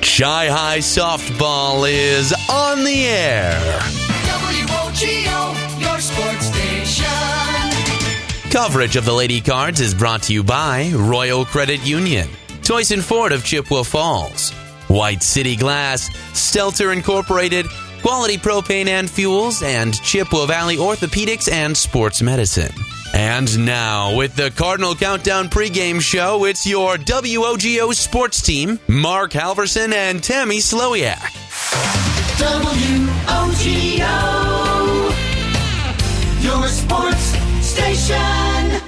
Chi-Hi Softball is on the air. WOGO, your sports station. Coverage of the Lady Cards is brought to you by Royal Credit Union, Toyson Ford of Chippewa Falls, White City Glass, Stelter Incorporated, Quality Propane and Fuels, and Chippewa Valley Orthopedics and Sports Medicine. And now, with the Cardinal Countdown pregame show, it's your WOGO sports team, Mark Halverson and Tammy Slowiak. WOGO, your sports station.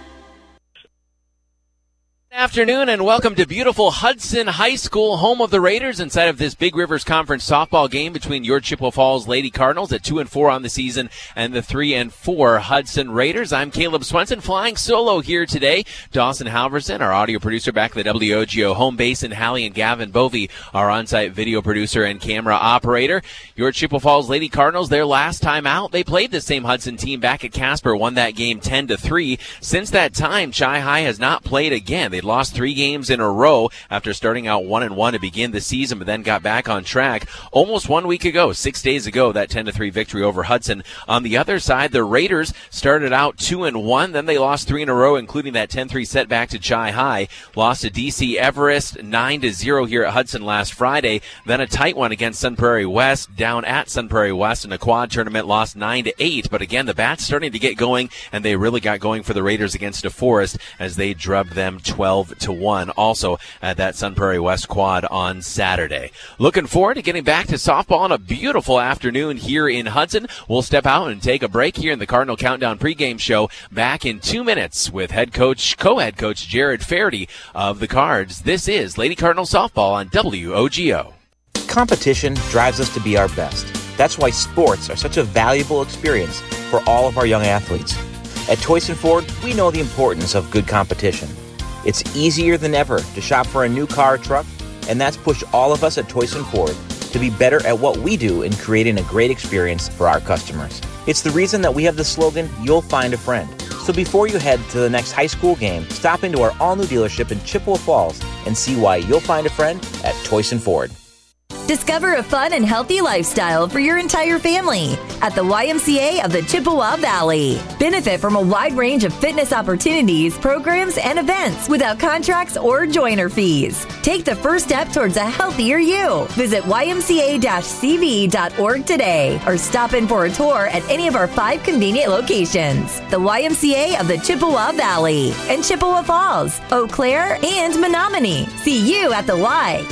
Afternoon and welcome to beautiful Hudson High School, home of the Raiders, inside of this Big Rivers Conference softball game between your Chippewa Falls Lady Cardinals at 2-4 on the season and the 3-4 Hudson Raiders. I'm Caleb Swenson, flying solo here today. Dawson Halverson, our audio producer back at the WOGO home base in Hallie, and Gavin Bovey, our on-site video producer and camera operator. Your Chippewa Falls Lady Cardinals, their last time out, they played the same Hudson team back at Casper, won that game 10-3. Since that time, Chi-Hi has not played again. They lost 3 games in a row after starting out 1-1 to begin the season, but then got back on track almost 1 week ago, 6 days ago, that 10-3 victory over Hudson. On the other side, the Raiders started out 2-1, then they lost 3 in a row, including that 10-3 setback to Chi-Hi. Lost to DC Everest 9-0 here at Hudson last Friday, then a tight one against Sun Prairie West, down at Sun Prairie West in a quad tournament, lost 9-8. But again, the Bats starting to get going, and they really got going for the Raiders against DeForest as they drubbed them 12-1 also at that Sun Prairie West quad on Saturday. Looking forward to getting back to softball on a beautiful afternoon here in Hudson. We'll step out and take a break here in the Cardinal Countdown pregame show. Back in 2 minutes with co-head coach Jared Faherty of the Cards. This is Lady Cardinal Softball on WOGO. Competition drives us to be our best. That's why sports are such a valuable experience for all of our young athletes. At Toyson Ford, we know the importance of good competition. It's easier than ever to shop for a new car or truck, and that's pushed all of us at Toyson Ford to be better at what we do in creating a great experience for our customers. It's the reason that we have the slogan, "You'll find a friend." So before you head to the next high school game, stop into our all-new dealership in Chippewa Falls and see why you'll find a friend at Toyson Ford. Discover a fun and healthy lifestyle for your entire family at the YMCA of the Chippewa Valley. Benefit from a wide range of fitness opportunities, programs, and events without contracts or joiner fees. Take the first step towards a healthier you. Visit ymca-cv.org today or stop in for a tour at any of our 5 convenient locations. The YMCA of the Chippewa Valley and Chippewa Falls, Eau Claire, and Menominee. See you at the Y.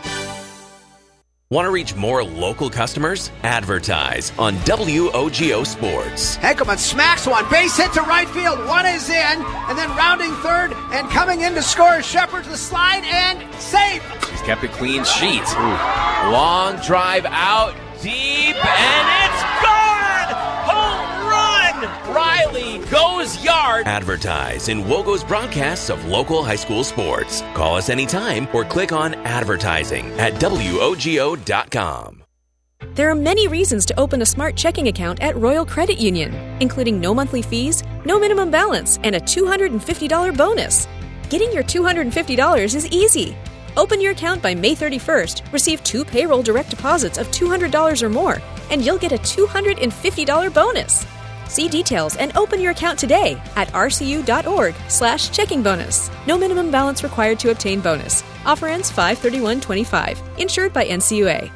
Want to reach more local customers? Advertise on WOGO Sports. Henkelman smacks one, base hit to right field, one is in, and then rounding third, and coming in to score, Shepard to the slide, and save! She's kept a clean sheet. Long drive out, deep, and it's gone! Home run! Riley goes yard. Advertise in WOGO's broadcasts of local high school sports. Call us anytime or click on advertising at WOGO.com. There are many reasons to open a smart checking account at Royal Credit Union, including no monthly fees, no minimum balance, and a $250 bonus. Getting your $250 is easy. Open your account by May 31st, receive 2 payroll direct deposits of $200 or more, and you'll get a $250 bonus. See details and open your account today at rcu.org/checking bonus. No minimum balance required to obtain bonus. Offer ends 5/31/25. Insured by NCUA.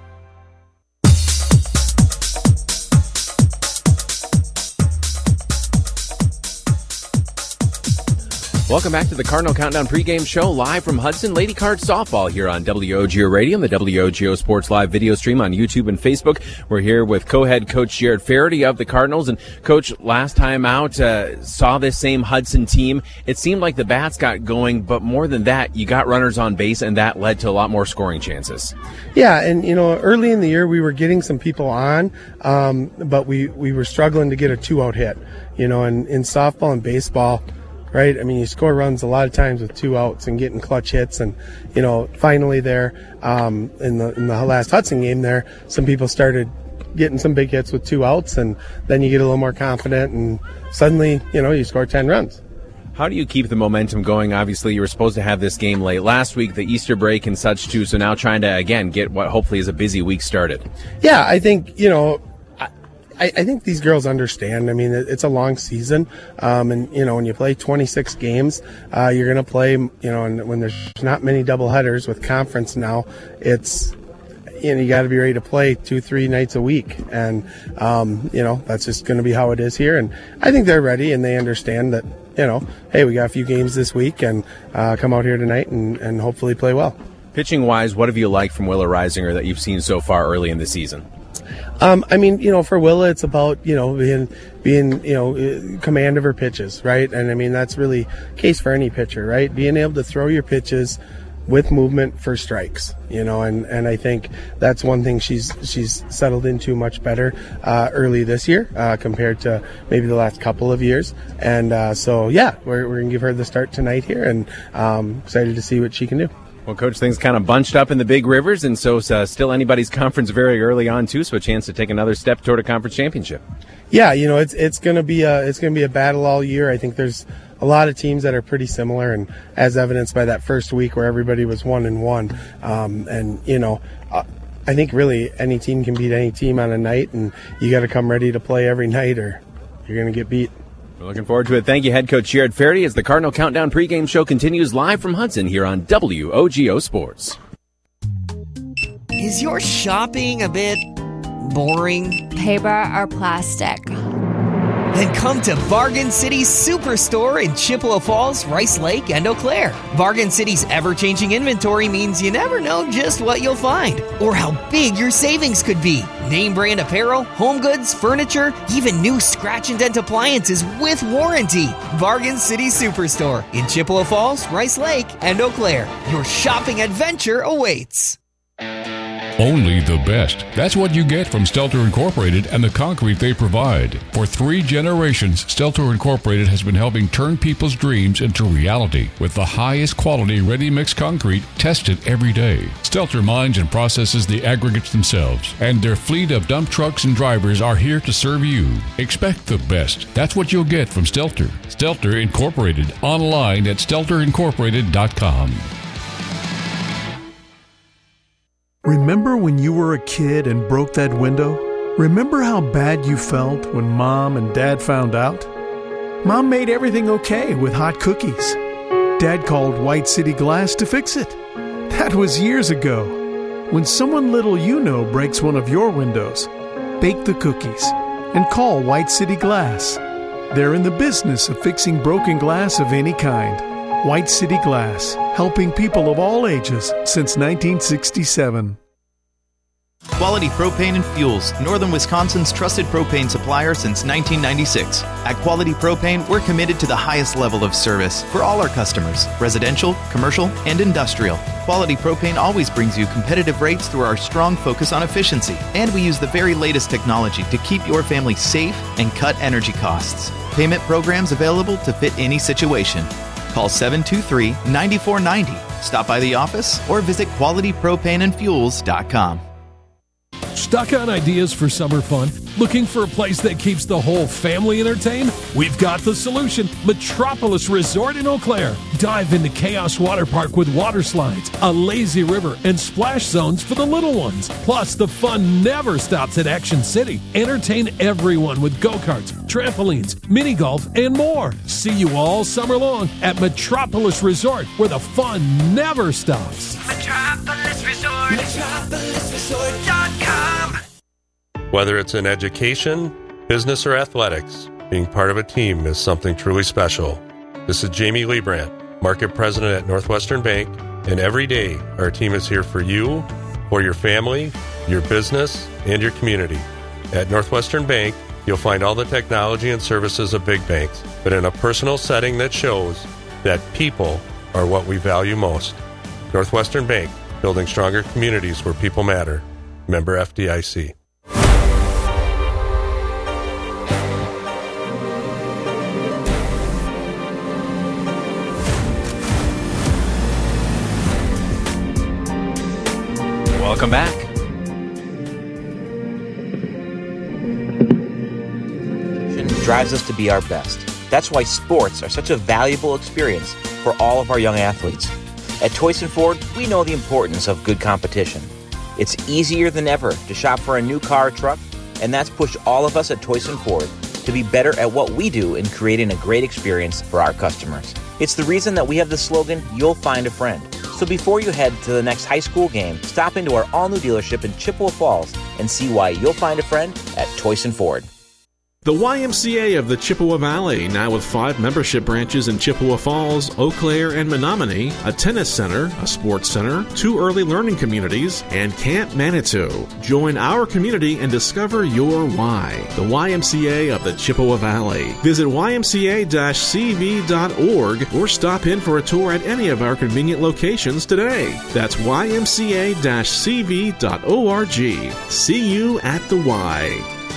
Welcome back to the Cardinal Countdown pregame show, live from Hudson. Lady Cards softball here on WOGO Radio and the WOGO Sports Live video stream on YouTube and Facebook. We're here with co-head coach Jared Faherty of the Cardinals. And Coach, last time out, saw this same Hudson team. It seemed like the Bats got going, but more than that, you got runners on base, and that led to a lot more scoring chances. Yeah, and early in the year we were getting some people on, but we were struggling to get a 2-out hit. In softball and baseball, right? I mean, you score runs a lot of times with 2 outs and getting clutch hits. And, finally there, in the last Hudson game there, some people started getting some big hits with 2 outs, and then you get a little more confident, and suddenly, you score 10 runs. How do you keep the momentum going? Obviously, you were supposed to have this game late last week, the Easter break and such too, so now trying to, again, get what hopefully is a busy week started. Yeah, I think, I think these girls understand. I mean, it's a long season, and, when you play 26 games, you're going to play, and when there's not many doubleheaders with conference now, it's, you got to be ready to play 2-3 nights a week. And, that's just going to be how it is here. And I think they're ready and they understand that, hey, we got a few games this week and come out here tonight and hopefully play well. Pitching-wise, what have you liked from Willa Reisinger that you've seen so far early in the season? For Willa, it's about, being command of her pitches, right? And I mean, that's really the case for any pitcher, right? Being able to throw your pitches with movement for strikes, and I think that's one thing she's settled into much better early this year compared to maybe the last couple of years. And we're going to give her the start tonight here, and excited to see what she can do. Well, Coach, things kind of bunched up in the Big Rivers, and so still anybody's conference very early on too, so a chance to take another step toward a conference championship. Yeah, it's going to be a battle all year. I think there's a lot of teams that are pretty similar, and as evidenced by that first week where everybody was 1-1. I think really any team can beat any team on a night, and you got to come ready to play every night, or you're going to get beat. We're looking forward to it. Thank you, head coach Jared Faherty, as the Cardinal Countdown pregame show continues live from Hudson here on WOGO Sports. Is your shopping a bit boring? Paper or plastic? Then come to Bargain City Superstore in Chippewa Falls, Rice Lake, and Eau Claire. Bargain City's ever-changing inventory means you never know just what you'll find or how big your savings could be. Name brand apparel, home goods, furniture, even new scratch and dent appliances with warranty. Bargain City Superstore in Chippewa Falls, Rice Lake, and Eau Claire. Your shopping adventure awaits. Only the best. That's what you get from Stelter Incorporated and the concrete they provide. For 3 generations, Stelter Incorporated has been helping turn people's dreams into reality with the highest quality ready-mix concrete tested every day. Stelter mines and processes the aggregates themselves, and their fleet of dump trucks and drivers are here to serve you. Expect the best. That's what you'll get from Stelter. Stelter Incorporated, online at stelterincorporated.com. Remember when you were a kid and broke that window? Remember how bad you felt when Mom and Dad found out? Mom made everything okay with hot cookies. Dad called White City Glass to fix it. That was years ago. When someone little breaks one of your windows, bake the cookies and call White City Glass. They're in the business of fixing broken glass of any kind. White City Glass, helping people of all ages since 1967. Quality Propane and Fuels, Northern Wisconsin's trusted propane supplier since 1996. At Quality Propane, we're committed to the highest level of service for all our customers, residential, commercial, and industrial. Quality Propane always brings you competitive rates through our strong focus on efficiency, and we use the very latest technology to keep your family safe and cut energy costs. Payment programs available to fit any situation. Call 723-9490. Stop by the office or visit qualitypropaneandfuels.com. Stuck on ideas for summer fun? Looking for a place that keeps the whole family entertained? We've got the solution. Metropolis Resort in Eau Claire. Dive into Chaos Water Park with water slides, a lazy river, and splash zones for the little ones. Plus, the fun never stops at Action City. Entertain everyone with go-karts, trampolines, mini golf, and more. See you all summer long at Metropolis Resort, where the fun never stops. Metropolis Resort. MetropolisResort.com. Whether it's in education, business, or athletics, being part of a team is something truly special. This is Jamie Liebrandt, Market President at Northwestern Bank, and every day our team is here for you, for your family, your business, and your community. At Northwestern Bank, you'll find all the technology and services of big banks, but in a personal setting that shows that people are what we value most. Northwestern Bank, building stronger communities where people matter. Member FDIC. Welcome back. Drives us to be our best. That's why sports are such a valuable experience for all of our young athletes. At Toyson Ford, we know the importance of good competition. It's easier than ever to shop for a new car or truck, and that's pushed all of us at Toyson Ford to be better at what we do in creating a great experience for our customers. It's the reason that we have the slogan, "You'll find a friend." So before you head to the next high school game, stop into our all-new dealership in Chippewa Falls and see why you'll find a friend at Toyson Ford. The YMCA of the Chippewa Valley, now with 5 membership branches in Chippewa Falls, Eau Claire, and Menominee, a tennis center, a sports center, 2 early learning communities, and Camp Manitou. Join our community and discover your why. The YMCA of the Chippewa Valley. Visit ymca-cv.org or stop in for a tour at any of our convenient locations today. That's ymca-cv.org. See you at the Y.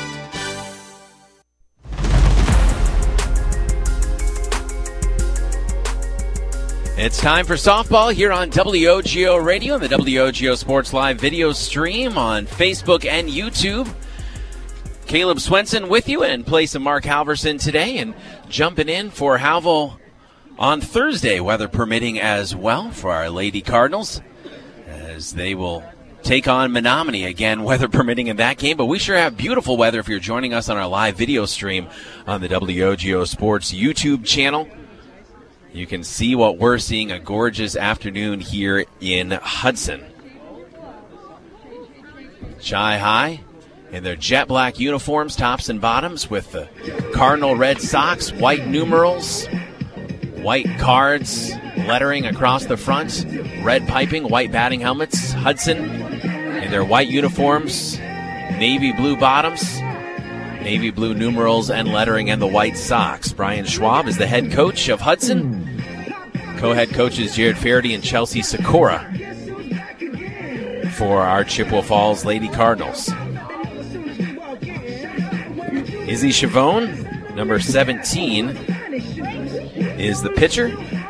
It's time for softball here on WOGO Radio and the WOGO Sports Live video stream on Facebook and YouTube. Caleb Swenson with you in place of Mark Halverson today, and jumping in for Halville on Thursday, weather permitting as well, for our Lady Cardinals, as they will take on Menominee again, weather permitting in that game. But we sure have beautiful weather if you're joining us on our live video stream on the WOGO Sports YouTube channel. You can see what we're seeing, a gorgeous afternoon here in Hudson. Chi High in their jet black uniforms, tops and bottoms, with the Cardinal red socks, white numerals, white cards, lettering across the front, red piping, white batting helmets. Hudson in their white uniforms, navy blue bottoms, navy blue numerals and lettering, and the white socks. Brian Schwab is the head coach of Hudson. Co-head coaches Jared Faraday and Chelsea Sikora for our Chippewa Falls Lady Cardinals. Izzy Chavone, number 17, is the pitcher.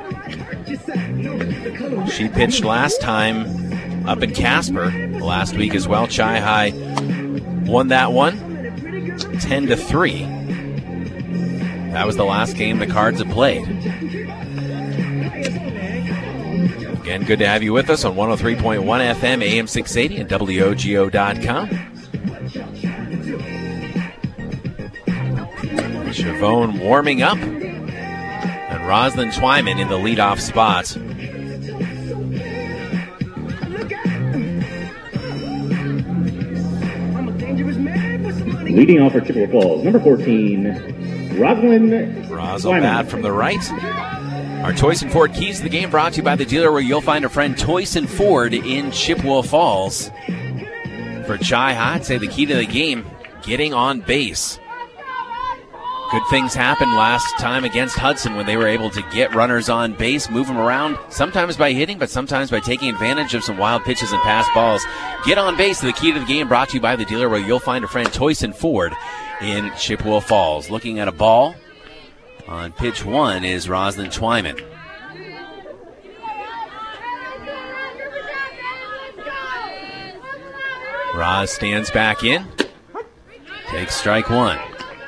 She pitched last time up in Casper last week as well. Chi High won that one 10-3. That was the last game the Cards have played. Again, good to have you with us on 103.1 FM, AM 680, and WOGO.com. Chavone warming up, and Roslyn Twyman in the leadoff spot. Leading off for Chippewa Falls, number 14, Roslyn bat from the right. Our Toyson Ford Keys to the Game brought to you by the dealer where you'll find a friend, Toyson Ford in Chippewa Falls. For Chi High, I'd say the key to the game, getting on base. Good things happened last time against Hudson when they were able to get runners on base, move them around, sometimes by hitting, but sometimes by taking advantage of some wild pitches and pass balls. Get on base, the key to the game, brought to you by the dealer where you'll find a friend, Toyson Ford in Chippewa Falls. Looking at a ball on pitch 1 is Roslyn Twyman. Roz stands back in, takes strike 1.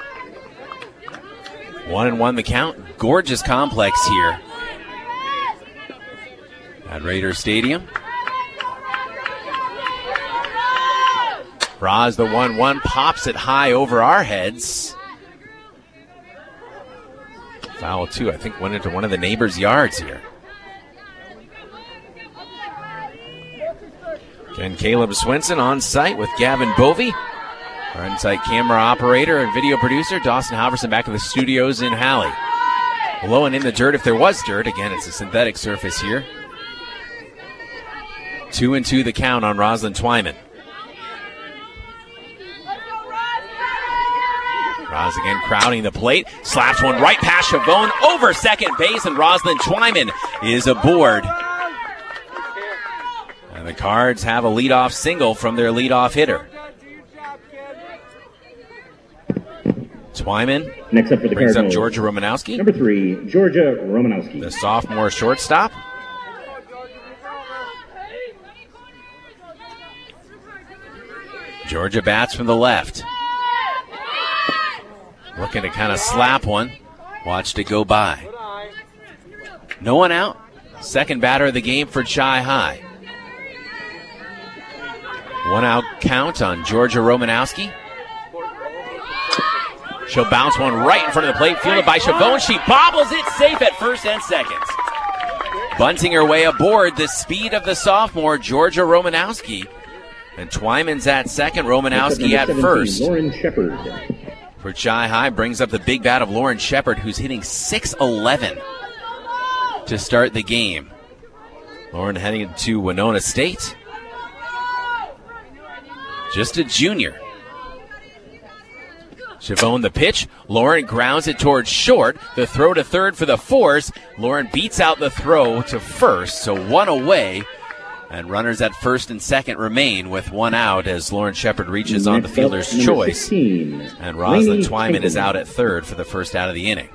1-1 the count. Gorgeous complex here at Raider Stadium. Roz, the 1-1, pops it high over our heads. Foul 2, I think, went into one of the neighbors' yards here. Again, Caleb Swenson on site with Gavin Bovey. Our on-site camera operator and video producer, Dawson Halverson, back to the studios in Halley. Below and in the dirt, if there was dirt. Again, it's a synthetic surface here. 2-2 the count on Roslyn Twyman. Roz again crowding the plate. Slaps one right past Chavone over second base, and Roslyn Twyman is aboard. And the Cards have a leadoff single from their leadoff hitter. Twyman next up for the brings Cardinals, up Georgia Romanowski. Number 3, Georgia Romanowski. The sophomore shortstop. Georgia bats from the left. Looking to kind of slap one. Watched it go by. No one out. Second batter of the game for Chi High. 1 out count on Georgia Romanowski. She'll bounce one right in front of the plate, fielded by Chavone. She bobbles it safe at first and second. Bunting her way aboard, the speed of the sophomore, Georgia Romanowski. And Twyman's at second, Romanowski at first. Lauren Shepard. For Chi High, brings up the big bat of Lauren Shepard, who's hitting .611 to start the game. Lauren heading to Winona State. Just a junior. Chavone the pitch. Lauren grounds it towards short. The throw to third for the force. Lauren beats out the throw to first, so one away. And runners at first and second remain with 1 out as Lauren Shepard reaches on the fielder's choice. 16, and Rosalind Twyman is Henkelman. out at third for the first out of the inning.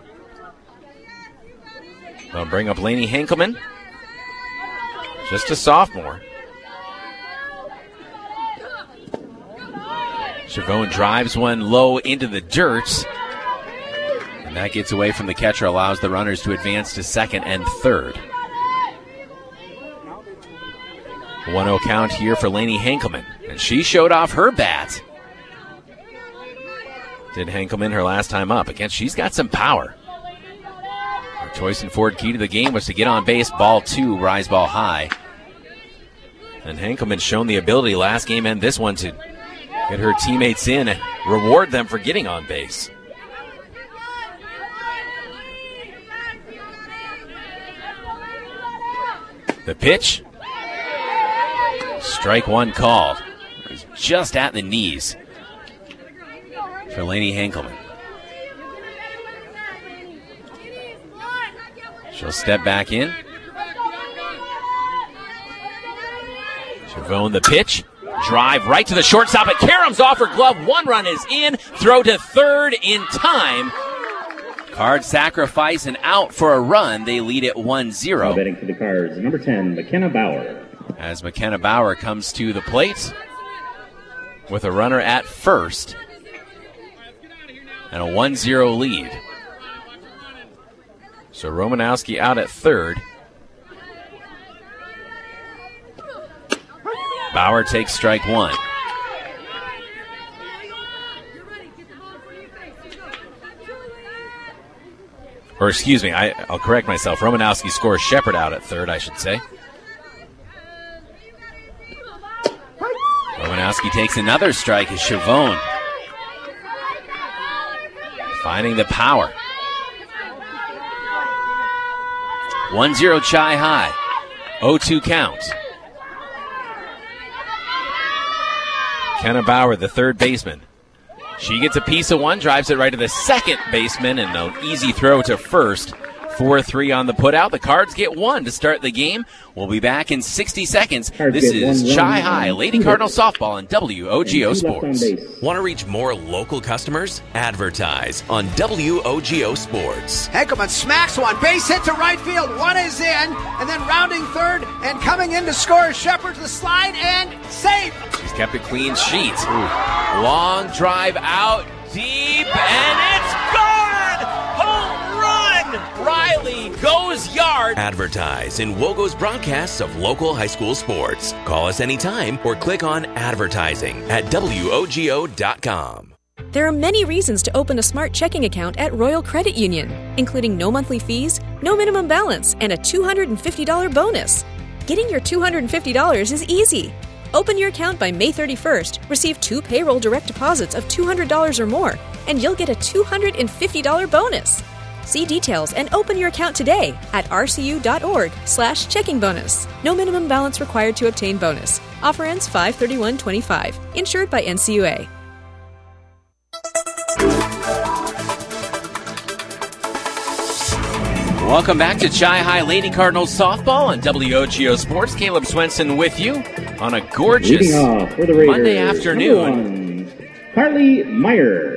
They'll bring up Lainey Henkelman. Just a sophomore. Chavone drives one low into the dirt. And that gets away from the catcher, allows the runners to advance to second and third. 1-0 count here for Lainey Henkelman. And she showed off her bat. Did Henkelman her last time up. Again, she's got some power. Her Toyson Ford key to the game was to get on base, ball 2, rise ball high. And Henkelman's shown the ability last game and this one to get her teammates in and reward them for getting on base. The pitch. Strike one called. He's just at the knees for Lainey Henkelman. She'll step back in. Chavone the pitch. Drive right to the shortstop. It caroms off her glove. 1 run is in. Throw to third in time. Card sacrifice and out for a run. They lead at 1-0. Now batting for the Cards, number 10, McKenna Bauer. As McKenna Bauer comes to the plate with a runner at first and a 1-0 lead. So Romanowski out at third. Bauer takes strike 1. Or excuse me, I'll correct myself. Romanowski scores Shepard out at third, I should say. Romanowski takes another strike as Chavone finding the power. 1-0 Chi High. 0-2 count. Kenna Bauer, the third baseman. She gets a piece of one, drives it right to the second baseman, and an easy throw to first. 4-3 on the putout. The Cards get 1 to start the game. We'll be back in 60 seconds. This is Chi High Lady Cardinal Softball on WOGO Sports. Want to reach more local customers? Advertise on WOGO Sports. Henkelman smacks one, base hit to right field. 1 is in, and then rounding third and coming in to score. Shepard the slide and save. She's kept a clean sheet. Long drive out deep, and it's gone! Home run! Riley goes yard. Advertise in WOGO's broadcasts of local high school sports. Call us anytime or click on advertising at WOGO.com. There are many reasons to open a smart checking account at Royal Credit Union, including no monthly fees, no minimum balance, and a $250 bonus. Getting your $250 is easy. Open your account by May 31st, receive 2 payroll direct deposits of $200 or more, and you'll get a $250 bonus. See details and open your account today at rcu.org/checking bonus. No minimum balance required to obtain bonus. Offer ends 5/31/25. Insured by NCUA. Welcome back to Chi High Lady Cardinals softball on WOGO Sports. Caleb Swenson with you on a gorgeous Leading off for the Raiders, Monday afternoon. number 1, Carly Meyer.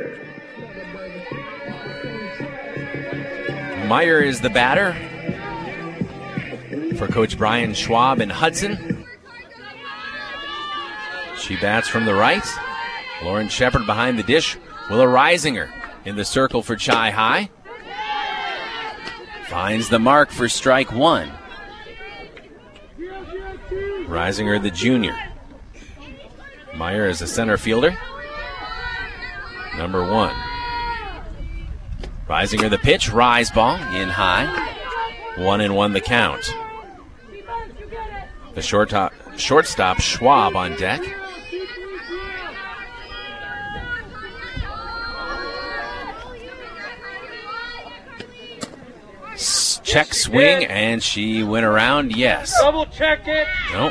Meyer is the batter for Coach Brian Schwab in Hudson. She bats from the right. Lauren Shepard behind the dish. Willa Reisinger in the circle for Chi High. Finds the mark for strike one. Reisinger, the junior. Meyer is a center fielder. Number one. Reisinger, the pitch. Rise ball in high. 1-1 the count. The shortstop Schwab on deck. Check swing, and she went around. Yes. Double check it. Nope.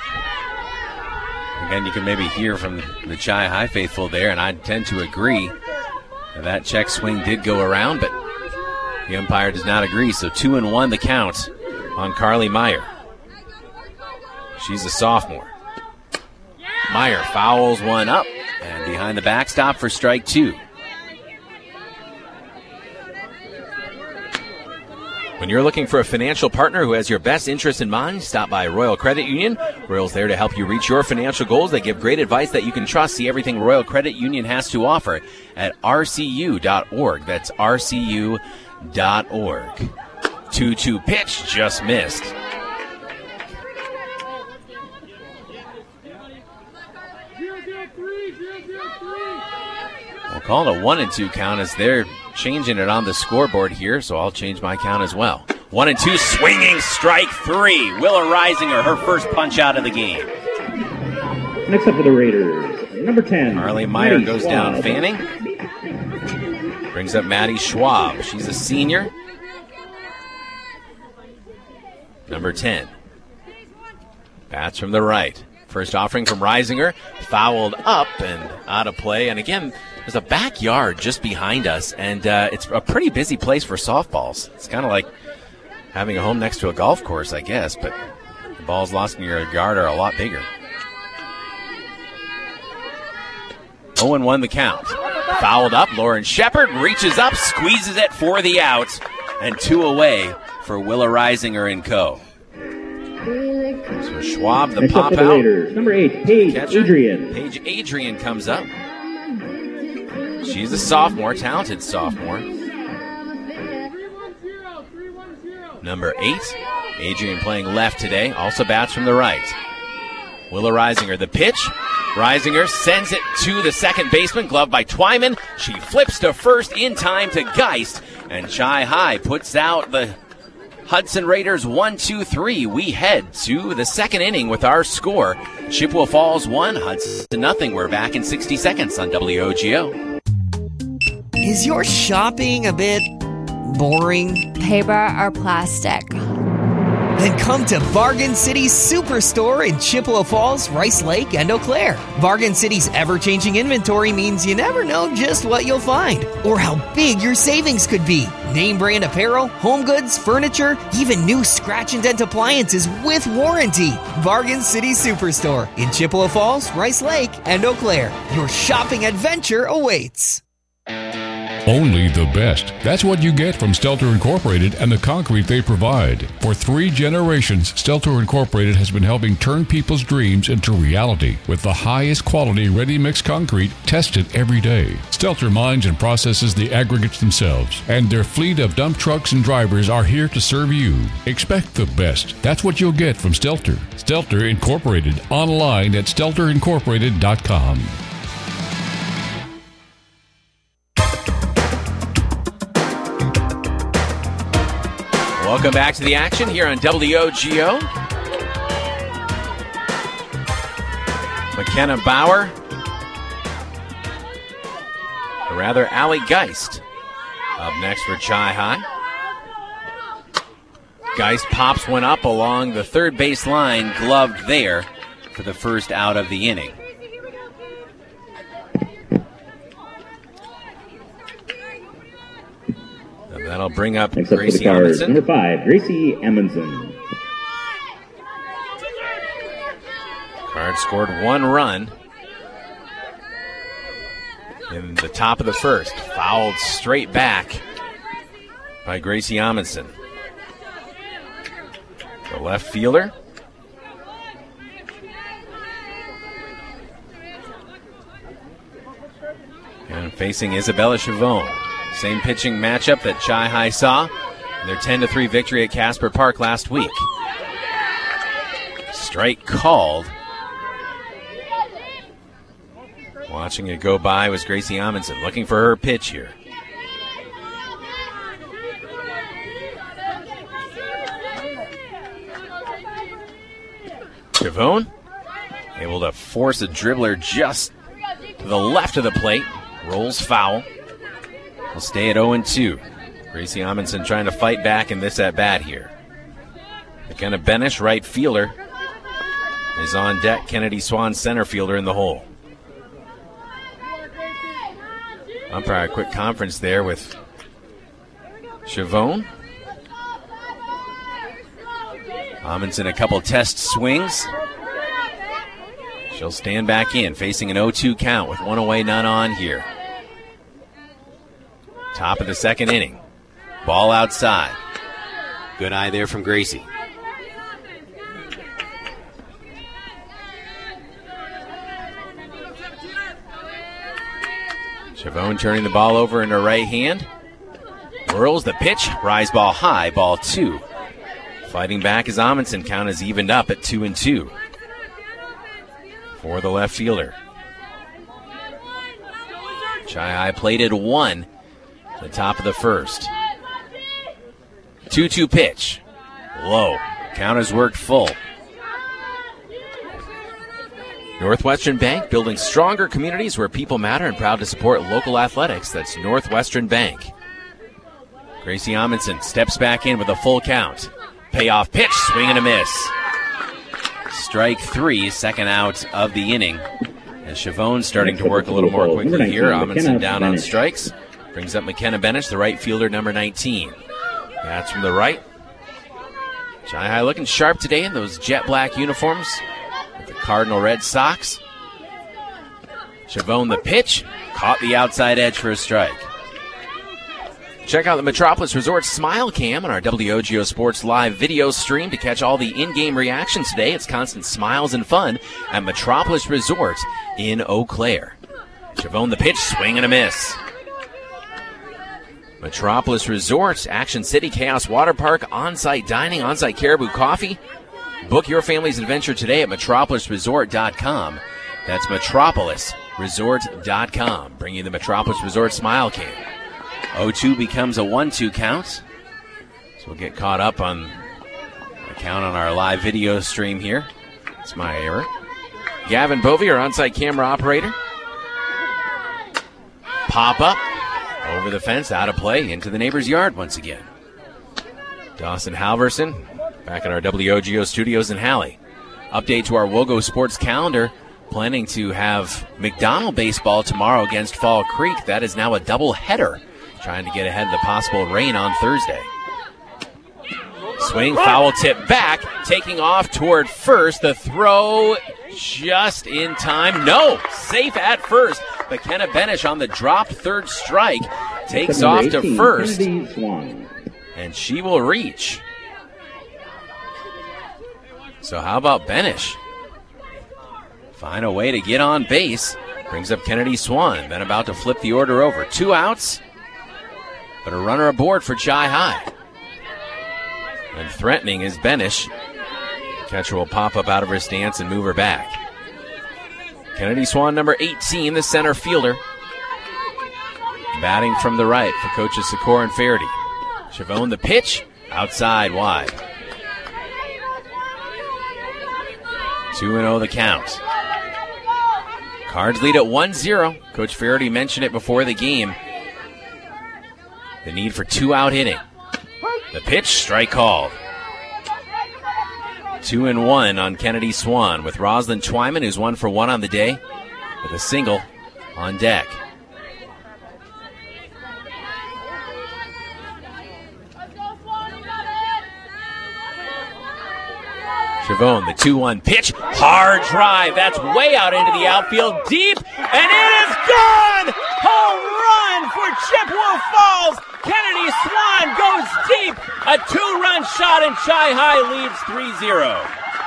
Again, you can maybe hear from the Chi High faithful there, and I tend to agree. That check swing did go around, but the umpire does not agree. So 2-1 the count on Carly Meyer. She's a sophomore. Meyer fouls one up and behind the backstop for strike two. When you're looking for a financial partner who has your best interest in mind, stop by Royal Credit Union. Royal's there to help you reach your financial goals. They give great advice that you can trust. See everything Royal Credit Union has to offer at rcu.org. That's rcu.org. 2-2 pitch, just missed. We'll call it a 1-2 count as they're changing it on the scoreboard here, so I'll change my count as well. 1-2, swinging strike three. Willa Reisinger, her first punch out of the game. Next up for the Raiders, number 10. Carly Meyer goes down fanning. Brings up Maddie Schwab. She's a senior. Number 10. Bats from the right. First offering from Reisinger. Fouled up and out of play. And again, there's a backyard just behind us, and it's a pretty busy place for softballs. It's kind of like having a home next to a golf course, I guess, but the balls lost in your yard are a lot bigger. 0-1 the count. Fouled up. Lauren Shepard reaches up, squeezes it for the out, and two away for Willa Reisinger and co. So Schwab, the Next pop up for the out. Raiders, number 8, Paige Adrian. Paige Adrian comes up. She's a sophomore, talented sophomore. Number 8, Adrian playing left today, also bats from the right. Willa Reisinger, the pitch. Reisinger sends it to the second baseman, gloved by Twyman. She flips to first in time to Geist, and Chi High puts out the Hudson Raiders 1-2-3. We head to the second inning with our score. Chippewa Falls 1, Hudson nothing. We're back in 60 seconds on WOGO. Is your shopping a bit boring? Paper or plastic? Then come to Bargain City Superstore in Chippewa Falls, Rice Lake, and Eau Claire. Bargain City's ever-changing inventory means you never know just what you'll find or how big your savings could be. Name brand apparel, home goods, furniture, even new scratch and dent appliances with warranty. Bargain City Superstore in Chippewa Falls, Rice Lake, and Eau Claire. Your shopping adventure awaits. Only the best. That's what you get from Stelter Incorporated and the concrete they provide. For 3 generations, Stelter Incorporated has been helping turn people's dreams into reality with the highest quality ready-mix concrete tested every day. Stelter mines and processes the aggregates themselves, and their fleet of dump trucks and drivers are here to serve you. Expect the best. That's what you'll get from Stelter. Stelter Incorporated, online at stelterincorporated.com. Welcome back to the action here on WOGO. McKenna Bauer, or rather Allie Geist, up next for Chi High. Geist pops one up along the third base line, gloved there for the first out of the inning. That'll bring up Next up Gracie for the Cards, Amundsen. number 5, Gracie Amundsen. Cards scored 1 run in the top of the first. Fouled straight back by Gracie Amundsen. The left fielder. And facing Isabella Chavone. Same pitching matchup that Chi High saw Their 10-3 victory at Casper Park last week. Strike called. Watching it go by was Gracie Amundsen, looking for her pitch here. Chavone able to force a dribbler just to the left of the plate. Rolls foul. We'll stay at 0-2. Gracie Amundsen trying to fight back in this at-bat here. McKenna Benish, right fielder, is on deck. Kennedy Swan, center fielder, in the hole. Umpire, a quick conference there with Chavone. Amundsen a couple test swings. She'll stand back in, facing an 0-2 count with one away, none on here. Top of the second inning. Ball outside. Good eye there from Gracie. Chavone turning the ball over in her right hand. Whirls the pitch. Rise ball high. Ball 2. Fighting back as Amundsen. Count is evened up at 2-2 for the left fielder. Chai plated 1 at the top of the first. 2-2 pitch. Low. Count has worked full. Northwestern Bank, building stronger communities where people matter, and proud to support local athletics. That's Northwestern Bank. Gracie Amundsen steps back in with a full count. Payoff pitch, swing and a miss. Strike 3, second out of the inning. And Chavone starting to work a little more quickly here. Amundsen down on strikes. Brings up McKenna Benish, the right fielder, number 19. That's from the right. Chai looking sharp today in those jet black uniforms with the Cardinal Red Sox. Chavone the pitch. Caught the outside edge for a strike. Check out the Metropolis Resort Smile Cam on our WOGO Sports Live video stream to catch all the in-game reactions today. It's constant smiles and fun at Metropolis Resort in Eau Claire. Chavone the pitch. Swing and a miss. Metropolis Resort, Action City, Chaos Water Park, on-site dining, on-site Caribou Coffee. Book your family's adventure today at metropolisresort.com. That's metropolisresort.com. Bring you the Metropolis Resort Smile Cam. 0-2 becomes a 1-2 count. So we'll get caught up on the count on our live video stream here. It's my error. Gavin Bovey, our on-site camera operator. Pop up. Over the fence, out of play, into the neighbor's yard once again. Dawson Halverson back at our WOGO studios in Halley. Update to our WOGO sports calendar. Planning to have McDonald baseball tomorrow against Fall Creek. That is now a double header. Trying to get ahead of the possible rain on Thursday. Swing, foul tip back. Taking off toward first. The throw just in time. No, safe at first. McKenna Benish on the drop third strike takes off to first, and she will reach. So how about Benish? Find a way to get on base. Brings up Kennedy Swan, then about to flip the order over. 2 outs, but a runner aboard for Chai High. And threatening is Benish. The catcher will pop up out of her stance and move her back. Kennedy Swan, number 18, the center fielder. Batting from the right for coaches Sikor and Faraday. Chavone the pitch, outside wide. 2-0 the count. Cards lead at 1-0. Coach Faraday mentioned it before the game. The need for 2-out hitting. The pitch, strike called. 2-1 on Kennedy Swan with Rosalind Twyman, who's 1 for 1 on the day, with a single on deck. Chavone, the 2-1 pitch, hard drive. That's way out into the outfield, deep, and it is gone! Home run for Chippewa Falls. Kennedy Swan goes deep. A 2-run shot, and Chai High leads 3-0.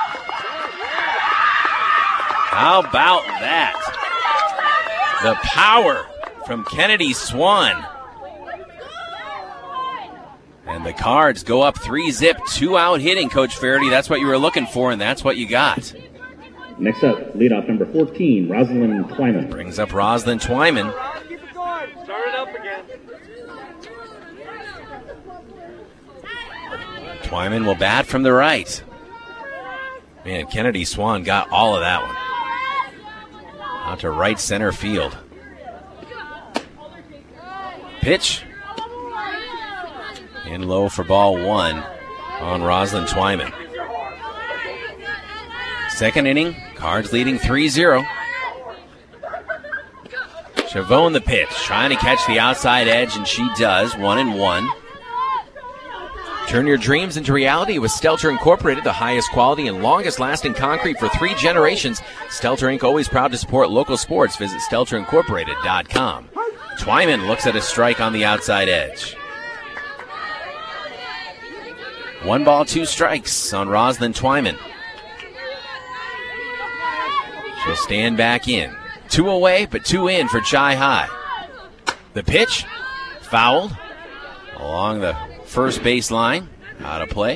How about that? The power from Kennedy Swan. And the Cards go up 3-zip, 2-out hitting, Coach Faraday. That's what you were looking for, and that's what you got. Next up, leadoff number 14, Rosalind Twyman. Brings up Rosalind Twyman. Start it up again. Twyman will bat from the right. Man, Kennedy Swan got all of that one. Out to right center field. Pitch. In low for ball 1 on Rosalind Twyman. Second inning, Cards leading 3-0. Chavone the pitch, trying to catch the outside edge, and she does. 1-1. Turn your dreams into reality with Stelter Incorporated, the highest quality and longest lasting concrete for 3 generations. Stelter Inc. always proud to support local sports. Visit StelterIncorporated.com. Twyman looks at a strike on the outside edge. 1 ball, 2 strikes on Rosalind Twyman. She'll stand back in. 2 away, but 2 in for Chi High. The pitch, fouled along the first base line. Out of play.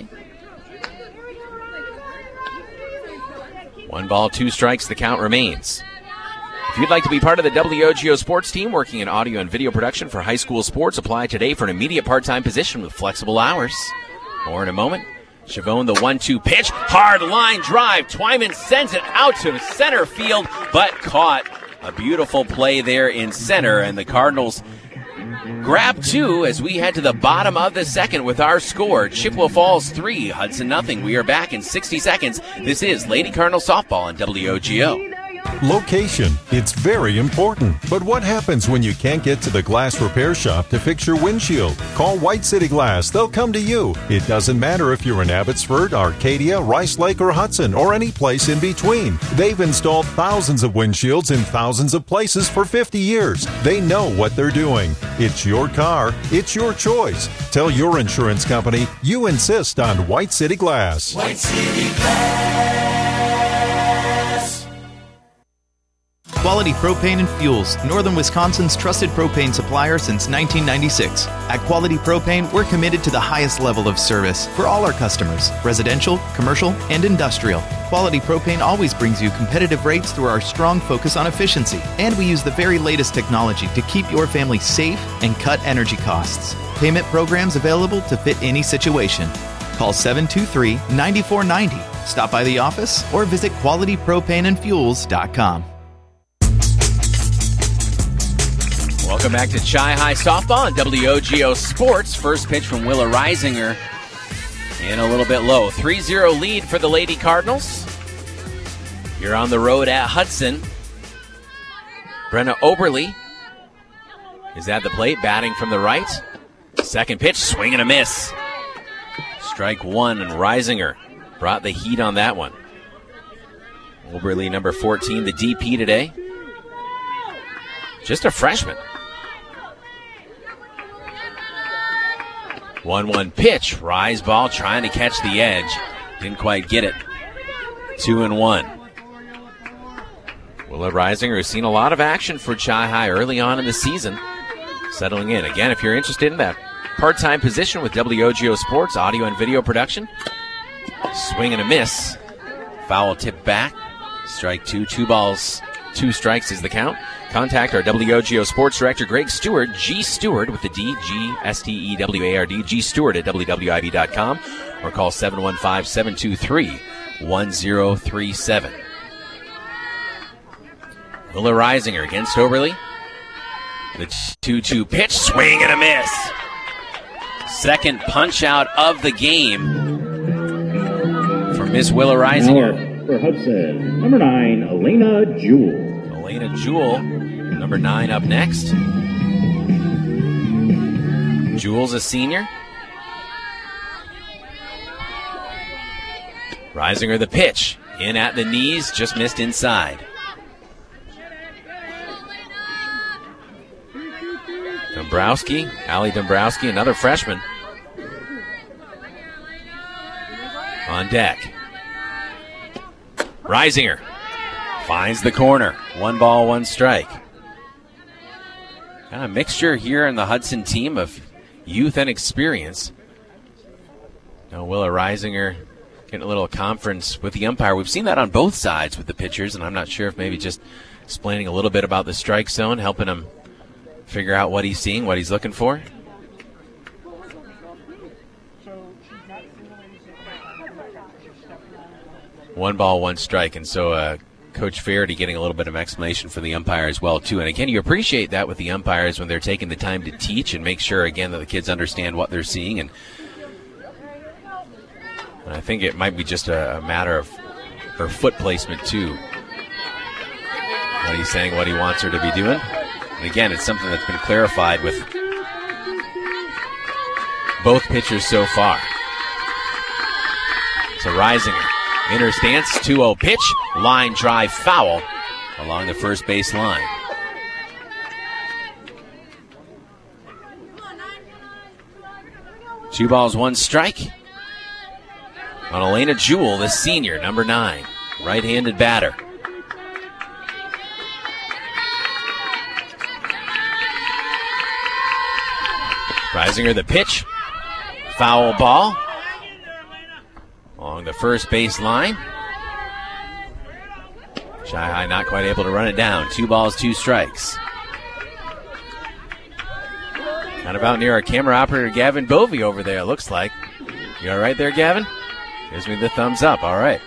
1 ball, 2 strikes, the count remains. If you'd like to be part of the WOGO sports team working in audio and video production for high school sports, apply today for an immediate part-time position with flexible hours. More in a moment. Chavone, the 1-2 pitch. Hard line drive. Twyman sends it out to center field, but caught. A beautiful play there in center, and the Cardinals grab 2 as we head to the bottom of the second with our score. Chippewa Falls 3, Hudson nothing. We are back in 60 seconds. This is Lady Cardinal Softball on WOGO. Location. It's very important. But what happens when you can't get to the glass repair shop to fix your windshield? Call White City Glass. They'll come to you. It doesn't matter if you're in Abbotsford, Arcadia, Rice Lake, or Hudson, or any place in between. They've installed thousands of windshields in thousands of places for 50 years. They know what they're doing. It's your car. It's your choice. Tell your insurance company you insist on White City Glass. White City Glass. Quality Propane and Fuels, Northern Wisconsin's trusted propane supplier since 1996. At Quality Propane, we're committed to the highest level of service for all our customers, residential, commercial, and industrial. Quality Propane always brings you competitive rates through our strong focus on efficiency, and we use the very latest technology to keep your family safe and cut energy costs. Payment programs available to fit any situation. Call 723-9490. Stop by the office or visit qualitypropaneandfuels.com. Welcome back to Chi High Softball on WOGO Sports. First pitch from Willa Reisinger. In a little bit low. 3-0 lead for the Lady Cardinals. You're on the road at Hudson. Brenna Oberle is at the plate, batting from the right. Second pitch, swing and a miss. Strike 1, and Reisinger brought the heat on that one. Oberle, number 14, the DP today. Just a freshman. 1-1 pitch. Rise ball trying to catch the edge. Didn't quite get it. 2-1. Willa Reisinger has seen a lot of action for Chi High early on in the season. Settling in. Again, if you're interested in that part-time position with WOGO Sports, audio and video production. Swing and a miss. Foul tip back. Strike 2. 2 balls, 2 strikes is the count. Contact our WOGO Sports Director, Greg Stewart, G. Stewart with the D, G-S-T-E-W-A-R-D, G. Stewart at WWIB.com, or call 715-723-1037. Willa Reisinger against Oberle. The 2-2 pitch, swing and a miss. Second punch out of the game for Miss Willa Reisinger. For Hudson, number 9, Elena Jewell. Elena Jewell, number 9 up next. Jewell's a senior. Reisinger the pitch. In at the knees, just missed inside. Dombrowski, Allie Dombrowski, another freshman. On deck. Reisinger finds the corner. 1 ball, 1 strike. Kind of mixture here in the Hudson team of youth and experience. Now Willa Reisinger getting a little conference with the umpire. We've seen that on both sides with the pitchers, and I'm not sure if maybe just explaining a little bit about the strike zone, helping him figure out what he's seeing, what he's looking for. One ball, one strike, and so Coach Faraday getting a little bit of explanation from the umpire as well, too. And again, you appreciate that with the umpires when they're taking the time to teach and make sure, again, that the kids understand what they're seeing. And I think it might be just a matter of her foot placement, too. What he's saying, what he wants her to be doing. And again, it's something that's been clarified with both pitchers so far. So Reisinger, inner stance, 2-0 pitch, line drive foul along the first base line. Two balls, one strike. On Elena Jewell, the senior, number 9, right-handed batter. Reisinger the pitch. Foul ball along the first base line. Shy High not quite able to run it down. 2 balls, 2 strikes. Kind of out near our camera operator, Gavin Bovey, over there, it looks like. You all right there, Gavin? Gives me the thumbs up. All right.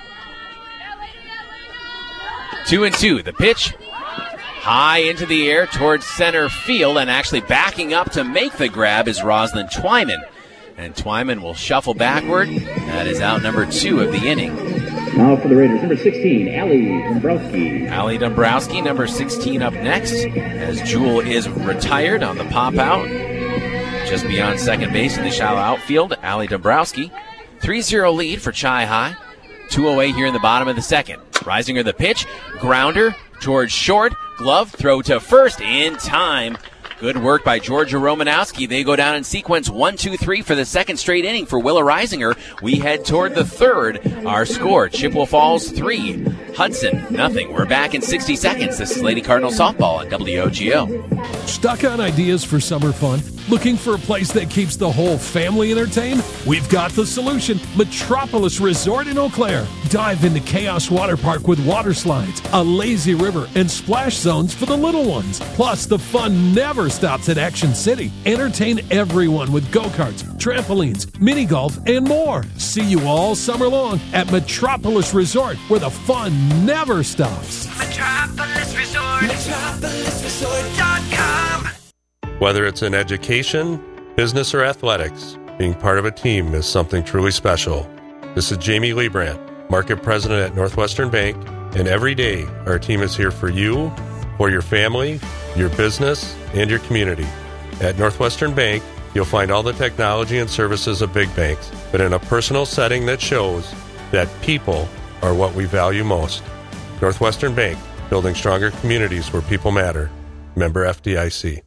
2-2. The pitch. High into the air towards center field, and actually backing up to make the grab is Rosalind Twyman. And Twyman will shuffle backward. That is out number 2 of the inning. Now for the Raiders, number 16, Allie Dombrowski. Allie Dombrowski, number 16, up next, as Jewell is retired on the pop out. Just beyond second base in the shallow outfield, Allie Dombrowski. 3-0 lead for Chi High. 2:08 here in the bottom of the second. Reisinger the pitch. Grounder towards short. Glove throw to first in time. Good work by Georgia Romanowski. They go down in sequence 1-2-3 for the second straight inning for Willa Reisinger. We head toward the third. Our score, Chippewa Falls 3, Hudson nothing. We're back in 60 seconds. This is Lady Cardinal Softball on WOGO. Stuck on ideas for summer fun? Looking for a place that keeps the whole family entertained? We've got the solution. Metropolis Resort in Eau Claire. Dive into Chaos Water Park with water slides, a lazy river, and splash zones for the little ones. Plus, the fun never stops at Action City. Entertain everyone with go-karts, trampolines, mini golf, and more. See you all summer long at Metropolis Resort, where the fun never stops. Metropolis Resort. MetropolisResort.com. Whether it's in education, business, or athletics, being part of a team is something truly special. This is Jamie Liebrandt, Market President at Northwestern Bank, and every day our team is here for you, for your family, your business, and your community. At Northwestern Bank, you'll find all the technology and services of big banks, but in a personal setting that shows that people are what we value most. Northwestern Bank, building stronger communities where people matter. Member FDIC.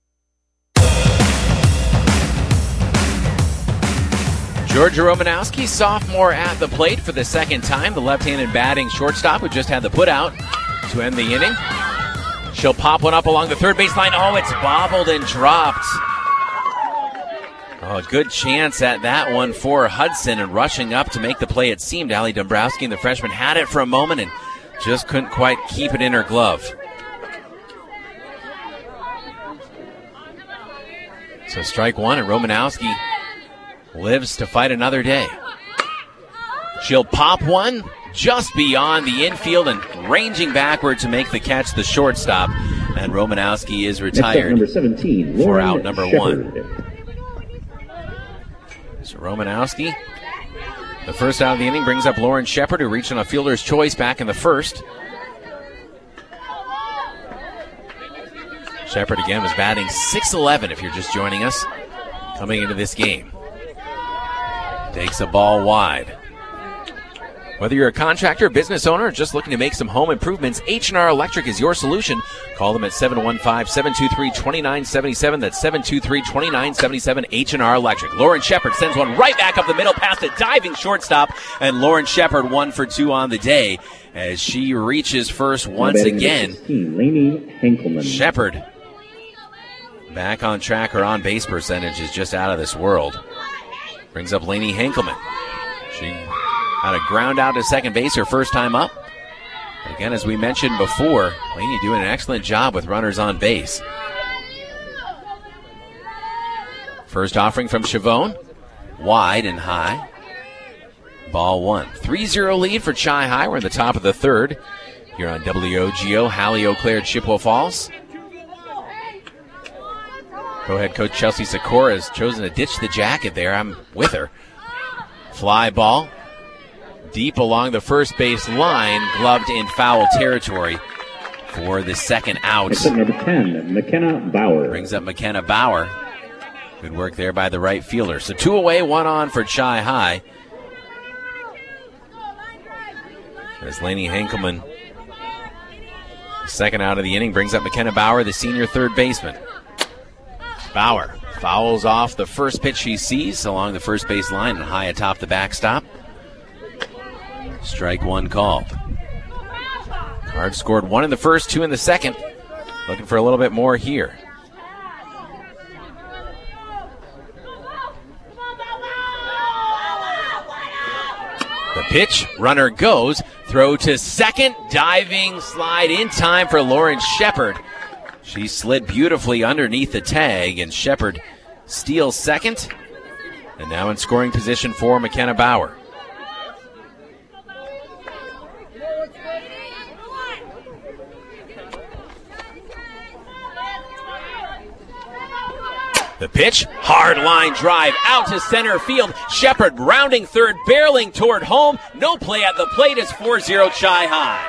Georgia Romanowski, sophomore at the plate for the second time. The left-handed batting shortstop who just had the put-out to end the inning. She'll pop one up along the third baseline. Oh, it's bobbled and dropped. Oh, a good chance at that one for Hudson, and rushing up to make the play, it seemed. Allie Dombrowski and the freshman had it for a moment and just couldn't quite keep it in her glove. So strike one, and Romanowski lives to fight another day. She'll pop one just beyond the infield and ranging backward to make the catch, the shortstop. And Romanowski is retired number 17, for out number Shepard. 1. So Romanowski, the first out of the inning, brings up Lauren Shepard, who reached on a fielder's choice back in the first. Shepard again was batting .611 if you're just joining us, coming into this game. Takes a ball wide. Whether you're a contractor, business owner, or just looking to make some home improvements, H&R Electric is your solution. Call them at 715-723-2977. That's 723-2977, H&R Electric. Lauren Shepard sends one right back up the middle past a diving shortstop, and Lauren Shepard 1 for 2 on the day as she reaches first once again. 16, Lainey Henkelman. Shepard back on track. Her on-base percentage is just out of this world. Brings up Lainey Henkelman. She had a ground out to second base her first time up. Again, as we mentioned before, Lainey doing an excellent job with runners on base. First offering from Chavone. Wide and high. Ball one. 3-0 lead for Chi High. We're in the top of the third here on WOGO, Hallie, Eau Claire, Chippewa Falls. Co-head coach Chelsea Sikora has chosen to ditch the jacket there. I'm with her. Fly ball. Deep along the first base line, gloved in foul territory for the second out. Next up, number 10, McKenna Bauer. Brings up McKenna Bauer. Good work there by the right fielder. So 2 away, 1 on for Chi High. As Lainey Henkelman, second out of the inning, brings up McKenna Bauer, the senior third baseman. Bauer fouls off the first pitch he sees along the first base line and high atop the backstop. Strike one called. Cards scored 1 in the first, 2 in the second. Looking for a little bit more here. The pitch, runner goes, throw to second, diving slide in time for Lauren Shepard. She slid beautifully underneath the tag, and Shepard steals second. And now in scoring position for McKenna Bauer. The pitch, hard line drive out to center field. Shepard rounding third, barreling toward home. No play at the plate. It's 4-0 Chi High.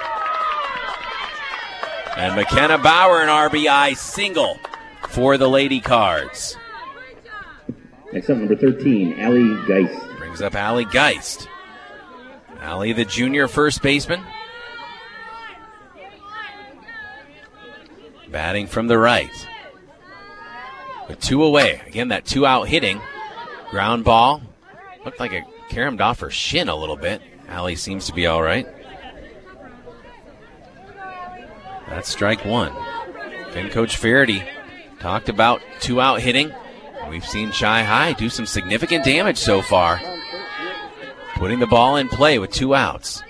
And McKenna Bauer an RBI single for the Lady Cards. Next up, number 13, Allie Geist. Brings up Allie Geist. Allie, the junior first baseman. Batting from the right. With 2 away. Again, that 2-out hitting. Ground ball. Looked like it caromed off her shin a little bit. Allie seems to be all right. That's strike one. Again, Coach Faraday talked about 2-out hitting. We've seen Chi High do some significant damage so far. Putting the ball in play with 2 outs.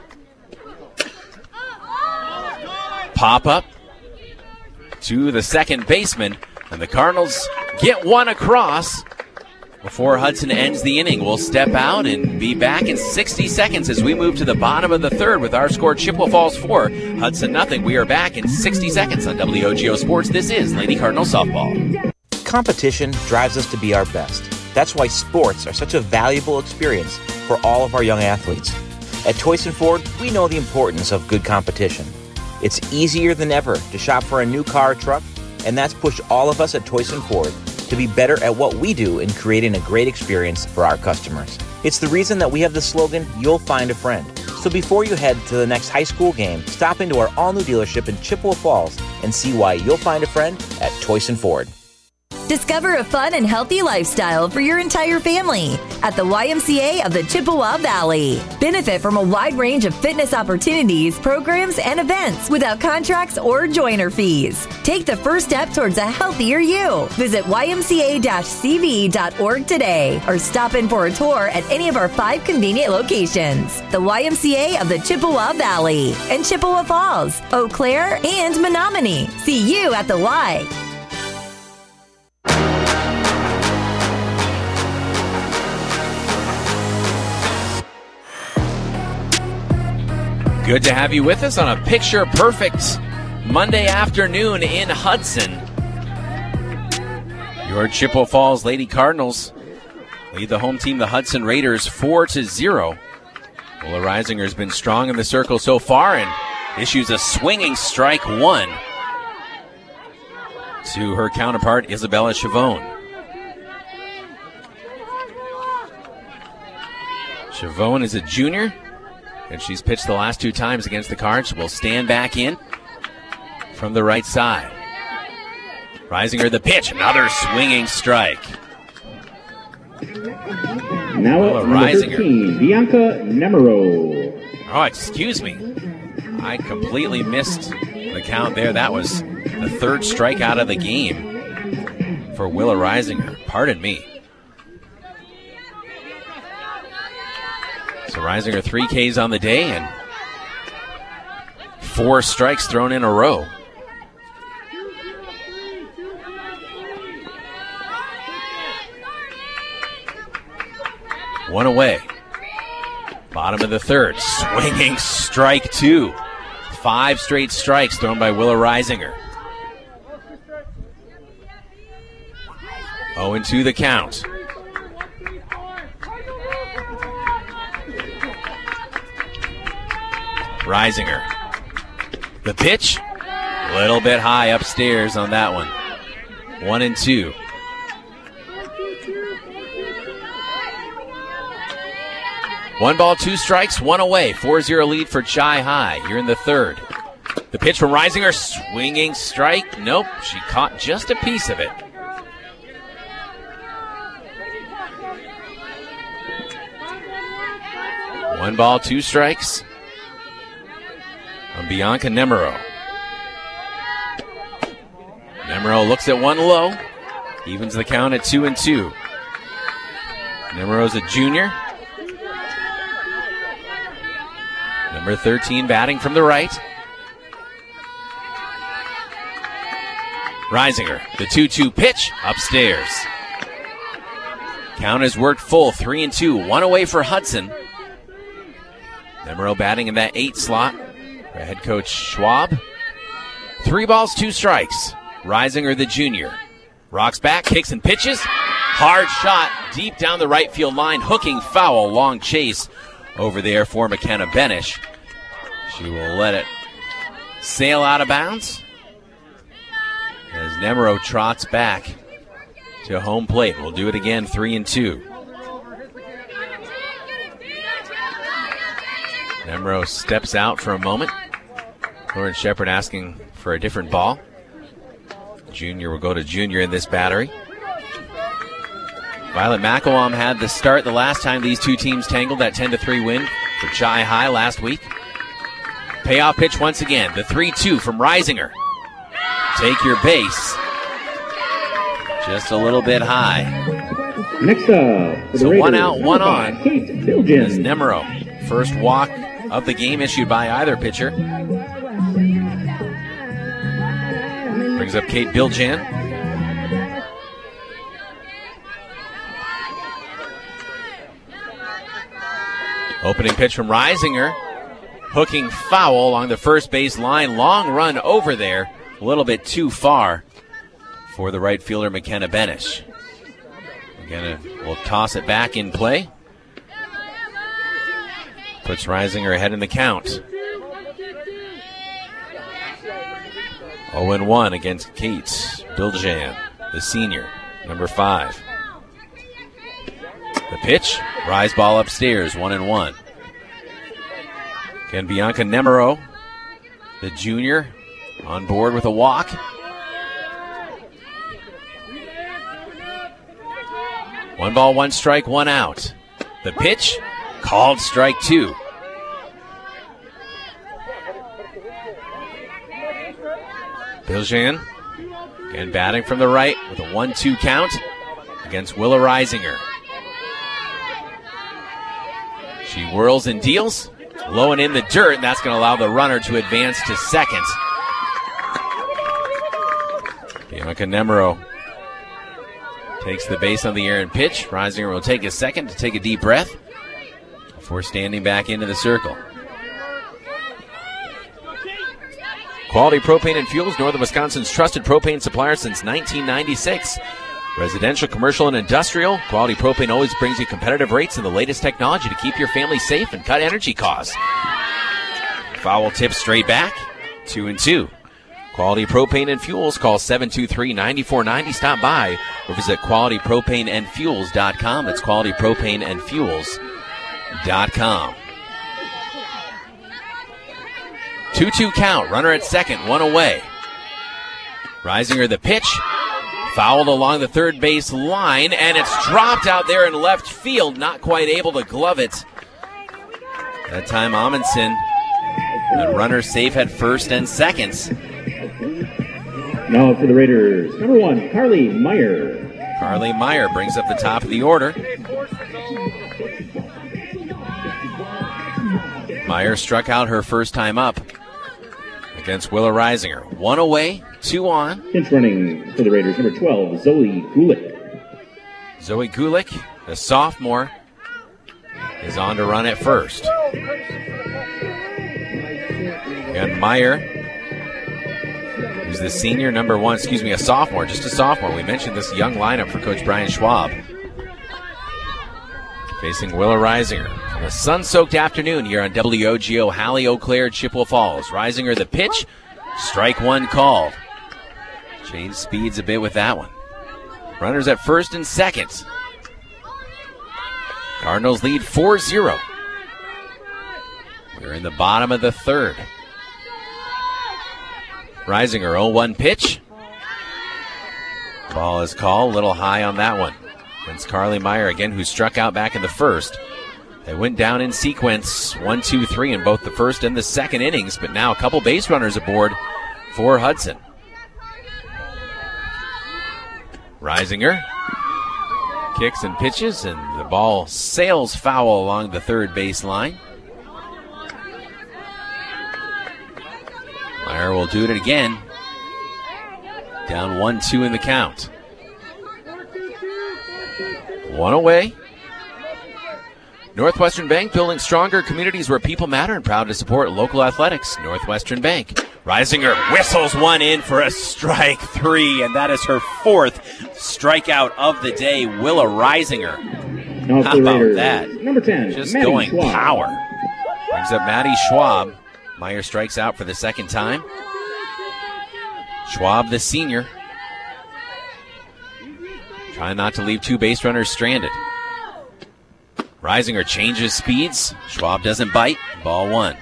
Pop up to the second baseman. And the Cardinals get one across before Hudson ends the inning. We'll step out and be back in 60 seconds as we move to the bottom of the third with our score Chippewa Falls 4, Hudson nothing. We are back in 60 seconds on WOGO Sports. This is Lady Cardinal Softball. Competition drives us to be our best. That's why sports are such a valuable experience for all of our young athletes. At Toyson Ford, we know the importance of good competition. It's easier than ever to shop for a new car or truck, and that's pushed all of us at Toyson Ford to be better at what we do in creating a great experience for our customers. It's the reason that we have the slogan, "You'll find a friend." So before you head to the next high school game, stop into our all-new dealership in Chippewa Falls and see why you'll find a friend at Toyson Ford. Discover a fun and healthy lifestyle for your entire family at the YMCA of the Chippewa Valley. Benefit from a wide range of fitness opportunities, programs, and events without contracts or joiner fees. Take the first step towards a healthier you. Visit ymca-cv.org today or stop in for a tour at any of our 5 convenient locations. The YMCA of the Chippewa Valley and Chippewa Falls, Eau Claire, and Menominee. See you at the Y. Good to have you with us on a picture-perfect Monday afternoon in Hudson. Your Chippewa Falls Lady Cardinals lead the home team, the Hudson Raiders, 4-0. Willa Reisinger has been strong in the circle so far and issues a swinging strike one to her counterpart, Isabella Chavone. Chavone is a junior, and she's pitched the last 2 times against the Cards. Will stand back in from the right side. Reisinger the pitch, another swinging strike. Now at number 13, Bianca Nemero. Oh, excuse me. I completely missed the count there. That was the 3rd strikeout of the game for Willa Reisinger. Pardon me. So Reisinger 3 Ks on the day and 4 strikes thrown in a row. One away. Bottom of the third. Swinging strike 2. 5 straight strikes thrown by Willa Reisinger. 0-2 the count. Reisinger. The pitch. A little bit high upstairs on that one. 1-2. One ball, 2 strikes, 1 away. 4-0 lead for Chi High here in the third. The pitch from Reisinger, swinging strike. Nope, she caught just a piece of it. One ball, 2 strikes on Bianca Nemero. Nemero looks at one low, evens the count at 2-2. Nemero's a junior. Number 13 batting from the right. Reisinger, the 2-2 pitch, upstairs. Count has worked full, 3-2. 1 away for Hudson. Nemero batting in that 8 slot for head coach Schwab. 3 balls, 2 strikes. Reisinger, the junior. Rocks back, kicks and pitches. Hard shot deep down the right field line. Hooking foul, long chase over there for McKenna Benish. She will let it sail out of bounds as Nemero trots back to home plate. We'll do it again, 3-2. Nemero steps out for a moment. Lauren Shepard asking for a different ball. Junior will go to junior in this battery. Violet McElwam had the start the last time these two teams tangled, that 10-3 win for Chi High last week. Payoff pitch once again, the 3-2 from Reisinger. Take your base. Just a little bit high. Next up, so Raiders, 1 out, 1 on. Kate Bilgen. As Nemero, first walk of the game issued by either pitcher. Brings up Kate Bilgen. Opening pitch from Reisinger. Hooking foul along the first base line. Long run over there. A little bit too far for the right fielder, McKenna Benish. McKenna will toss it back in play. Puts Reisinger ahead in the count. 0-1 against Kate Bilgen, the senior, number 5. The pitch, rise ball upstairs, 1-1. Again, Bianca Nemero, the junior, on board with a walk. One ball, 1 strike, 1 out. The pitch, called strike 2. Bilgen, again batting from the right with a 1-2 count against Willa Reisinger. She whirls and deals, low and in the dirt, and that's going to allow the runner to advance to second. Bianca Nemero takes the base on the errant pitch. Reisinger will take a second to take a deep breath before standing back into the circle. Quality Propane and Fuels, Northern Wisconsin's trusted propane supplier since 1996. Residential, commercial, and industrial, Quality Propane always brings you competitive rates and the latest technology to keep your family safe and cut energy costs. Foul tip straight back, 2-2. Quality Propane and Fuels, call 723-9490. Stop by or visit qualitypropaneandfuels.com. That's qualitypropaneandfuels.com. 2-2 count, runner at second, 1 away. Reisinger the pitch, fouled along the third base line, and it's dropped out there in left field, not quite able to glove it. That time Amundsen, and runner safe at first and second. Now for the Raiders, number 1, Carly Meyer. Carly Meyer brings up the top of the order. Meyer struck out her first time up against Willa Reisinger. 1 away, 2 on. Pinch running for the Raiders, number 12, Zoe Gulick. Zoe Gulick, the sophomore, is on to run at first. And Meyer, who's the senior, number 1, a sophomore, just a sophomore. We mentioned this young lineup for Coach Brian Schwab. Facing Willa Reisinger on a sun-soaked afternoon here on WOGO, Halley, Eau Claire, Chippewa Falls. Reisinger the pitch, strike 1 called. Changed speeds a bit with that one. Runners at first and second. Cardinals lead 4-0. We're in the bottom of the third. Reisinger 0-1 pitch. Ball is called, a little high on that one. Against Carly Meyer again, who struck out back in the first. They went down in sequence 1, 2, 3 in both the first and the second innings, but now a couple base runners aboard for Hudson. Reisinger kicks and pitches, and the ball sails foul along the third base line. Meyer will do it again. Down 1-2 in the count. 1 away. Northwestern Bank, building stronger communities where people matter, and proud to support local athletics. Northwestern Bank. Reisinger whistles one in for a strike 3, and that is her 4th strikeout of the day. Willa Reisinger. How about that? Number 10, just Maddie going Schwab. power. Brings up Maddie Schwab. Meyer strikes out for the second time. Schwab, the senior, trying not to leave 2 base runners stranded. Reisinger changes speeds. Schwab doesn't bite. Ball 1.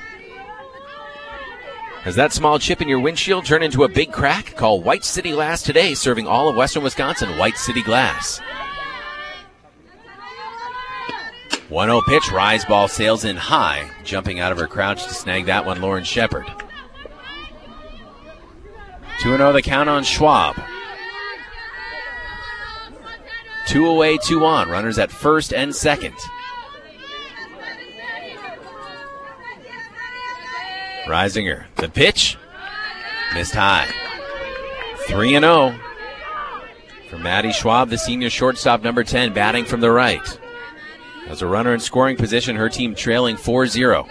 Has that small chip in your windshield turned into a big crack? Call White City Glass today, serving all of western Wisconsin. White City Glass. 1-0 pitch. Rise ball sails in high. Jumping out of her crouch to snag that one, Lauren Shepard. 2-0 the count on Schwab. 2 away, 2 on. Runners at first and second. Reisinger, the pitch. Missed high. 3-0 for Maddie Schwab, the senior shortstop, number 10, batting from the right. As a runner in scoring position, her team trailing 4-0.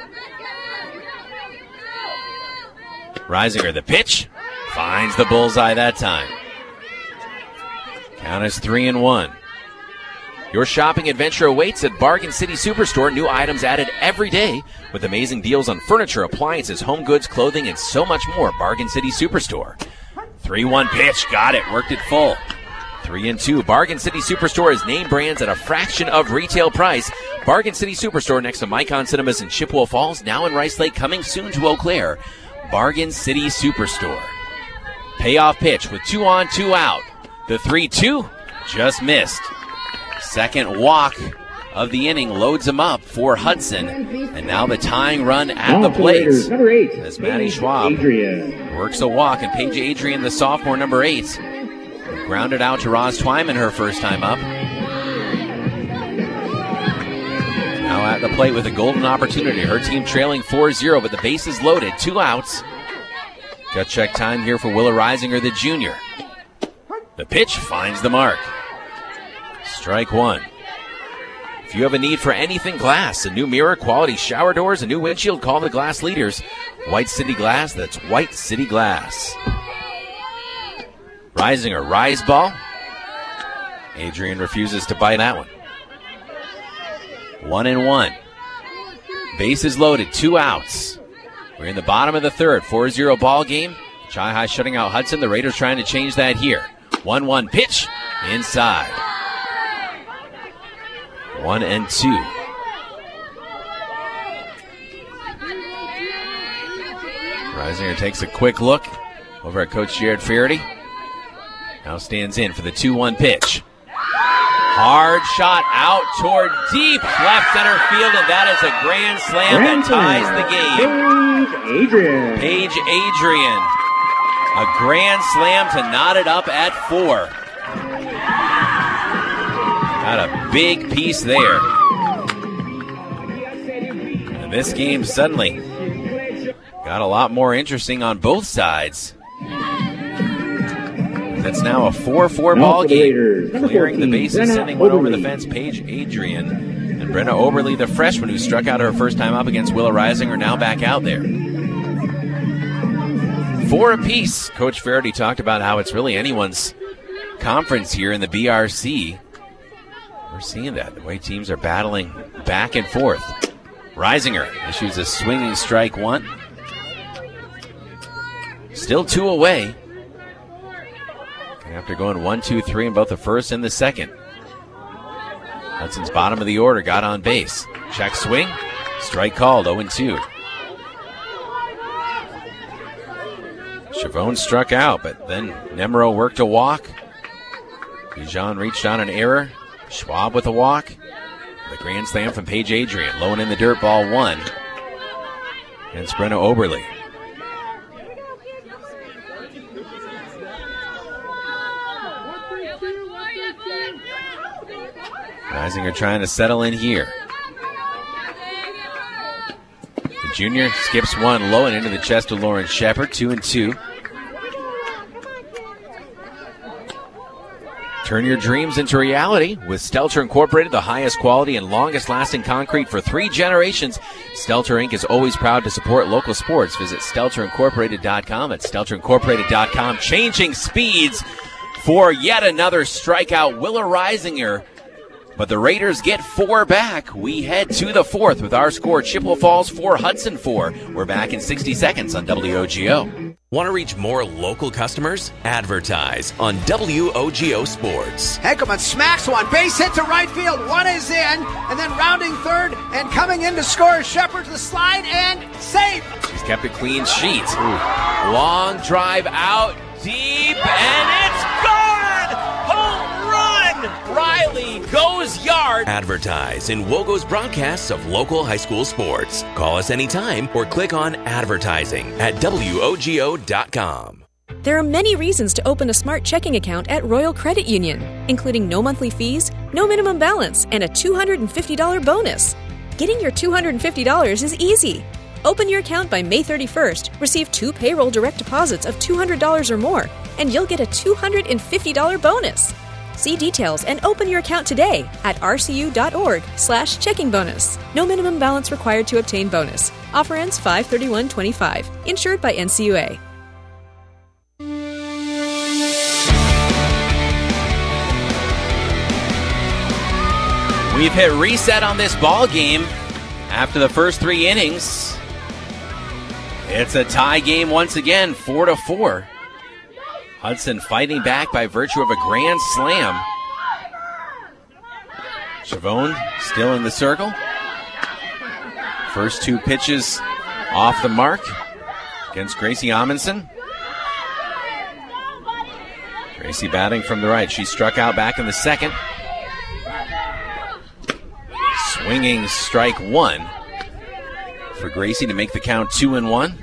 Reisinger, the pitch. Finds the bullseye that time. Count is 3-1. Your shopping adventure awaits at Bargain City Superstore. New items added every day with amazing deals on furniture, appliances, home goods, clothing, and so much more. Bargain City Superstore. 3-1 pitch. Got it. Worked it full. 3-2. Bargain City Superstore is name brands at a fraction of retail price. Bargain City Superstore next to Micon Cinemas in Chippewa Falls, now in Rice Lake, coming soon to Eau Claire. Bargain City Superstore. Payoff pitch with 2 on, 2 out. The 3-2 just missed. Second walk of the inning loads him up for Hudson. And now the tying run at the plate as Maddie Schwab works a walk. And Paige Adrian, the sophomore, number 8, grounded out to Roz Twyman her first time up. Now at the plate with a golden opportunity. Her team trailing 4-0, but the base is loaded. 2 outs. Gut check time here for Willa Reisinger, the junior. The pitch finds the mark. Strike 1. If you have a need for anything glass, a new mirror, quality shower doors, a new windshield, call the glass leaders. White City Glass, that's White City Glass. Reisinger, rise ball. Adrian refuses to bite that one. 1-1. Base is loaded, 2 outs. We're in the bottom of the third, 4-0 ball game. Chi-High shutting out Hudson. The Raiders trying to change that here. 1-1 pitch inside. 1-2. Reisinger takes a quick look over at Coach Jared Faraday. Now stands in for the 2-1 pitch. Hard shot out toward deep left center field, and that is a grand slam that ties the game. Paige Adrian. A grand slam to knot it up at 4. Got a big piece there. And This game suddenly got a lot more interesting on both sides. That's now a 4-4 ball game. Clearing the bases, sending one over the fence, Paige Adrian. And Brenna Oberly, the freshman who struck out her first time up against Willa Reisinger, now back out there. 4 apiece. Coach Faraday talked about how it's really anyone's conference here in the BRC. We're seeing that, the way teams are battling back and forth. Reisinger issues a swinging strike 1. Still 2 away. After going 1-2-3 in both the first and the second. Hudson's bottom of the order got on base. Check swing. Strike called, 0-2. Chavone struck out, but then Nemro worked a walk. Bijan reached on an error. Schwab with a walk. The grand slam from Paige Adrian. Low and in the dirt, ball 1. Against Brenna Oberly. Reisinger trying to settle in here. The junior skips 1 low and into the chest of Lauren Shepard, 2-2. Turn your dreams into reality with Stelter Incorporated, the highest quality and longest lasting concrete for 3 generations. Stelter Inc. is always proud to support local sports. Visit StelterIncorporated.com. At StelterIncorporated.com. Changing speeds for yet another strikeout. Willa Reisinger. But the Raiders get 4 back. We head to the 4th with our score, Chippewa Falls 4, Hudson 4. We're back in 60 seconds on WOGO. Want to reach more local customers? Advertise on WOGO Sports. Henkelman smacks one, base hit to right field, 1 is in, and then rounding third, and coming in to score, Shepard the slide, and save. She's kept a clean sheet. Long drive out deep, and it's gone! Home run! Riley goes yard. Advertise in WOGO's broadcasts of local high school sports. Call us anytime or click on advertising at WOGO.com. There are many reasons to open a smart checking account at Royal Credit Union, including no monthly fees, no minimum balance, and a $250 bonus. Getting your $250 is easy. Open your account by May 31st, receive 2 payroll direct deposits of $200 or more, and you'll get a $250 bonus. See details and open your account today at rcu.org/checking bonus. No minimum balance required to obtain bonus. Offer ends 5/31/25. Insured by NCUA. We've hit reset on this ball game after the first 3 innings. It's a tie game once again, 4-4. Hudson fighting back by virtue of a grand slam. Chavone still in the circle. First 2 pitches off the mark against Gracie Amundsen. Gracie batting from the right. She struck out back in the second. Swinging strike 1 for Gracie to make the count 2-1.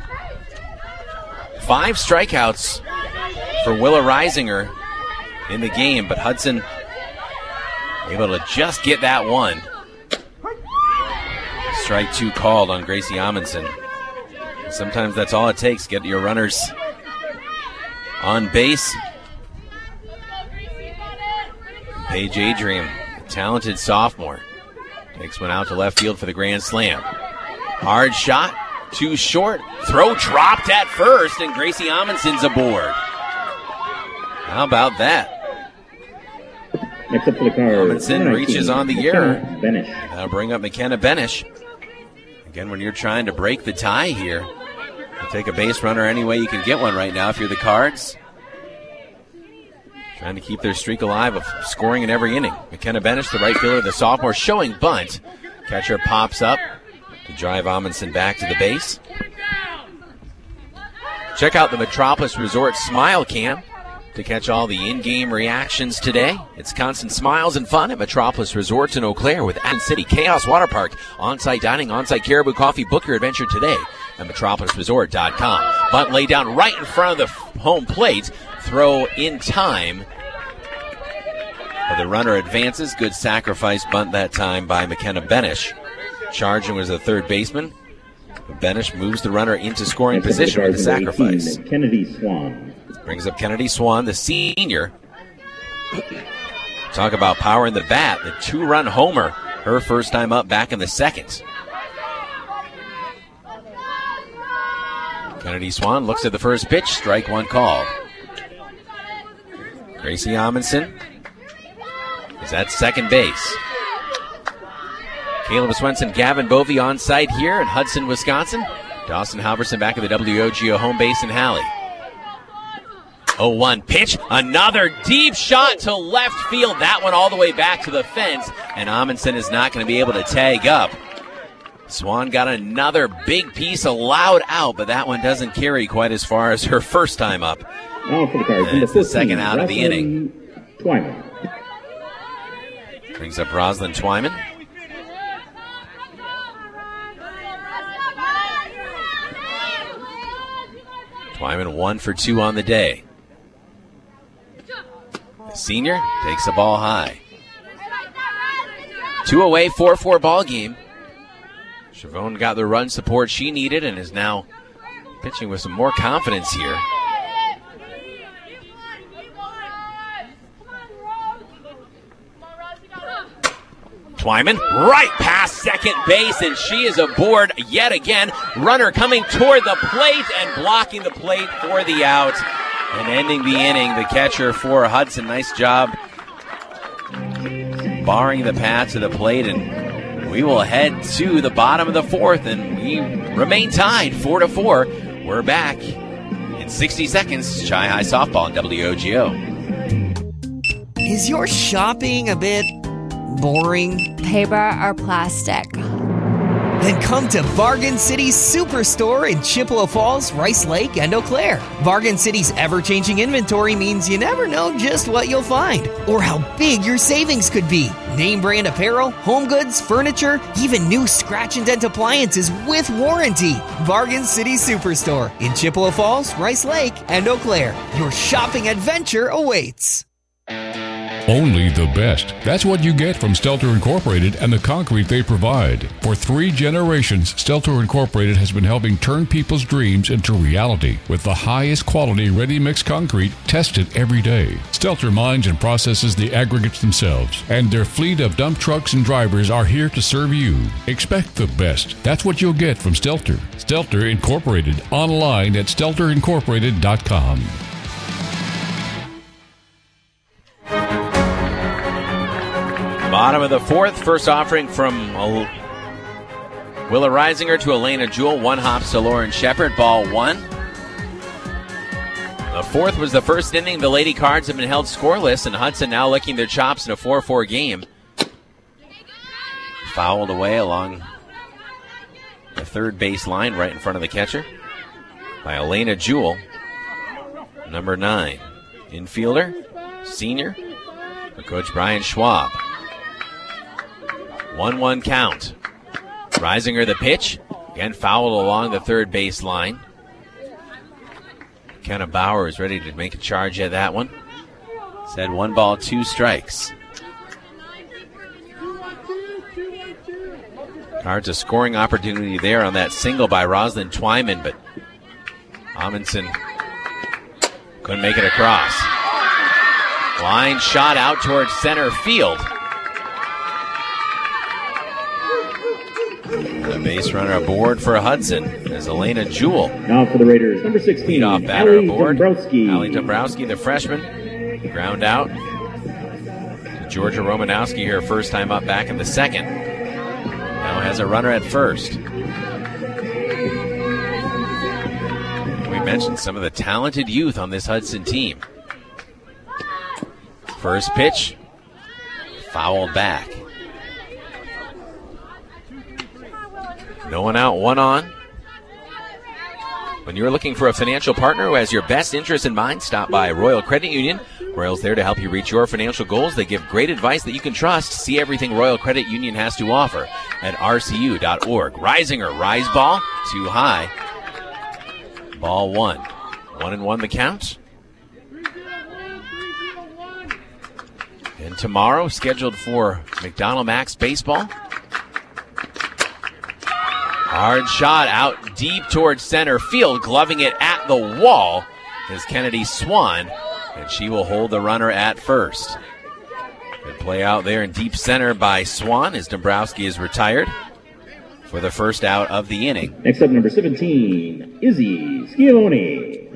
5 strikeouts for Willa Reisinger in the game, but Hudson able to just get that one. Strike 2 called on Gracie Amundsen. Sometimes that's all it takes, get your runners on base. Paige Adrian, a talented sophomore, takes one out to left field for the grand slam. Hard shot, too short, throw dropped at first, and Gracie Amundsen's aboard. How about that? Next up for the card, Amundsen reaches on the error. Benish. That'll bring up McKenna Benish. Again, when you're trying to break the tie here, you take a base runner any way you can get one right now if you're the Cards. Trying to keep their streak alive of scoring in every inning. McKenna Benish, the right fielder, the sophomore, showing bunt. Catcher pops up to drive Amundsen back to the base. Check out the Metropolis Resort Smile Cam to catch all the in-game reactions today. It's constant smiles and fun at Metropolis Resorts in Eau Claire with Athens City Chaos Water Park. On-site dining, on-site Caribou Coffee. Book your adventure today at metropolisresort.com. Bunt laid down right in front of the home plate. Throw in time. But the runner advances. Good sacrifice bunt that time by McKenna Benish. Charging was the third baseman, Benish moves the runner into scoring position with the sacrifice. 18, Kennedy Swan. Brings up Kennedy Swan, the senior. Talk about power in the bat. The 2-run homer, her first time up back in the second. Kennedy Swan looks at the first pitch. Strike one called. Gracie Amundsen is at second base. Caleb Swenson, Gavin Bovey on site here in Hudson, Wisconsin. Dawson Halverson back at the WOGO home base in Halley. 0-1 pitch. Another deep shot to left field. That one all the way back to the fence. And Amundsen is not going to be able to tag up. Swan got another big piece allowed out, but that one doesn't carry quite as far as her first time up. And it's the second out of the inning. Twyman. Brings up Rosalind Twyman. Twyman 1 for 2 on the day. The senior takes the ball high. 2 away, 4-4 ball game. Chavone got the run support she needed and is now pitching with some more confidence here. Twyman right past second base, and she is aboard yet again. Runner coming toward the plate and blocking the plate for the out. And ending the inning, the catcher for Hudson. Nice job barring the path to the plate, and we will head to the bottom of the fourth, and we remain tied 4-4. We're back in 60 seconds. Chi High Softball on WOGO. Is your shopping a bit boring? Paper or plastic? Then come to Bargain City Superstore in Chippewa Falls, Rice Lake, and Eau Claire. Bargain City's ever-changing inventory means you never know just what you'll find or how big your savings could be. Name brand apparel, home goods, furniture, even new scratch and dent appliances with warranty. Bargain City Superstore in Chippewa Falls, Rice Lake, and Eau Claire. Your shopping adventure awaits. Only the best. That's what you get from Stelter Incorporated and the concrete they provide. For 3 generations, Stelter Incorporated has been helping turn people's dreams into reality with the highest quality ready-mix concrete tested every day. Stelter mines and processes the aggregates themselves, and their fleet of dump trucks and drivers are here to serve you. Expect the best. That's what you'll get from Stelter. Stelter Incorporated, online at stelterincorporated.com. Bottom of the fourth, first offering from Willa Reisinger to Elena Jewell. 1 hops to Lauren Shepard, ball 1. The fourth was the first inning. The Lady Cards have been held scoreless, and Hudson now licking their chops in a 4-4 game. Fouled away along the third base line right in front of the catcher by Elena Jewell, number 9. Infielder, senior, for Coach Brian Schwab. 1-1 count. Reisinger the pitch. Again fouled along the third base line. Kenna Bauer is ready to make a charge at that one. Said 1 ball, 2 strikes. Cards a scoring opportunity there on that single by Rosalind Twyman, but Amundsen couldn't make it across. Line shot out towards center field. The base runner aboard for Hudson is Elena Jewell. Now for the Raiders, number 16, leadoff batter Allie aboard. Dombrowski. Allie Dombrowski, the freshman. Ground out to Georgia Romanowski, her first time up back in the second. Now has a runner at first. We mentioned some of the talented youth on this Hudson team. First pitch, fouled back. No one out, 1 on. When you're looking for a financial partner who has your best interest in mind, stop by Royal Credit Union. Royal's there to help you reach your financial goals. They give great advice that you can trust. See everything Royal Credit Union has to offer at rcu.org. Reisinger, rise ball, too high. Ball 1. 1-1 the count. And tomorrow, scheduled for McDonald Max baseball. Hard shot out deep towards center field, gloving it at the wall is Kennedy Swan, and she will hold the runner at first. Good play out there in deep center by Swan as Dombrowski is retired for the first out of the inning. Next up, number 17, Izzy Schiavone.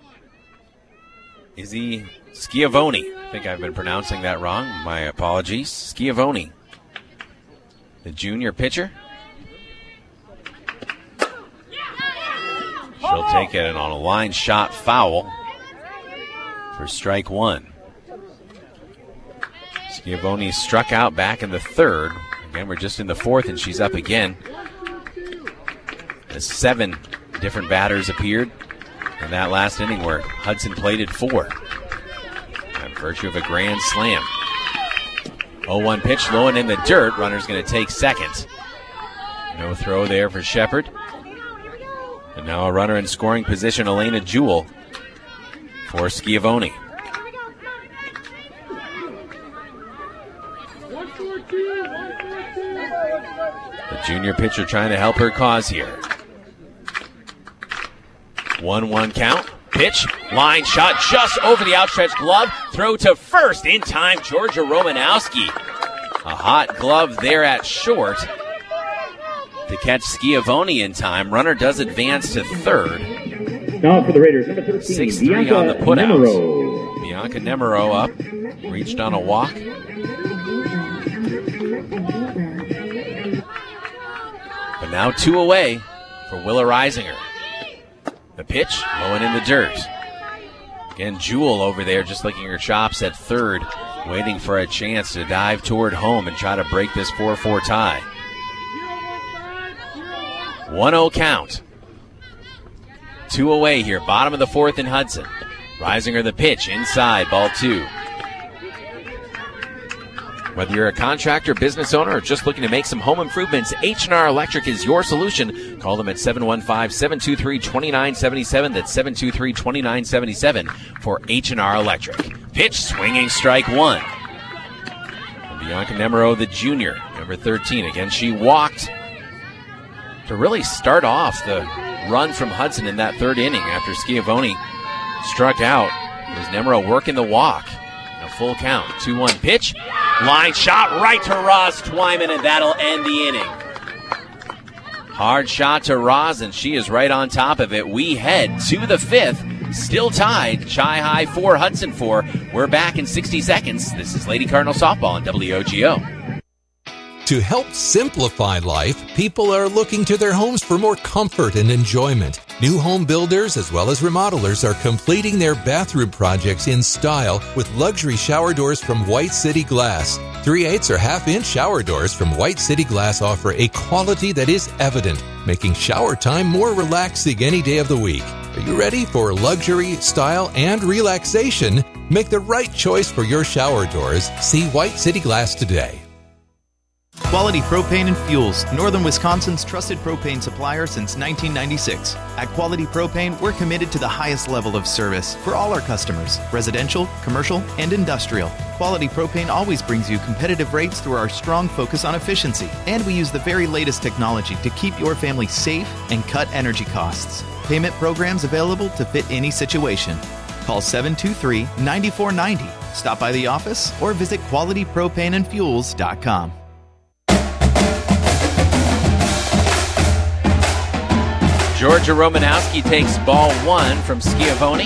Izzy Schiavone. I think I've been pronouncing that wrong. My apologies. Schiavone, the junior pitcher. She'll take it on a line shot foul for strike one. Schiavone struck out back in the third. Again, we're just in the fourth, and she's up again. As 7 different batters appeared in that last inning where Hudson plated 4. By virtue of a grand slam. 0-1 pitch, low and in the dirt. Runner's going to take second. No throw there for Shepard. And now a runner in scoring position, Elena Jewell, for Schiavone. The junior pitcher trying to help her cause here. 1-1 count. Pitch, line shot just over the outstretched glove. Throw to first in time, Georgia Romanowski. A hot glove there at short to catch Schiavone in time. Runner does advance to third. Now for the Raiders, number 13, 6-3 on the putout. Bianca Nemero up, reached on a walk. But now 2 away for Willa Reisinger. The pitch, low and in the dirt. Again, Jewell over there just licking her chops at third, waiting for a chance to dive toward home and try to break this 4-4 tie. 1-0 count. 2 away here, bottom of the fourth in Hudson. Reisinger the pitch, inside, ball 2. Whether you're a contractor, business owner, or just looking to make some home improvements, H&R Electric is your solution. Call them at 715-723-2977. That's 723-2977 for H&R Electric. Pitch, swinging, strike 1. And Bianca Nemero, the junior, number 13. Again, she walked to really start off the run from Hudson in that third inning after Schiavone struck out. It was Nemero working the walk. A full count. 2-1 pitch. Line shot right to Roz Twyman, and that'll end the inning. Hard shot to Roz, and she is right on top of it. We head to the fifth. Still tied. Chi High 4, Hudson 4. We're back in 60 seconds. This is Lady Cardinal Softball on WOGO. To help simplify life, people are looking to their homes for more comfort and enjoyment. New home builders as well as remodelers are completing their bathroom projects in style with luxury shower doors from White City Glass. 3/8 or half-inch shower doors from White City Glass offer a quality that is evident, making shower time more relaxing any day of the week. Are you ready for luxury, style, and relaxation? Make the right choice for your shower doors. See White City Glass today. Quality Propane and Fuels, Northern Wisconsin's trusted propane supplier since 1996. At Quality Propane, we're committed to the highest level of service for all our customers, residential, commercial, and industrial. Quality Propane always brings you competitive rates through our strong focus on efficiency, and we use the very latest technology to keep your family safe and cut energy costs. Payment programs available to fit any situation. Call 723-9490. Stop by the office or visit qualitypropaneandfuels.com. Georgia Romanowski takes ball 1 from Schiavone.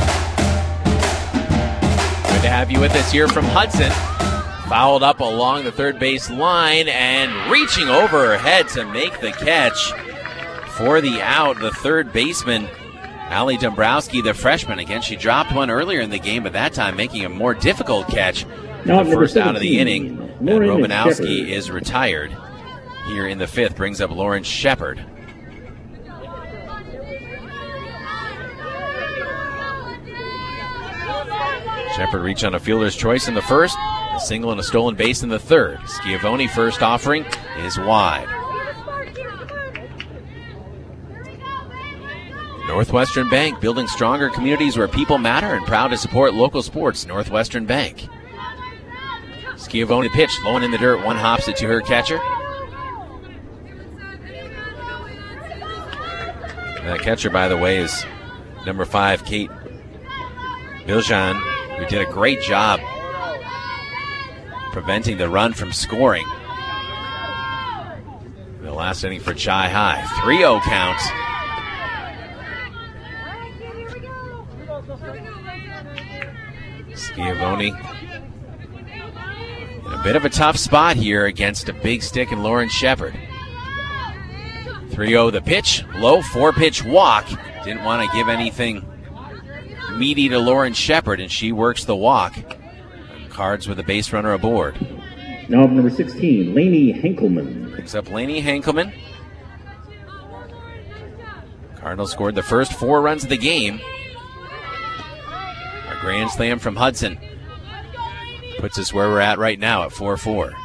Good to have you with us here from Hudson. Fouled up along the third base line and reaching over her head to make the catch for the out, the third baseman, Allie Dombrowski, the freshman. Again, she dropped one earlier in the game, but that time making a more difficult catch. The first out of the inning. And Romanowski is retired here in the fifth. Brings up Lauren Shepard. Shepard reached on a fielder's choice in the first, a single and a stolen base in the third. Schiavone first offering is wide. Northwestern Bank, building stronger communities where people matter and proud to support local sports. Northwestern Bank. Schiavone pitch, low and in the dirt, one hops it to her catcher. And that catcher, by the way, is number 5, Kate Biljan, who did a great job preventing the run from scoring. The last inning for Chi High. 3-0 count. Schiavone in a bit of a tough spot here against a big stick in Lauren Shepard. 3-0 the pitch. Low 4-pitch walk. Didn't want to give anything meaty to Lauren Shepard, and she works the walk. Cards with a base runner aboard. Now up number 16, Lainey Henkelman. Picks up Lainey Henkelman. Cardinals scored the first 4 runs of the game. A grand slam from Hudson puts us where we're at right now at 4-4.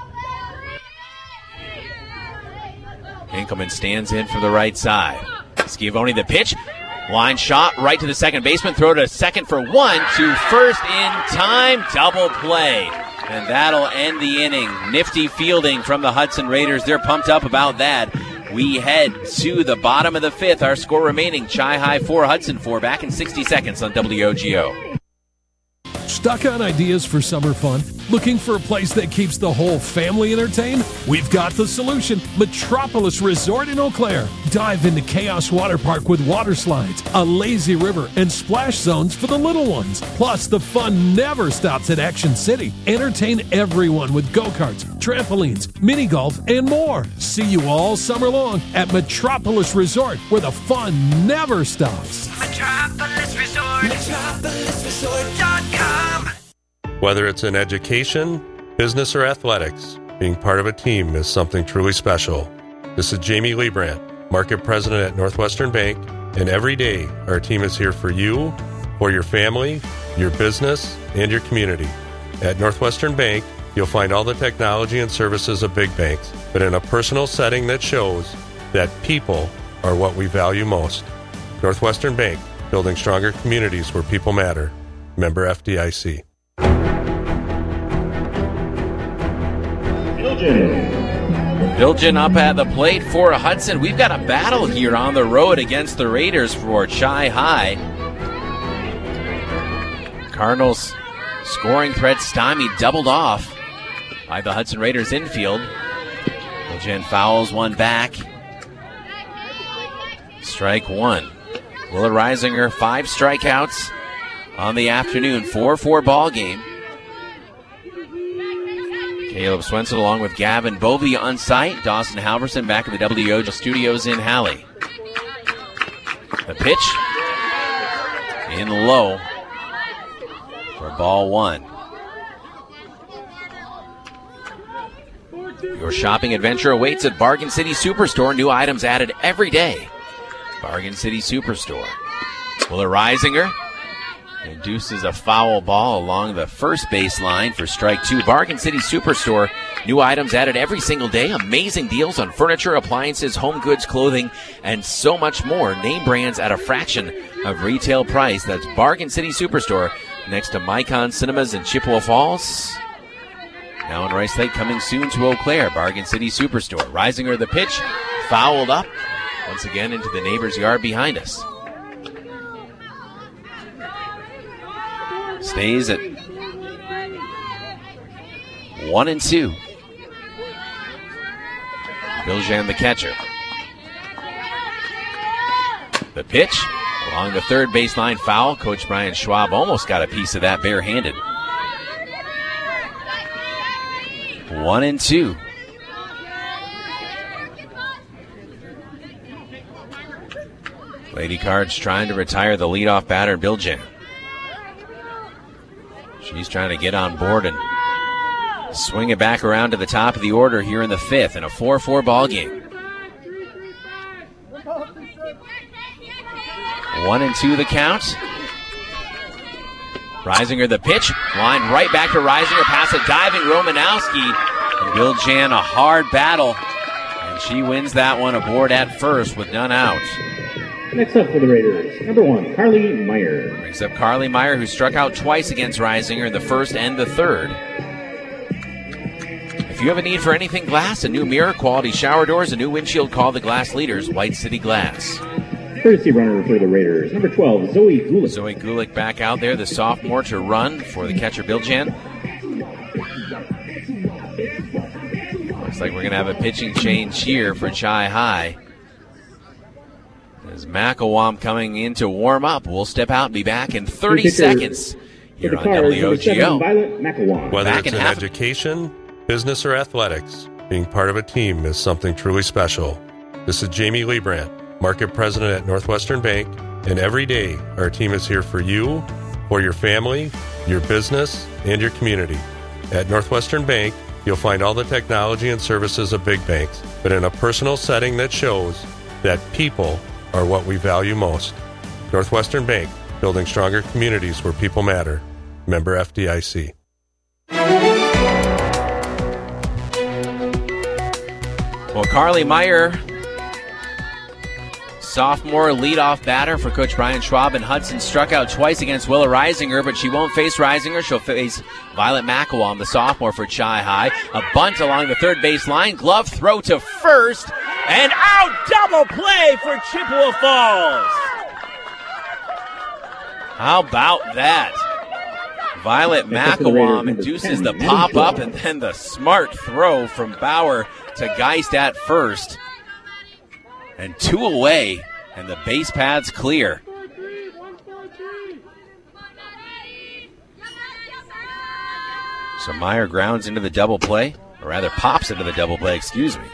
Henkelman stands in from the right side. Schiavone the pitch. Line shot right to the second baseman. Throw to second for 1. To first in time. Double play. And that'll end the inning. Nifty fielding from the Hudson Raiders. They're pumped up about that. We head to the bottom of the 5th. Our score remaining, Chi High 4, Hudson 4. Back in 60 seconds on WOGO. Stuck on ideas for summer fun? Looking for a place that keeps the whole family entertained? We've got the solution. Metropolis Resort in Eau Claire. Dive into Chaos Water Park with water slides, a lazy river, and splash zones for the little ones. Plus, the fun never stops at Action City. Entertain everyone with go-karts, trampolines, mini golf, and more. See you all summer long at Metropolis Resort, where the fun never stops. Metropolis Resort. MetropolisResort.com. Whether it's in education, business, or athletics, being part of a team is something truly special. This is Jamie Liebrandt, Market President at Northwestern Bank, and every day our team is here for you, for your family, your business, and your community. At Northwestern Bank, you'll find all the technology and services of big banks, but in a personal setting that shows that people are what we value most. Northwestern Bank, building stronger communities where people matter. Member FDIC. Biljan up at the plate for Hudson. We've got a battle here on the road against the Raiders for Chi High. Cardinals scoring threat stymied, doubled off by the Hudson Raiders infield. Biljan fouls one back. Strike 1. Willa Reisinger, 5 strikeouts on the afternoon. 4-4 ball game. Caleb Swenson along with Gavin Bovey on site. Dawson Halverson back at the WOGO studios in Halley. The pitch in low for ball 1. Your shopping adventure awaits at Bargain City Superstore. New items added every day. Bargain City Superstore. Willa Reisinger induces a foul ball along the first baseline for strike 2. Bargain City Superstore. New items added every single day. Amazing deals on furniture, appliances, home goods, clothing, and so much more. Name brands at a fraction of retail price. That's Bargain City Superstore next to Micon Cinemas in Chippewa Falls. Now in Rice Lake, coming soon to Eau Claire. Bargain City Superstore. Reisinger the pitch. Fouled up. Once again into the neighbor's yard behind us. Stays at 1-2. Biljan the catcher. The pitch along the third baseline foul. Coach Brian Schwab almost got a piece of that barehanded. 1-2. Lady Cards trying to retire the leadoff batter, Biljan. She's trying to get on board and swing it back around to the top of the order here in the 5th in a 4-4 ball game. 1-2 the count. Reisinger the pitch. Line right back to Reisinger. Past a diving Romanowski. And Biljan a hard battle. And she wins that one aboard at first with none out. Next up for the Raiders, number 1, Carly Meyer. Brings up Carly Meyer, who struck out twice against Reisinger in the first and the third. If you have a need for anything glass, a new mirror, quality shower doors, a new windshield, call the glass leaders, White City Glass. Courtesy runner for the Raiders, number 12, Zoe Gulick. Zoe Gulick back out there, the sophomore, to run for the catcher, Biljan. Looks like we're going to have a pitching change here for Chi High. As McElwain coming in to warm up. We'll step out and be back in 30 seconds here on WOGO. Whether it's in education, business, or athletics, being part of a team is something truly special. This is Jamie Liebrandt, Market President at Northwestern Bank, and every day our team is here for you, for your family, your business, and your community. At Northwestern Bank, you'll find all the technology and services of big banks, but in a personal setting that shows that people are what we value most. Northwestern Bank, building stronger communities where people matter. Member FDIC. Well, Carly Meyer, sophomore leadoff batter for Coach Brian Schwab in Hudson, struck out twice against Willa Reisinger, but she won't face Reisinger. She'll face Violet McElwain, the sophomore for Chi High. A bunt along the third base line, glove throw to first, and out, double play for Chippewa Falls. How about that? Violet McElwain induces the pop-up and then the smart throw from Bauer to Geist at first. And 2 away, and the base pad's clear. So Meyer grounds into the double play, or rather pops into the double play, excuse me.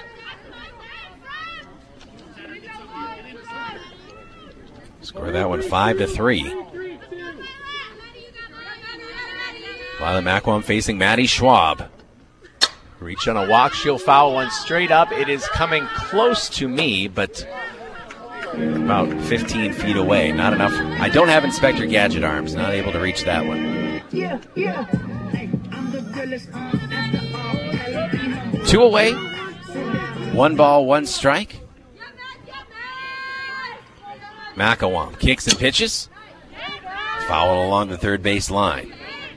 Score that one 5-3. Violet McElwain facing Maddie Schwab. Reach on a walk, she'll foul one straight up. It is coming close to me, but about 15 feet away. Not enough. I don't have Inspector Gadget arms. Not able to reach that one. 2 away. 1 ball, 1 strike. McElwain kicks and pitches. Foul along the third base line.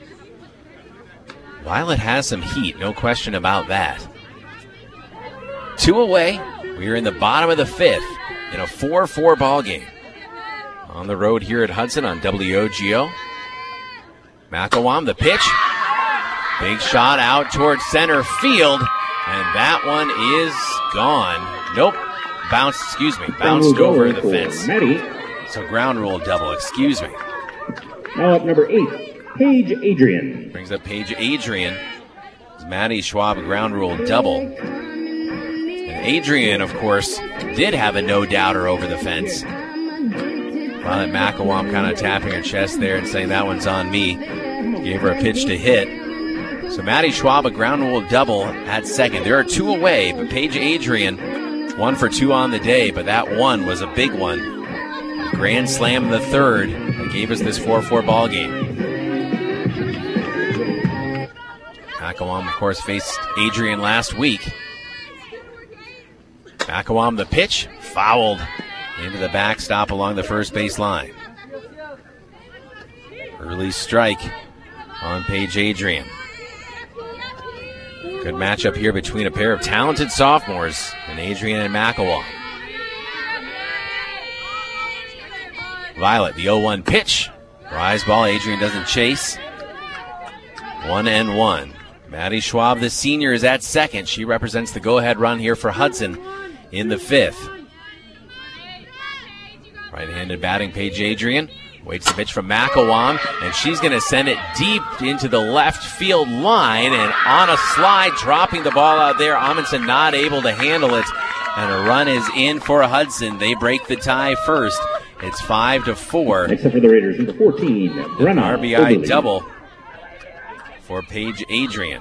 Violet has some heat, no question about that. 2 away. We are in the bottom of the 5th in a 4-4 ball game. On the road here at Hudson on WOGO. McElwain, the pitch. Big shot out towards center field, and that one is gone. Nope. Bounced over the fence. So ground rule double, excuse me. Now up number 8. Paige Adrian. Brings up Paige Adrian. Maddie Schwab ground rule double. And Adrian, of course, did have a no-doubter over the fence. Violet McElwain kind of tapping her chest there and saying that one's on me. Gave her a pitch to hit. So Maddie Schwab a ground rule double at second. There are 2 away, but Paige Adrian 1 for 2 on the day, but that one was a big one. Grand slam in the third that gave us this 4-4 ball game. McElwain, of course, faced Adrian last week. McElwain, the pitch, fouled into the backstop along the first base line. Early strike on Paige Adrian. Good matchup here between a pair of talented sophomores in Adrian and McElwain. Violet, the 0-1 pitch. Rise ball, Adrian doesn't chase. 1-1. Maddie Schwab, the senior, is at second. She represents the go-ahead run here for Hudson in the 5th. Right-handed batting Paige Adrian. Waits the pitch from McElwain, and she's going to send it deep into the left field line, and on a slide, dropping the ball out there. Amundsen not able to handle it, and a run is in for Hudson. They break the tie first. It's 5-4. Except for the Raiders, number 14, Brenna RBI Oberle. double for Paige Adrian.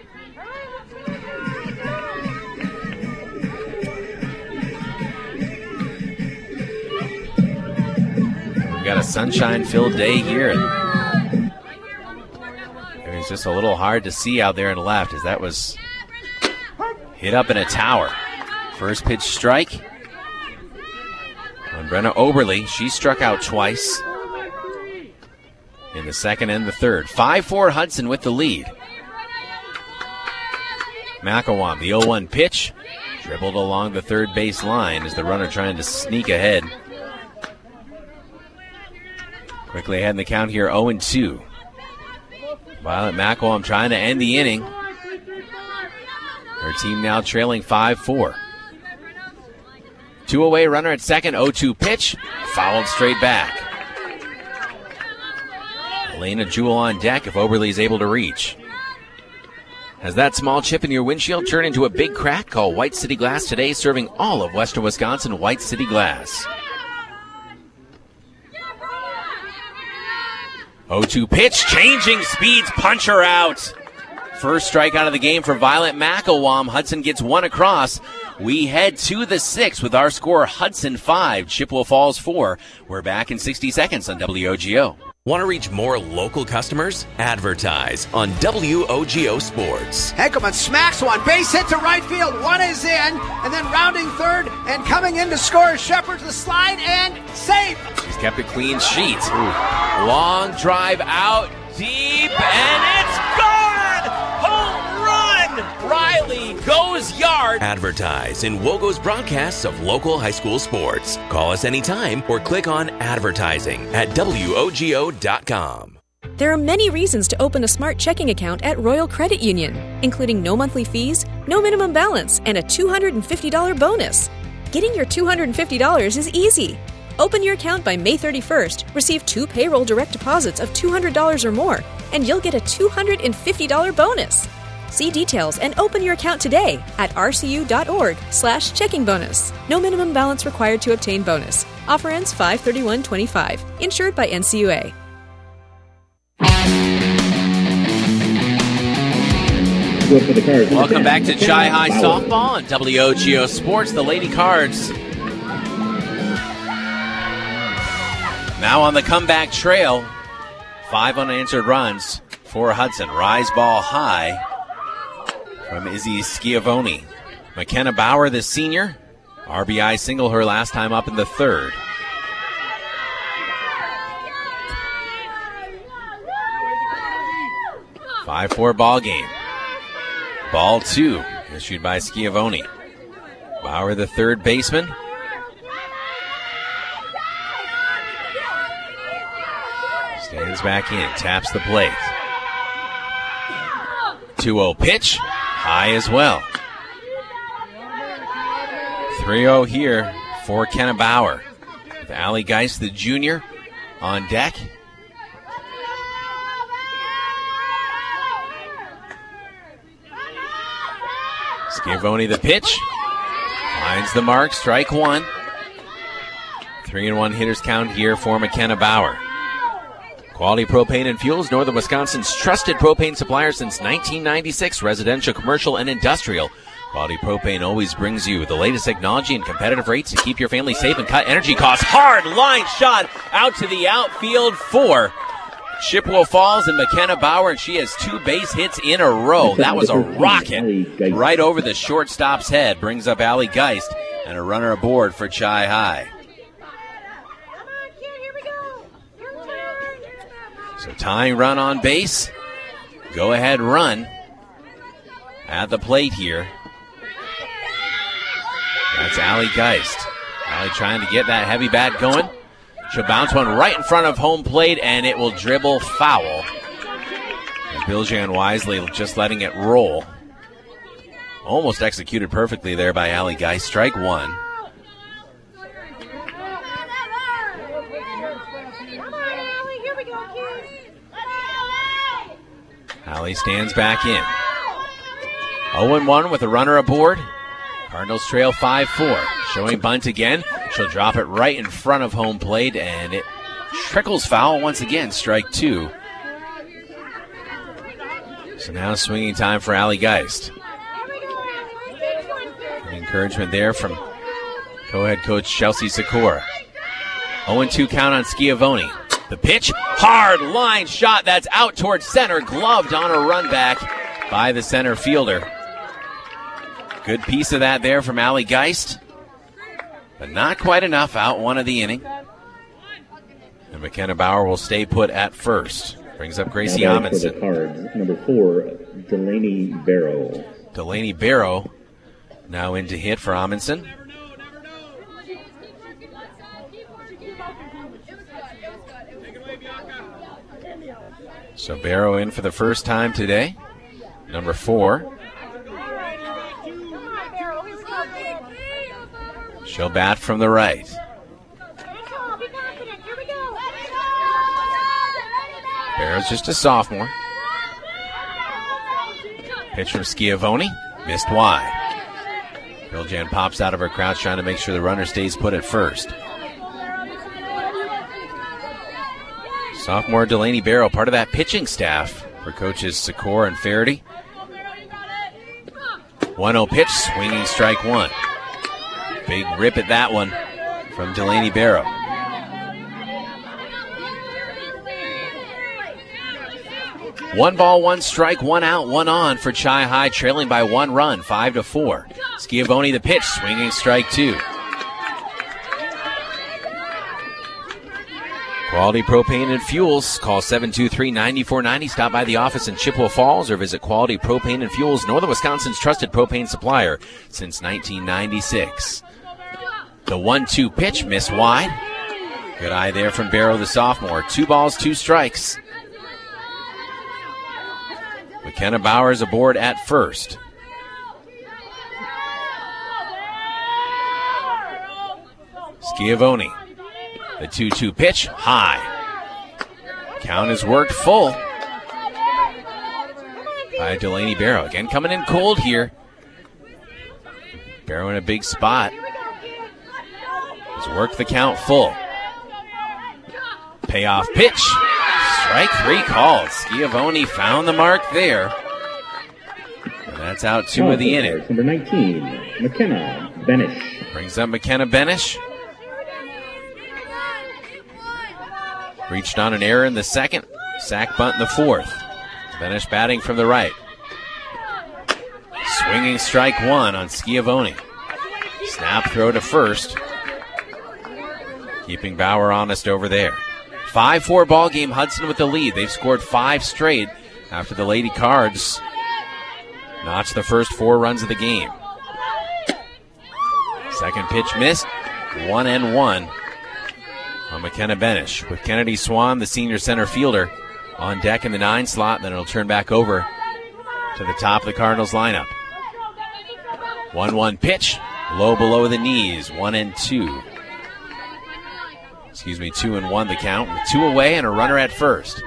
We've got a sunshine-filled day here. It's just a little hard to see out there in the left as that was hit up in a tower. First pitch strike on Brenna Oberle. She struck out twice in the second and the third. 5-4 Hudson with the lead. McElwain, the 0-1 pitch. Dribbled along the third base line as the runner trying to sneak ahead. Quickly ahead in the count here, 0-2. Violet McElwain trying to end the inning. Her team now trailing 5-4. 2 away, runner at second, 0-2 pitch, fouled straight back. Elena Jewell on deck if Oberle is able to reach. Has that small chip in your windshield turned into a big crack? Call White City Glass today, serving all of Western Wisconsin. White City Glass. 0-2 pitch, changing speeds, puncher out. First strikeout of the game for Violet McElwain. Hudson gets one across. We head to the 6th with our score Hudson 5, Chippewa Falls 4. We're back in 60 seconds on WOGO. Want to reach more local customers? Advertise on WOGO Sports. Henkelman smacks one, base hit to right field, one is in, and then rounding third, and coming in to score Shepard, the slide, and save. She's kept a clean sheet. Long drive out deep, and it's gone! Home run! Riley goes yard. Advertise in WOGO's broadcasts of local high school sports. Call us anytime or click on advertising at WOGO.com. There are many reasons to open a smart checking account at Royal Credit Union, including no monthly fees, no minimum balance, and a $250 bonus. Getting your $250 is easy. Open your account by May 31st, receive 2 payroll direct deposits of $200 or more, and you'll get a $250 bonus. See details and open your account today at rcu.org/checking bonus. No minimum balance required to obtain bonus. Offer ends 5/31/25. Insured by NCUA. Welcome back to Chi High Softball on WOGO Sports. The Lady Cards now on the comeback trail. 5 unanswered runs for Hudson. Rise ball high from Izzy Schiavone. McKenna Bauer, the senior. RBI single her last time up in the 3rd. Five-4 ball game. Ball 2 issued by Schiavone. Bauer, the 3rd baseman. Stands back in, taps the plate. 2-0 pitch, high as well. 3-0 here for Kenna Bauer. With Allie Geist, the junior, on deck. Schiavone the pitch. Finds the mark, strike 1. 3-1 hitters count here for McKenna Bauer. Quality Propane and Fuels, Northern Wisconsin's trusted propane supplier since 1996, residential, commercial, and industrial. Quality Propane always brings you the latest technology and competitive rates to keep your family safe and cut energy costs. Hard line shot out to the outfield for Chippewa Falls and McKenna Bauer, and she has 2 base hits in a row. That was a rocket right over the shortstop's head. Brings up Allie Geist and a runner aboard for Chi High. So tying run on base. Go ahead run at the plate here. That's Allie Geist. Allie trying to get that heavy bat going. She'll bounce one right in front of home plate, and it will dribble foul. Biljan wisely just letting it roll. Almost executed perfectly there by Allie Geist. Strike 1. Allie stands back in. 0-1 with a runner aboard. Cardinals trail 5-4. Showing bunt again. She'll drop it right in front of home plate, and it trickles foul once again. Strike 2. So now swinging time for Allie Geist. An encouragement there from co-head coach Chelsea Sikora. 0-2 count on Schiavone. The pitch, hard line shot. That's out towards center. Gloved on a run back by the center fielder. Good piece of that there from Allie Geist. But not quite enough. Out one of the inning. And McKenna Bauer will stay put at first. Brings up Gracie Amundsen. For the Cards, number 4, Delaney Barrow. Delaney Barrow now in to hit for Amundsen. So Barrow in for the first time today. Number 4. She'll bat from the right. Barrow's just a sophomore. Pitch from Schiavone. Missed wide. Biljan pops out of her crouch trying to make sure the runner stays put at first. Sophomore Delaney Barrow, part of that pitching staff for coaches Secor and Faraday. 1-0 pitch, swinging strike 1. Big rip at that one from Delaney Barrow. One ball, one strike, one out, one on for Chi High, trailing by 1 run, 5-4. Schiavone the pitch, swinging strike 2. Quality Propane and Fuels. Call 723-9490. Stop by the office in Chippewa Falls or visit Quality Propane and Fuels, Northern Wisconsin's trusted propane supplier since 1996. The 1-2 pitch, missed wide. Good eye there from Barrow, the sophomore. 2 balls, 2 strikes. McKenna Bowers aboard at first. Schiavone. The 2-2 pitch, high. Count is worked full by Delaney Barrow. Again, coming in cold here. Barrow in a big spot. Has worked the count full. Payoff pitch. Strike 3 called. Schiavone found the mark there. And that's out 2 of the inning. Number 19, McKenna Benish. Brings up McKenna Benish. Reached on an error in the second. Sack bunt in the fourth. Benish batting from the right. Swinging strike 1 on Schiavone. Snap throw to first. Keeping Bauer honest over there. 5-4 ball game. Hudson with the lead. They've scored 5 straight after the Lady Cards notched the first 4 runs of the game. Second pitch missed. 1-1 on McKenna Benish. With Kennedy Swan, the senior center fielder, on deck in the 9 slot. Then it'll turn back over to the top of the Cardinals lineup. 1-1 pitch. Low below the knees. 1-2. 2-1 the count, with 2 away and a runner at first.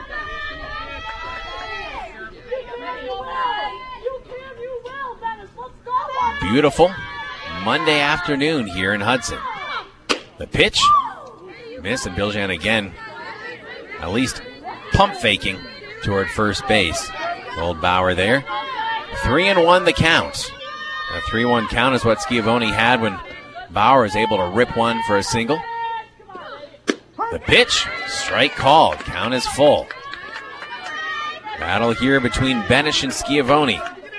Beautiful Monday afternoon here in Hudson. The pitch, miss, and Biljan again, at least pump faking toward first base. Old Bauer there. 3-1 the count. A 3-1 count is what Schiavone had when Bauer was able to rip one for a single. The pitch, strike called. Count is full. Battle here between Benish and Schiavone.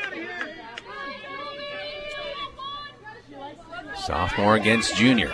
Sophomore against junior.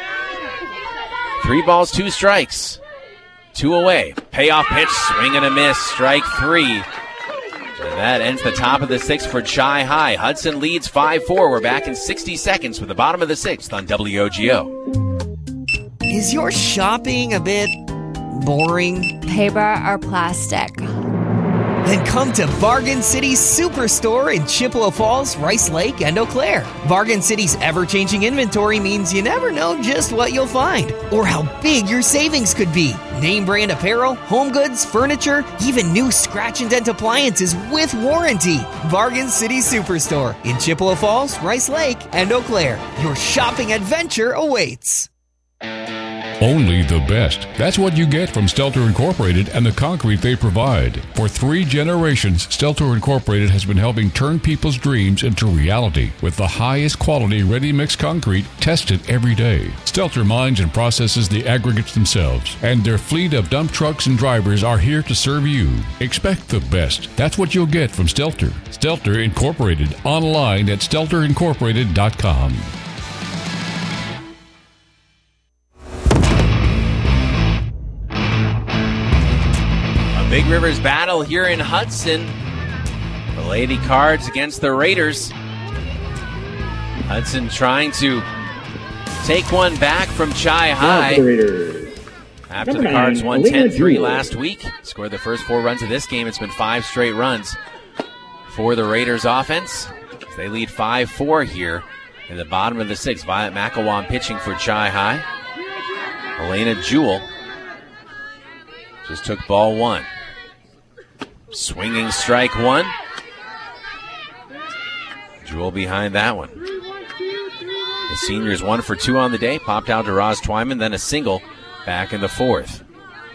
3 balls, 2 strikes. 2 away. Payoff pitch, swing and a miss. Strike 3. And that ends the top of the 6th for Chi High. Hudson leads 5-4. We're back in 60 seconds with the bottom of the 6th on WOGO. Is your shopping a bit boring? Paper or plastic? Then come to Bargain City's Superstore in Chippewa Falls, Rice Lake, and Eau Claire. Bargain City's ever-changing inventory means you never know just what you'll find or how big your savings could be. Name brand apparel, home goods, furniture, even new scratch and dent appliances with warranty. Bargain City Superstore in Chippewa Falls, Rice Lake, and Eau Claire. Your shopping adventure awaits. Only the best. That's what you get from Stelter Incorporated and the concrete they provide. For 3 generations, Stelter Incorporated has been helping turn people's dreams into reality with the highest quality ready-mix concrete tested every day. Stelter mines and processes the aggregates themselves, and their fleet of dump trucks and drivers are here to serve you. Expect the best. That's what you'll get from Stelter. Stelter Incorporated, online at stelterincorporated.com. Big Rivers battle here in Hudson. The Lady Cards against the Raiders. Hudson trying to take one back from Chi High After the Cards won 10-3 last week, scored the first 4 runs of this game. It's been 5 straight runs for the Raiders offense. They lead 5-4 here in the bottom of the 6th. Violet McElwain pitching for Chi High. Elena Jewell just took ball 1. Swinging strike 1. Jewell behind that one. The seniors 1 for 2 on the day. Popped out to Roz Twyman, then a single back in the 4th.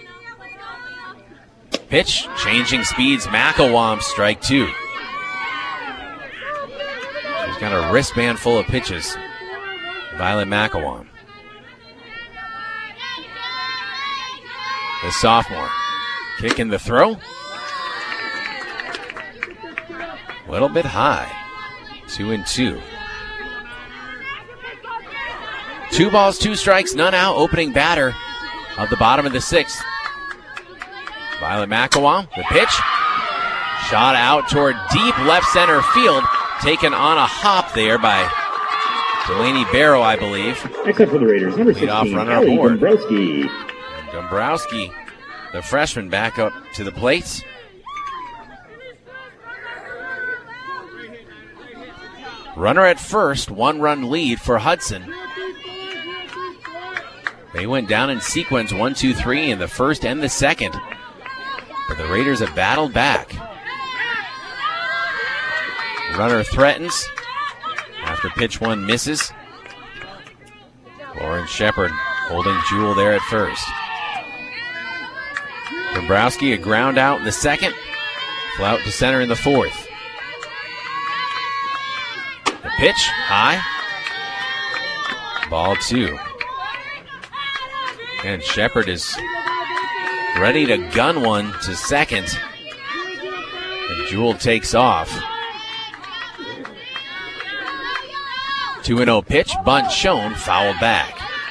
Pitch, changing speeds. McElwain, strike 2. She's got a wristband full of pitches. Violet McElwain. The sophomore. Kick in the throw. A little bit high. 2-2. 2 balls, 2 strikes, none out. Opening batter of the bottom of the 6th. Violet McElwain, the pitch. Shot out toward deep left center field. Taken on a hop there by Delaney Barrow, I believe. Except for the Raiders, number 16, leadoff runner Ellie aboard. Dombrowski. Dombrowski, the freshman, back up to the plate. Runner at first, 1-run lead for Hudson. They went down in sequence 1, 2, 3 in the first and the second. But the Raiders have battled back. Runner threatens after pitch 1 misses. Lauren Shepard holding Jewell there at first. Dombrowski, a ground out in the second. Flout to center in the 4th. The pitch, high. Ball 2. And Shepard is ready to gun one to second. And Jewell takes off. 2-0 pitch, bunt shown, foul back.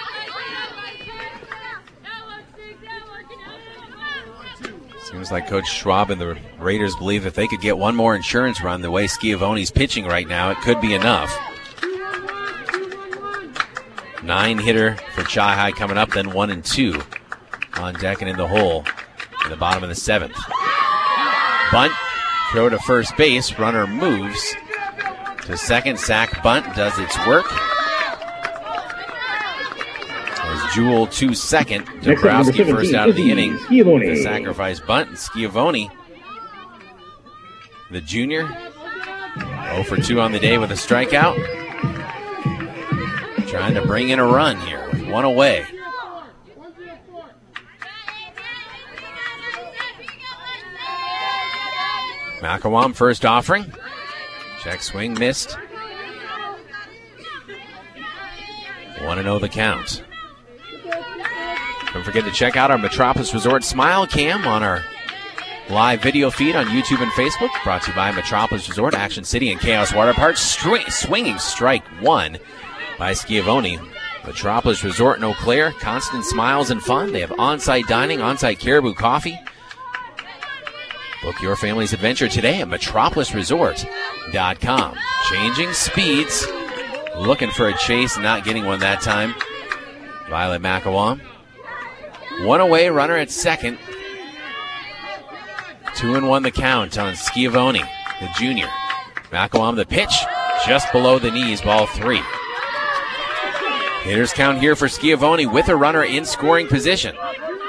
Seems like Coach Schwab and the Raiders believe if they could get one more insurance run the way Schiavone's pitching right now, it could be enough. 9-hitter for Chi High coming up, then 1 and 2 on deck and in the hole in the bottom of the 7th. Bunt, throw to first base, runner moves to second, sack bunt, does its work. As Jewell to second, Dombrowski first out of the inning. The sacrifice bunt, and Schiavone, the junior, 0 for 2 on the day with a strikeout. Trying to bring in a run here with 1 away. McElwain first offering. Check swing missed. 1-0 the count. Don't forget to check out our Metropolis Resort Smile Cam on our live video feed on YouTube and Facebook. Brought to you by Metropolis Resort, Action City, and Chaos Water Park. Swinging strike 1 by Schiavone. Metropolis Resort in Eau Claire. Constant smiles and fun. They have on-site dining, on-site Caribou coffee. Book your family's adventure today at metropolisresort.com. Changing speeds. Looking for a chase, not getting one that time. Violet McElwain. 1 away, runner at second. 2-1 the count on Schiavone, the junior. McElwain the pitch, just below the knees, ball 3. Hitters count here for Schiavone with a runner in scoring position.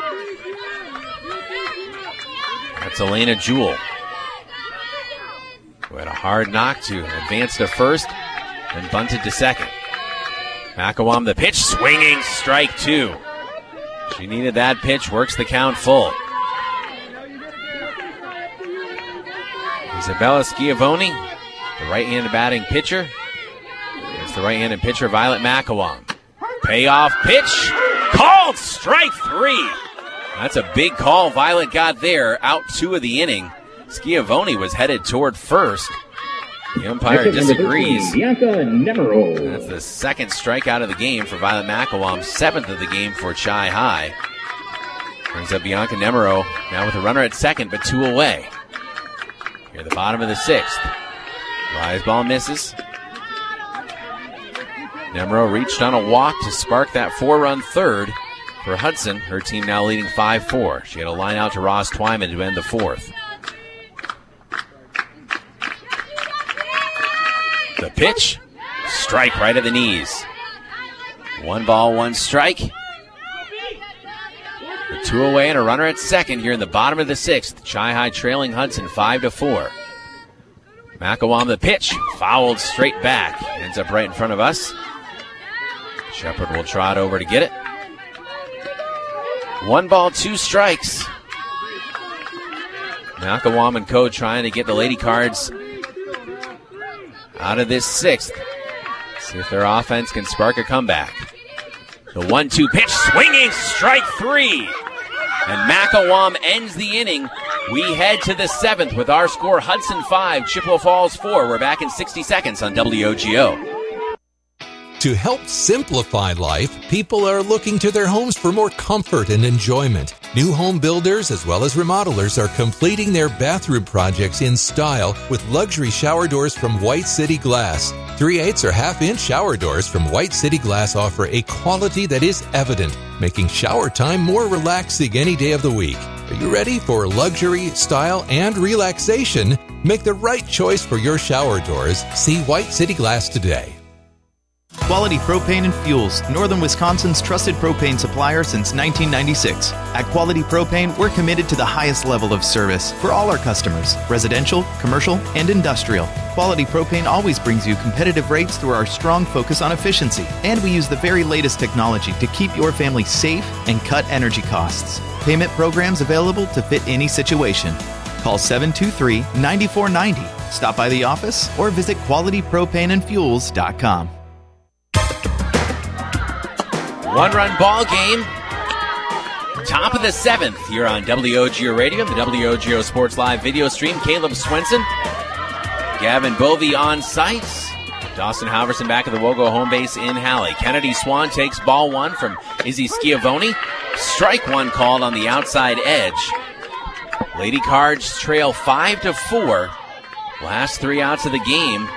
That's Elena Jewell, who had a hard knock to advance to first and bunted to second. McElwain the pitch, swinging, strike 2. She needed that pitch, works the count full. Isabella Schiavone, the right-handed batting pitcher. It's the right-handed pitcher, Violet McElwain. Payoff pitch, called strike 3. That's a big call Violet got there, out 2 of the inning. Schiavone was headed toward first. The umpire disagrees. Bianca Nemero. That's the second strikeout of the game for Violet McElwain, 7th of the game for Chi High. Brings up Bianca Nemero now with a runner at second, but 2 away. Here at the bottom of the 6th. Rise ball misses. Nemero reached on a walk to spark that 4-run third for Hudson. Her team now leading 5-4. She had a line out to Roz Twyman to end the fourth. The pitch. Strike right at the knees. 1 ball, 1 strike. The 2 away and a runner at second here in the bottom of the 6th. Chi-High trailing Hudson 5-4. McElwain the pitch. Fouled straight back. Ends up right in front of us. Shepard will trot over to get it. 1 ball, 2 strikes. McElwain and co trying to get the Lady Cards out of this 6th. See if their offense can spark a comeback. The 1-2 pitch, swinging, strike 3. And McElwain ends the inning. We head to the 7th with our score Hudson 5, Chippewa Falls 4. We're back in 60 seconds on WOGO. To help simplify life, people are looking to their homes for more comfort and enjoyment. New home builders as well as remodelers are completing their bathroom projects in style with luxury shower doors from White City Glass. 3/8 or half-inch shower doors from White City Glass offer a quality that is evident, making shower time more relaxing any day of the week. Are you ready for luxury, style, and relaxation? Make the right choice for your shower doors. See White City Glass today. Quality Propane and Fuels, Northern Wisconsin's trusted propane supplier since 1996. At Quality Propane, we're committed to the highest level of service for all our customers, residential, commercial, and industrial. Quality Propane always brings you competitive rates through our strong focus on efficiency, and we use the very latest technology to keep your family safe and cut energy costs. Payment programs available to fit any situation. Call 723-9490. Stop by the office or visit qualitypropaneandfuels.com. 1-run ball game. Top of the 7th here on WOGO Radio, the WOGO Sports Live video stream. Caleb Swenson, Gavin Bovey on site. Dawson Halverson back at the Wogo home base in Halley. Kennedy Swan takes ball 1 from Izzy Schiavone. Strike 1 called on the outside edge. Lady Cards trail 5-4. Last 3 outs of the game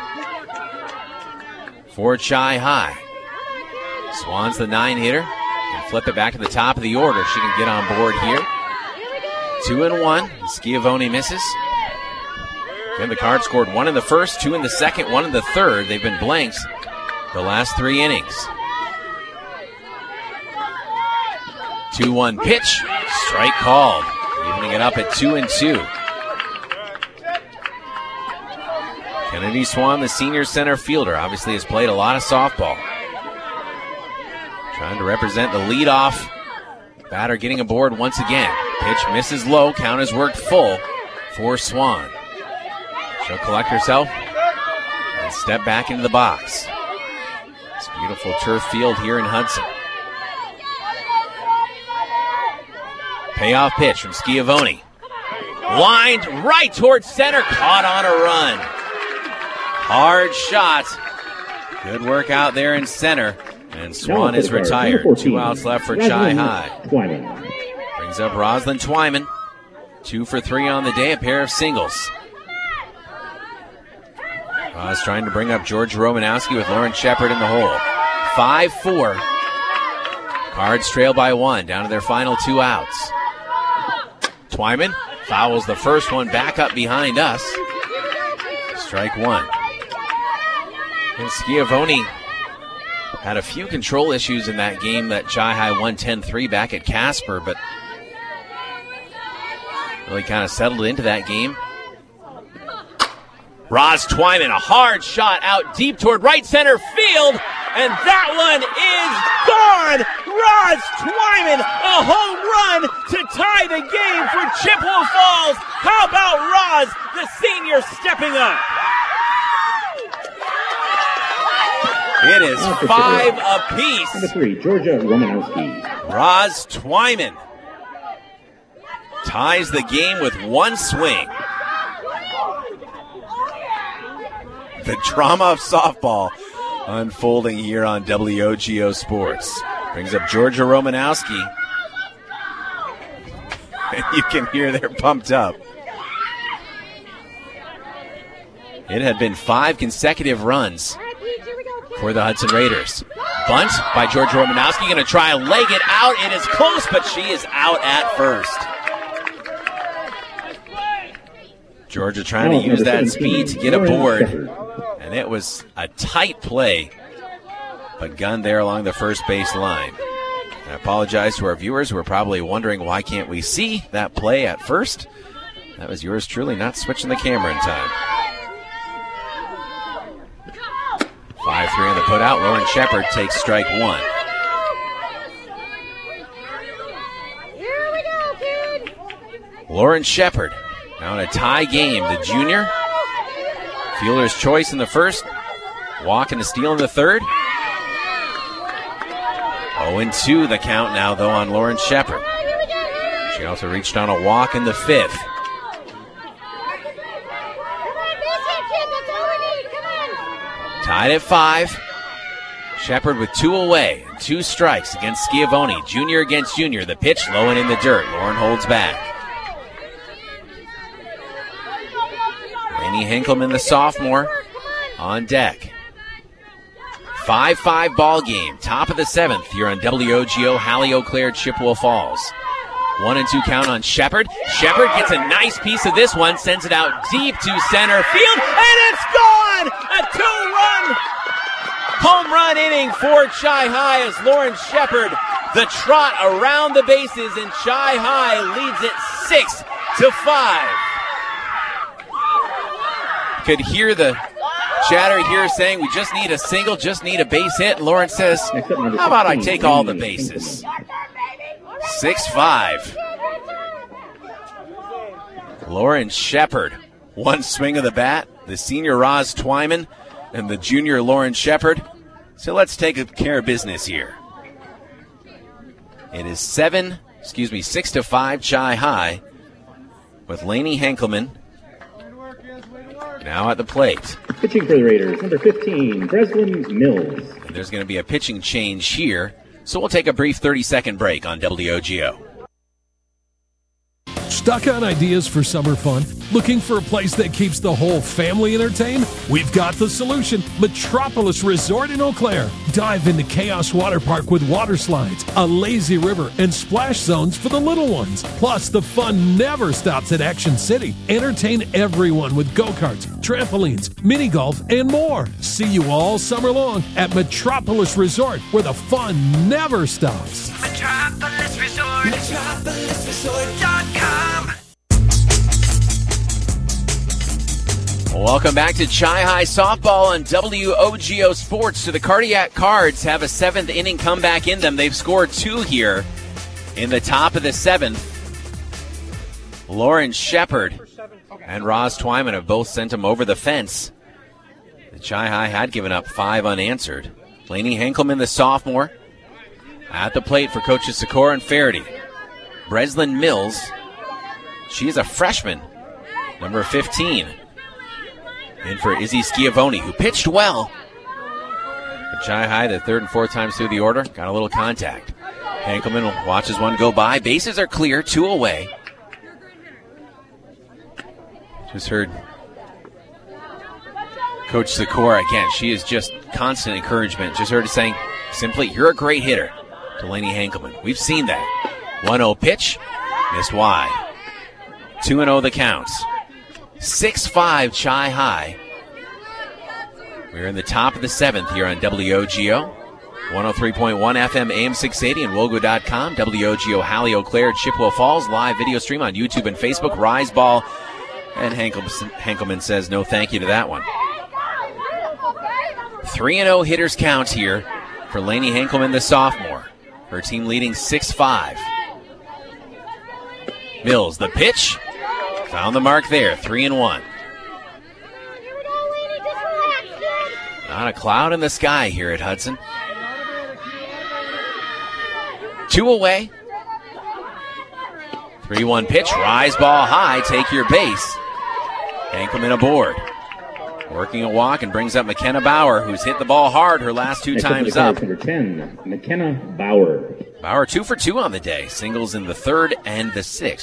for Chi-High. Swan's the 9-hitter. Can flip it back to the top of the order. She can get on board here. 2-1. Schiavone misses. Again, the Cards scored 1 in the first, 2 in the second, 1 in the third. They've been blanks the last 3 innings. 2-1 pitch. Strike called. Evening it up at 2-2. Kennedy Swan, the senior center fielder, obviously has played a lot of softball. Trying to represent the leadoff batter, getting aboard once again. Pitch misses low. Count has worked full for Swan. She'll collect herself and step back into the box. It's a beautiful turf field here in Hudson. Payoff pitch from Schiavone. Lined right towards center. Caught on a run. Hard shot. Good work out there in center. And Swan is retired. 2 outs left for Chi-High. Brings up Rosalind Twyman. 2 for 3 on the day, a pair of singles. Roz trying to bring up George Romanowski with Lauren Shepard in the hole. 5-4. Cards trail by 1, down to their final 2 outs. Twyman fouls the first one back up behind us. Strike 1. And Schiavone had a few control issues in that game that Chi-High won 10-3 back at Casper, but really kind of settled into that game. Roz Twyman, a hard shot out deep toward right center field, and that one is gone! Roz Twyman, a home run to tie the game for Chippewa Falls. How about Roz, the senior, stepping up? It is 5 apiece. Number 3, Georgia Romanowski. Roz Twyman ties the game with 1 swing. The drama of softball unfolding here on WOGO Sports. Brings up Georgia Romanowski. And you can hear they're pumped up. It had been 5 consecutive runs for the Hudson Raiders. bunt by Georgia Romanowski. Going to try and leg it out. It is close, but she is out at first. Georgia trying to use that speed to get a board. And it was a tight play, but gunned there along the first base line. I apologize to our viewers who are probably wondering why can't we see that play at first. That was yours truly not switching the camera in time. 5-3 on the putout. Lauren Shepard takes strike one. Lauren Shepard now in a tie game. The junior, fielder's choice in the first, walk and a steal in the third. 0-2 the count now, though, on Lauren Shepard. She also reached on a walk in the fifth. Tied at 5. Shepard with 2 away and 2 strikes against Schiavone. Junior against junior. The pitch low and in the dirt. Lauren holds back. Lainey Henkelman, the sophomore, on deck. 5-5 ball game. Top of the 7th here on WOGO, Hallie Eau Claire, Chippewa Falls. 1-2 count on Shepard. Shepard gets a nice piece of this one, sends it out deep to center field, and it's gone! A 2-run home run inning for Chi High as Lauren Shepard, the trot around the bases, and Chi High leads it 6-5. Could hear the chatter here saying we just need a single, just need a base hit. And Lauren says, how about I take all the bases? 6-5. Lauren Shepard, one swing of the bat. The senior Roz Twyman and the junior Lauren Shepard. So let's take care of business here. It is 6-5 Chi High with Lainey Henkelman now at the plate. Pitching for the Raiders, number 15, Breslin Mills. And there's going to be a pitching change here, so we'll take a brief 30-second break on WOGO. Stuck on ideas for summer fun? Looking for a place that keeps the whole family entertained? We've got the solution. Metropolis Resort in Eau Claire. Dive into Chaos Water Park with water slides, a lazy river, and splash zones for the little ones. Plus, the fun never stops at Action City. Entertain everyone with go-karts, trampolines, mini golf, and more. See you all summer long at Metropolis Resort, where the fun never stops. Metropolis Resort. MetropolisResort.com. Welcome back to Chi High Softball on WOGO Sports. So the Cardiac Cards have a 7th inning comeback in them. They've scored 2 here in the top of the 7th. Lauren Shepard and Roz Twyman have both sent them over the fence. The Chi High had given up 5 unanswered. Lainey Henkelman, the sophomore, at the plate for coaches Sikora and Faraday. Breslin Mills, she's a freshman, number 15. In for Izzy Schiavone, who pitched well. But Chi High, the 3rd and 4th times through the order, got a little contact. Henkelman watches one go by. Bases are clear, 2 away. Just heard Coach Sikora again. She is just constant encouragement. Just heard her saying simply, you're a great hitter, to Lainey Henkelman. We've seen that. 1-0 pitch, missed wide. 2-0 the counts. 6-5 Chi High. We're in the top of the 7th here on WOGO. 103.1 FM AM 680 and Wogo.com. WOGO Hallie Eau Claire, Chippewa Falls. Live video stream on YouTube and Facebook. Rise Ball. And Henkelman says no thank you to that one. 3-0 hitters count here for Lainey Henkelman, the sophomore. Her team leading 6-5. Mills, the pitch. Found the mark there, 3-1. Not a cloud in the sky here at Hudson. 2 away. 3-1 pitch, rise ball high, take your base. Henkelman aboard. Working a walk and brings up McKenna Bauer, who's hit the ball hard her last 2 times up. Number 10, McKenna Bauer. Bauer 2 for 2 on the day. Singles in the 3rd and the 6th.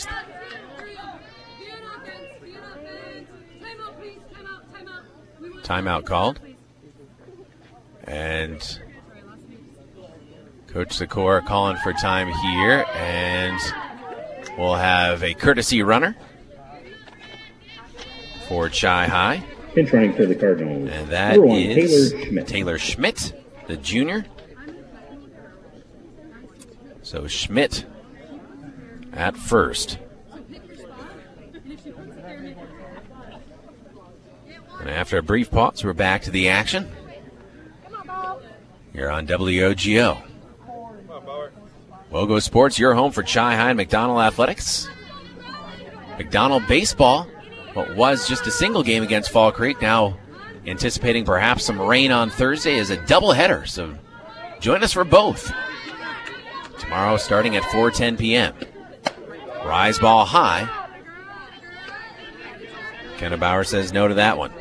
Timeout called. And Coach Sikora calling for time here, and we'll have a courtesy runner for Chi-High. Pinch running for the Cardinals. And that is Taylor Schmidt, the junior. So Schmidt at first. And after a brief pause, we're back to the action. Here on WOGO. Wogo Sports, your home for Chi-High and McDonald Athletics. McDonald baseball, what was just a single game against Fall Creek, now anticipating perhaps some rain on Thursday is a doubleheader. So join us for both. Tomorrow starting at 4:10 p.m. Rise ball high. Kenna Bauer says no to that one.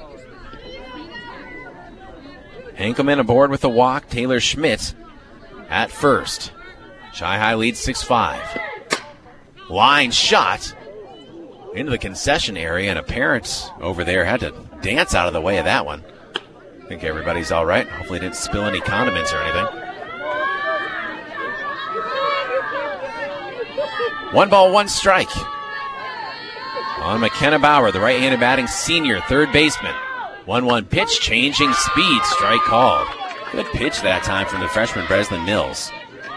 Henkelman aboard with the walk. Taylor Schmidt at first. Chi-High leads 6-5. Line shot into the concession area, and a parent over there had to dance out of the way of that one. I think everybody's all right. Hopefully didn't spill any condiments or anything. 1 strike on McKenna Bauer, the right-handed batting senior, third baseman. 1-1 pitch, changing speed, strike called. Good pitch that time from the freshman Breslin Mills.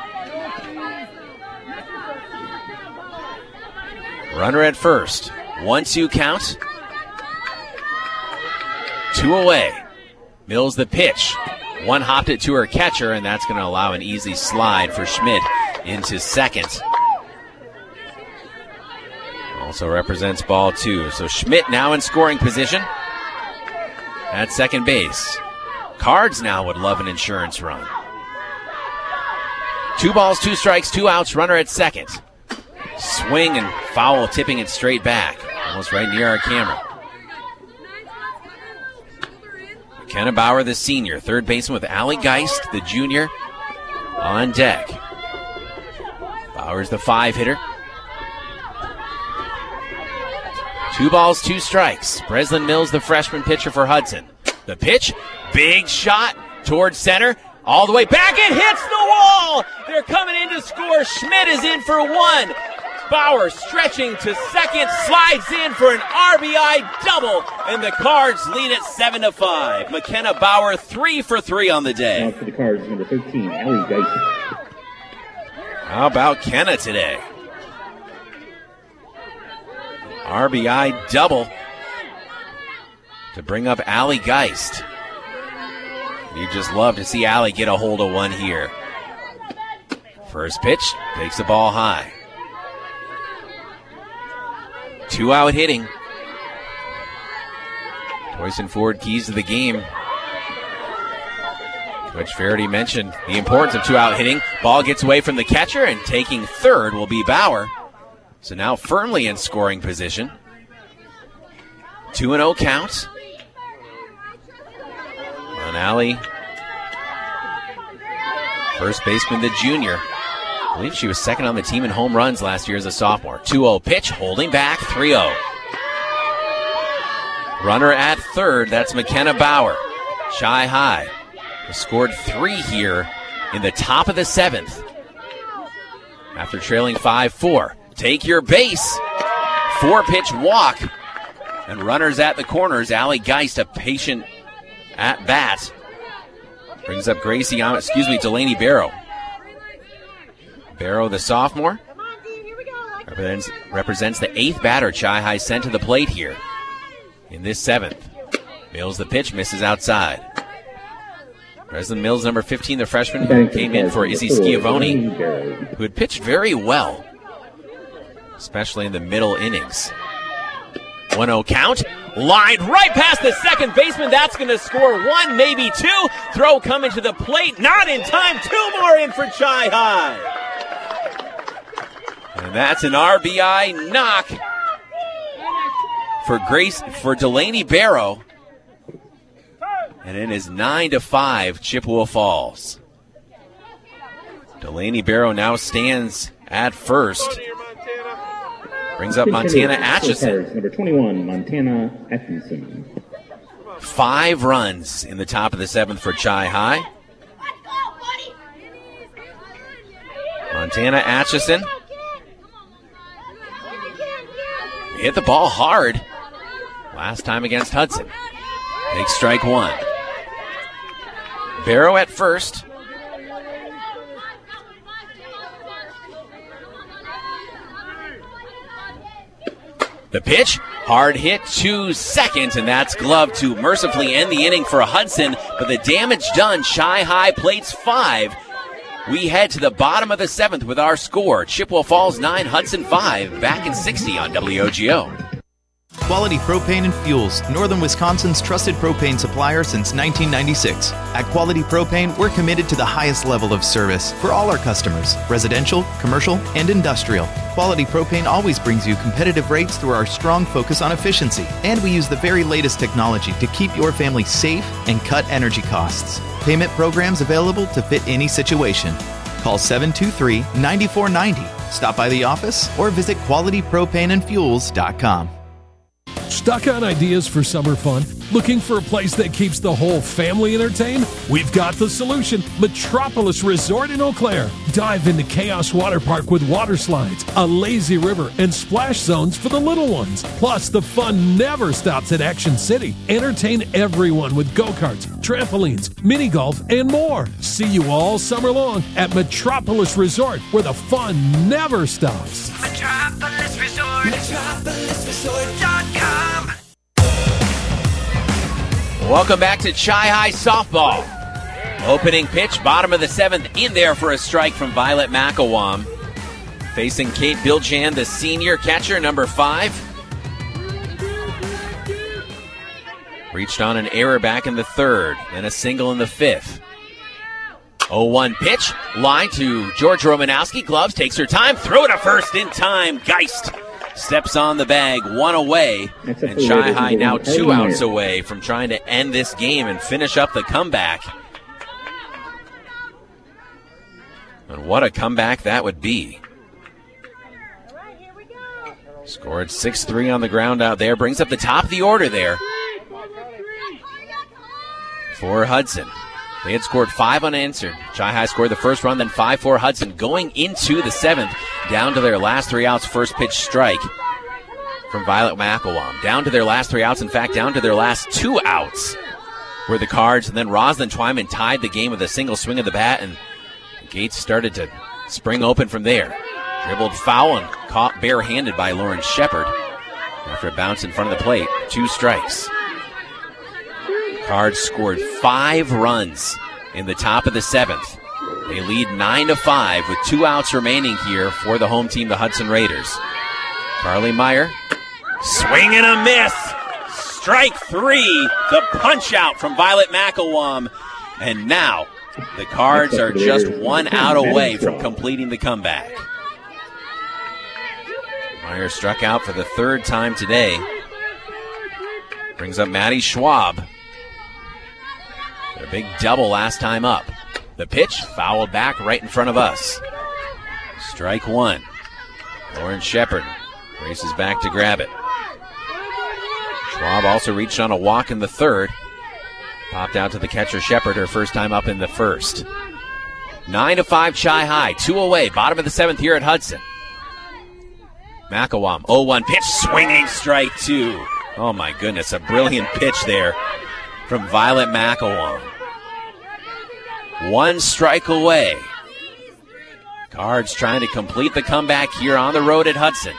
Runner at first. 1-2 count. 2 away. Mills the pitch. One hopped it to her catcher, and that's going to allow an easy slide for Schmidt into second. Also represents ball 2. So Schmidt now in scoring position at second base. Cards now would love an insurance run. 2 balls, 2 strikes, 2 outs, runner at second. Swing and foul, tipping it straight back. Almost right near our camera. McKenna Bauer, the senior, third baseman with Allie Geist, the junior, on deck. Bauer's the 5-hitter. 2 balls, 2 strikes. Breslin Mills, the freshman pitcher for Hudson. The pitch, big shot towards center. All the way back, it hits the wall! They're coming in to score. Schmidt is in for 1. Bauer stretching to second, slides in for an RBI double, and the Cards lead it 7-5. McKenna Bauer 3 for 3 on the day. Now for the Cards, number 13, Allie Geist. How about Kenna today? RBI double to bring up Allie Geist. You just love to see Allie get a hold of one here. First pitch, takes the ball high. 2 out hitting. Toyson Ford keys to the game. Coach Faraday mentioned the importance of 2 out hitting. Ball gets away from the catcher, and taking third will be Bauer. So now firmly in scoring position. 2-0 count on Allie. First baseman, the junior. I believe she was second on the team in home runs last year as a sophomore. 2-0 pitch, holding back, 3-0. Runner at third, that's McKenna Bauer. Chi-High has scored 3 here in the top of the 7th. After trailing 5-4. Take your base. 4-pitch walk. And runners at the corners. Allie Geist, a patient at bat. Brings up Delaney Barrow. Barrow, the sophomore, represents the 8th batter Chi-High sent to the plate here in this 7th. Mills the pitch, misses outside. Breslin Mills, number 15, the freshman, who came in for Izzy Schiavone, who had pitched very well, especially in the middle innings. 1-0 count. Lined right past the second baseman. That's going to score 1, maybe 2. Throw coming to the plate. Not in time. 2 more in for Chi-High. And that's an RBI knock for Delaney Barrow. And it is 9-5 Chippewa Falls. Delaney Barrow now stands at first. Brings up Montana Atchison. Number 21, Montana Atchison. 5 runs in the top of the 7th for Chi-High. Montana Atchison. Hit the ball hard last time against Hudson. Big strike one. Barrow at first. The pitch, hard hit to second, and that's gloved to mercifully end the inning for Hudson. But the damage done, Chi High plates 5. We head to the bottom of the 7th with our score. Chippewa Falls 9, Hudson 5. Back in 60 on WOGO. Quality Propane and Fuels, Northern Wisconsin's trusted propane supplier since 1996. At Quality Propane, we're committed to the highest level of service for all our customers, residential, commercial, and industrial. Quality Propane always brings you competitive rates through our strong focus on efficiency, and we use the very latest technology to keep your family safe and cut energy costs. Payment programs available to fit any situation. Call 723-9490. Stop by the office or visit qualitypropaneandfuels.com. Stuck on ideas for summer fun? Looking for a place that keeps the whole family entertained? We've got the solution. Metropolis Resort in Eau Claire. Dive into Chaos Water Park with water slides, a lazy river, and splash zones for the little ones. Plus, the fun never stops at Action City. Entertain everyone with go-karts, trampolines, mini golf, and more. See you all summer long at Metropolis Resort, where the fun never stops. Metropolis Resort. MetropolisResort.com. Welcome back to Chi High Softball. Opening pitch, bottom of the 7th, in there for a strike from Violet McElwain. Facing Kate Biljan, the senior catcher, number 5. Reached on an error back in the 3rd, then a single in the 5th. 0-1 pitch, line to George Romanowski. Gloves, takes her time, throw to first in time. Geist steps on the bag, 1 away, and Chi High now 2 outs away from trying to end this game and finish up the comeback. And what a comeback that would be. Scored 6-3 on the ground out there, brings up the top of the order there for Hudson. They had scored 5 unanswered. Chi High scored the first run, then 5 for Hudson. Going into the 7th, down to their last 3 outs, first pitch strike from Violet McElwain. Down to their last 3 outs, in fact, down to their last 2 outs were the Cards. And then Rosalind Twyman tied the game with a single swing of the bat, and Gates started to spring open from there. Dribbled foul and caught barehanded by Lauren Shepard after it bounced in front of the plate. 2 strikes. Cards scored 5 runs in the top of the 7th. They lead 9-5 with 2 outs remaining here for the home team, the Hudson Raiders. Carly Meyer, swing and a miss. Strike 3, the punch out from Violet McElwain. And now the Cards are just 1 out away from completing the comeback. Meyer struck out for the 3rd time today. Brings up Maddie Schwab. A big double last time up. The pitch fouled back right in front of us. Strike 1. Lauren Shepard races back to grab it. Schwab also reached on a walk in the 3rd. Popped out to the catcher Shepard, her first time up in the 1st. 9-5 Chi High, 2 away, bottom of the 7th here at Hudson. McElwain, 0-1 pitch, swinging strike 2. Oh my goodness, a brilliant pitch there from Violet McElwain. 1 strike away. Cards trying to complete the comeback here on the road at Hudson.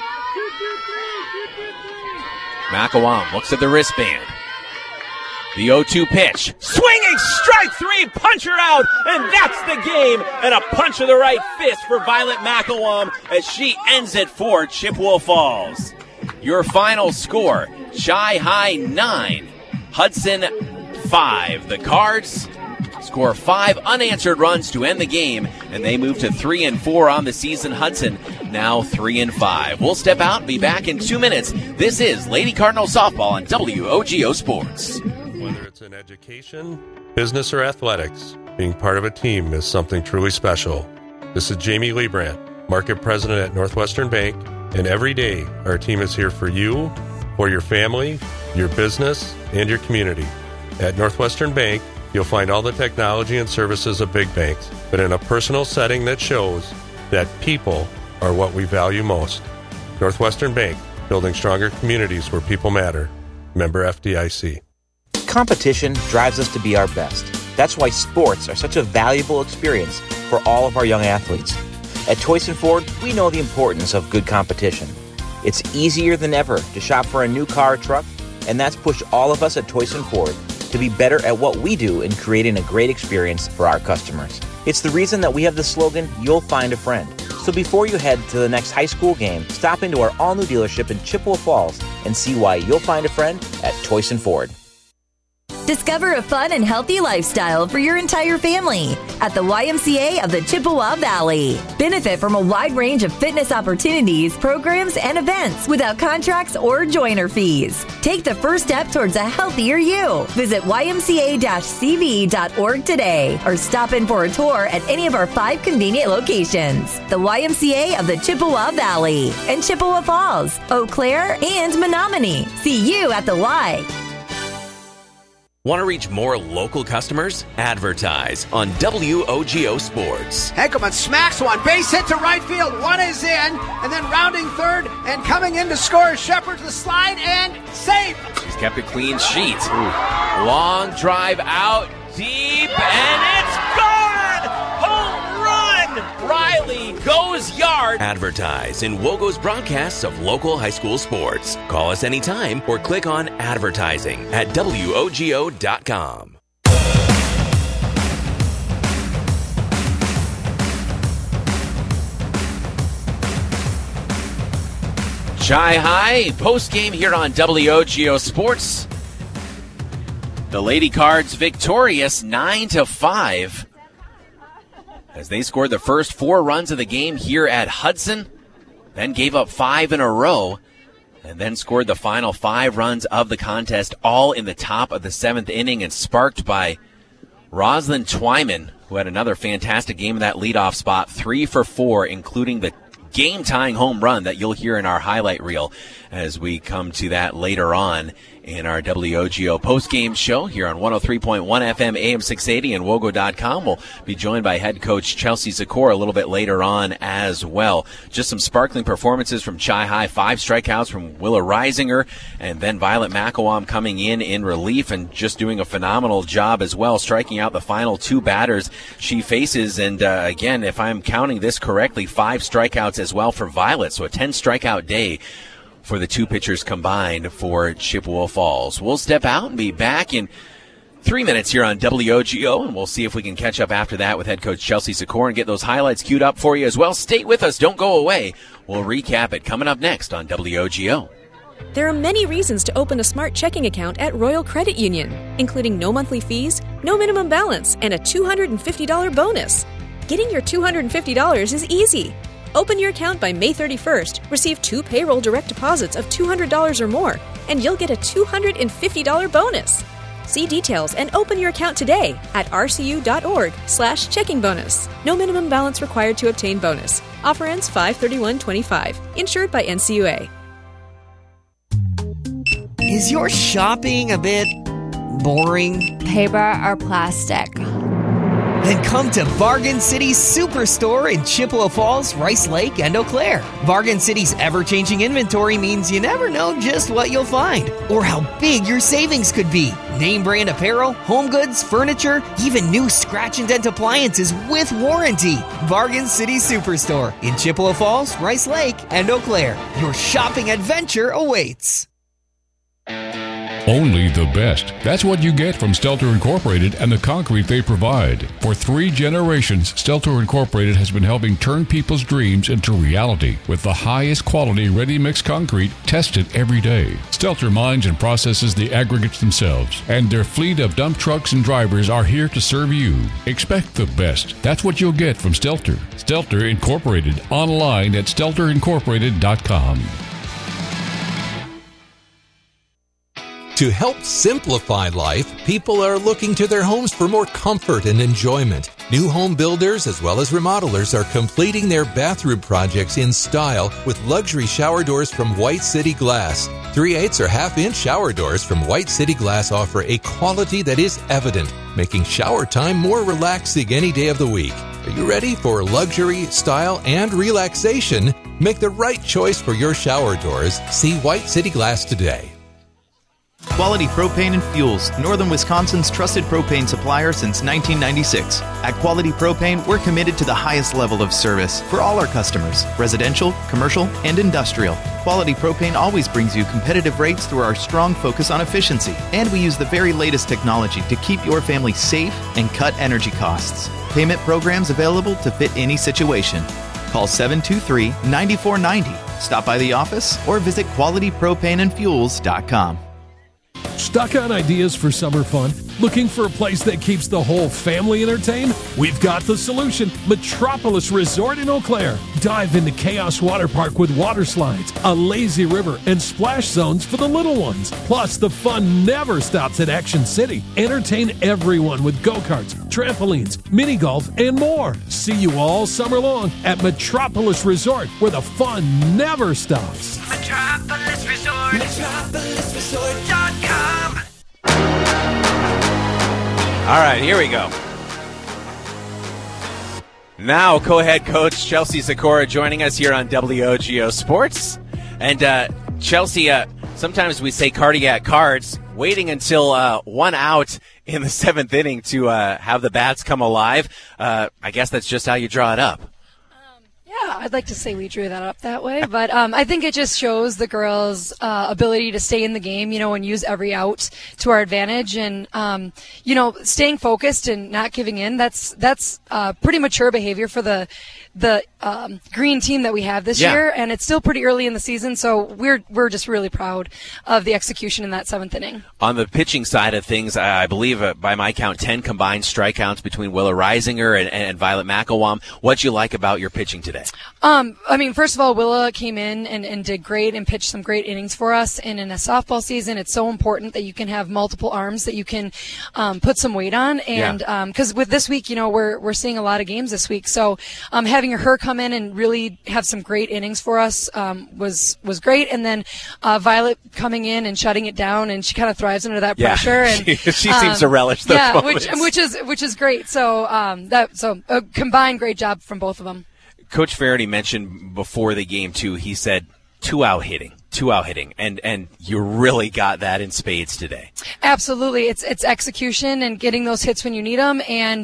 McElwain looks at the wristband. The 0-2 pitch. Swinging strike 3, puncher out, and that's the game. And a punch of the right fist for Violet McElwain as she ends it for Chippewa Falls. Your final score, Chi High 9, Hudson 5. The Cards score 5 unanswered runs to end the game, and they move to 3-4 on the season. Hudson now 3-5. We'll step out and be back in 2 minutes. This is Lady Cardinal Softball on WOGO Sports. Whether it's in education, business, or athletics, being part of a team is something truly special. This is Jamie Liebrandt, Market President at Northwestern Bank, and every day our team is here for you, for your family, your business, and your community. At Northwestern Bank, you'll find all the technology and services of big banks, but in a personal setting that shows that people are what we value most. Northwestern Bank, building stronger communities where people matter. Member FDIC. Competition drives us to be our best. That's why sports are such a valuable experience for all of our young athletes. At Toyson Ford, we know the importance of good competition. It's easier than ever to shop for a new car or truck, and that's pushed all of us at Toyson Ford to be better at what we do in creating a great experience for our customers. It's the reason that we have the slogan, "You'll find a friend." So before you head to the next high school game, stop into our all-new dealership in Chippewa Falls and see why you'll find a friend at Toyson Ford. Discover a fun and healthy lifestyle for your entire family at the YMCA of the Chippewa Valley. Benefit from a wide range of fitness opportunities, programs, and events without contracts or joiner fees. Take the first step towards a healthier you. Visit ymca-cv.org today or stop in for a tour at any of our 5 convenient locations. The YMCA of the Chippewa Valley and Chippewa Falls, Eau Claire, and Menominee. See you at the Y. Want to reach more local customers? Advertise on WOGO Sports. Henkelman smacks one, base hit to right field, one is in, and then rounding third, and coming in to score, Shepard to the slide, and save! He's kept a clean sheet. Long drive out, deep, and it's gone! Home run! Riley goes yard! Advertise in WOGO's broadcasts of local high school sports. Call us anytime or click on advertising at WOGO.com. Chi High post-game here on WOGO Sports. The Lady Cards victorious 9-5 as they scored the first 4 runs of the game here at Hudson, then gave up 5 in a row, and then scored the final 5 runs of the contest, all in the top of the 7th inning, and sparked by Rosalind Twyman, who had another fantastic game in that leadoff spot, 3 for 4, including the game-tying home run that you'll hear in our highlight reel as we come to that later on in our WOGO post-game show here on 103.1 FM AM 680 and WOGO.com. We'll be joined by head coach Chelsea Zakor a little bit later on as well. Just some sparkling performances from Chi High, 5 strikeouts from Willa Reisinger, and then Violet McElwam coming in relief and just doing a phenomenal job as well, striking out the final 2 batters she faces. And again, if I'm counting this correctly, 5 strikeouts as well for Violet, so a 10 strikeout day for the 2 pitchers combined for Chippewa Falls. We'll step out and be back in 3 minutes here on WOGO, and we'll see if we can catch up after that with head coach Chelsea Zakor and get those highlights queued up for you as well. Stay with us. Don't go away. We'll recap it coming up next on WOGO. There are many reasons to open a smart checking account at Royal Credit Union, including no monthly fees, no minimum balance, and a $250 bonus. Getting your $250 is easy. Open your account by May 31st, receive 2 payroll direct deposits of $200 or more, and you'll get a $250 bonus. See details and open your account today at rcu.org/checking bonus. No minimum balance required to obtain bonus. Offer ends 5/31/25. Insured by NCUA. Is your shopping a bit boring? Paper or plastic? Then come to Bargain City's Superstore in Chippewa Falls, Rice Lake, and Eau Claire. Bargain City's ever-changing inventory means you never know just what you'll find or how big your savings could be. Name brand apparel, home goods, furniture, even new scratch and dent appliances with warranty. Bargain City Superstore in Chippewa Falls, Rice Lake, and Eau Claire. Your shopping adventure awaits. Only the best. That's what you get from Stelter Incorporated and the concrete they provide. For 3 generations, Stelter Incorporated has been helping turn people's dreams into reality with the highest quality ready-mix concrete tested every day. Stelter mines and processes the aggregates themselves, and their fleet of dump trucks and drivers are here to serve you. Expect the best. That's what you'll get from Stelter. Stelter Incorporated, online at stelterincorporated.com. To help simplify life, people are looking to their homes for more comfort and enjoyment. New home builders as well as remodelers are completing their bathroom projects in style with luxury shower doors from White City Glass. 3/8 or half-inch shower doors from White City Glass offer a quality that is evident, making shower time more relaxing any day of the week. Are you ready for luxury, style, and relaxation? Make the right choice for your shower doors. See White City Glass today. Quality Propane and Fuels, Northern Wisconsin's trusted propane supplier since 1996. At Quality Propane, we're committed to the highest level of service for all our customers, residential, commercial, and industrial. Quality Propane always brings you competitive rates through our strong focus on efficiency, and we use the very latest technology to keep your family safe and cut energy costs. Payment programs available to fit any situation. Call 723-9490. Stop by the office or visit qualitypropaneandfuels.com. Stuck on ideas for summer fun? Looking for a place that keeps the whole family entertained? We've got the solution. Metropolis Resort in Eau Claire. Dive into Chaos Water Park with water slides, a lazy river, and splash zones for the little ones. Plus, the fun never stops at Action City. Entertain everyone with go-karts, trampolines, mini golf, and more. See you all summer long at Metropolis Resort, where the fun never stops. Metropolis Resort. MetropolisResort.com. All right, here we go. Now, co-head coach Chelsea Sikora joining us here on WOGO Sports. And Chelsea, sometimes we say cardiac cards, waiting until 1 out in the 7th inning to have the bats come alive. I guess that's just how you draw it up. Yeah, I'd like to say we drew that up that way, but I think it just shows the girls' ability to stay in the game, and use every out to our advantage, and staying focused and not giving in. That's pretty mature behavior for the green team that we have this year, and it's still pretty early in the season, so we're just really proud of the execution in that 7th inning. On the pitching side of things, I believe by my count 10 combined strikeouts between Willa Reisinger and Violet McElwam. What'd you like about your pitching today? First of all, Willa came in and did great and pitched some great innings for us. And in a softball season, it's so important that you can have multiple arms that you can put some weight on. And because with this week, we're seeing a lot of games this week. So having her come in and really have some great innings for us was great. And then Violet coming in and shutting it down, and she kind of thrives under that pressure. And she seems to relish those moments. which is great. So a combined great job from both of them. Coach Faraday mentioned before the game, too, he said 2-out hitting, and you really got that in spades today. Absolutely. It's execution and getting those hits when you need them, and,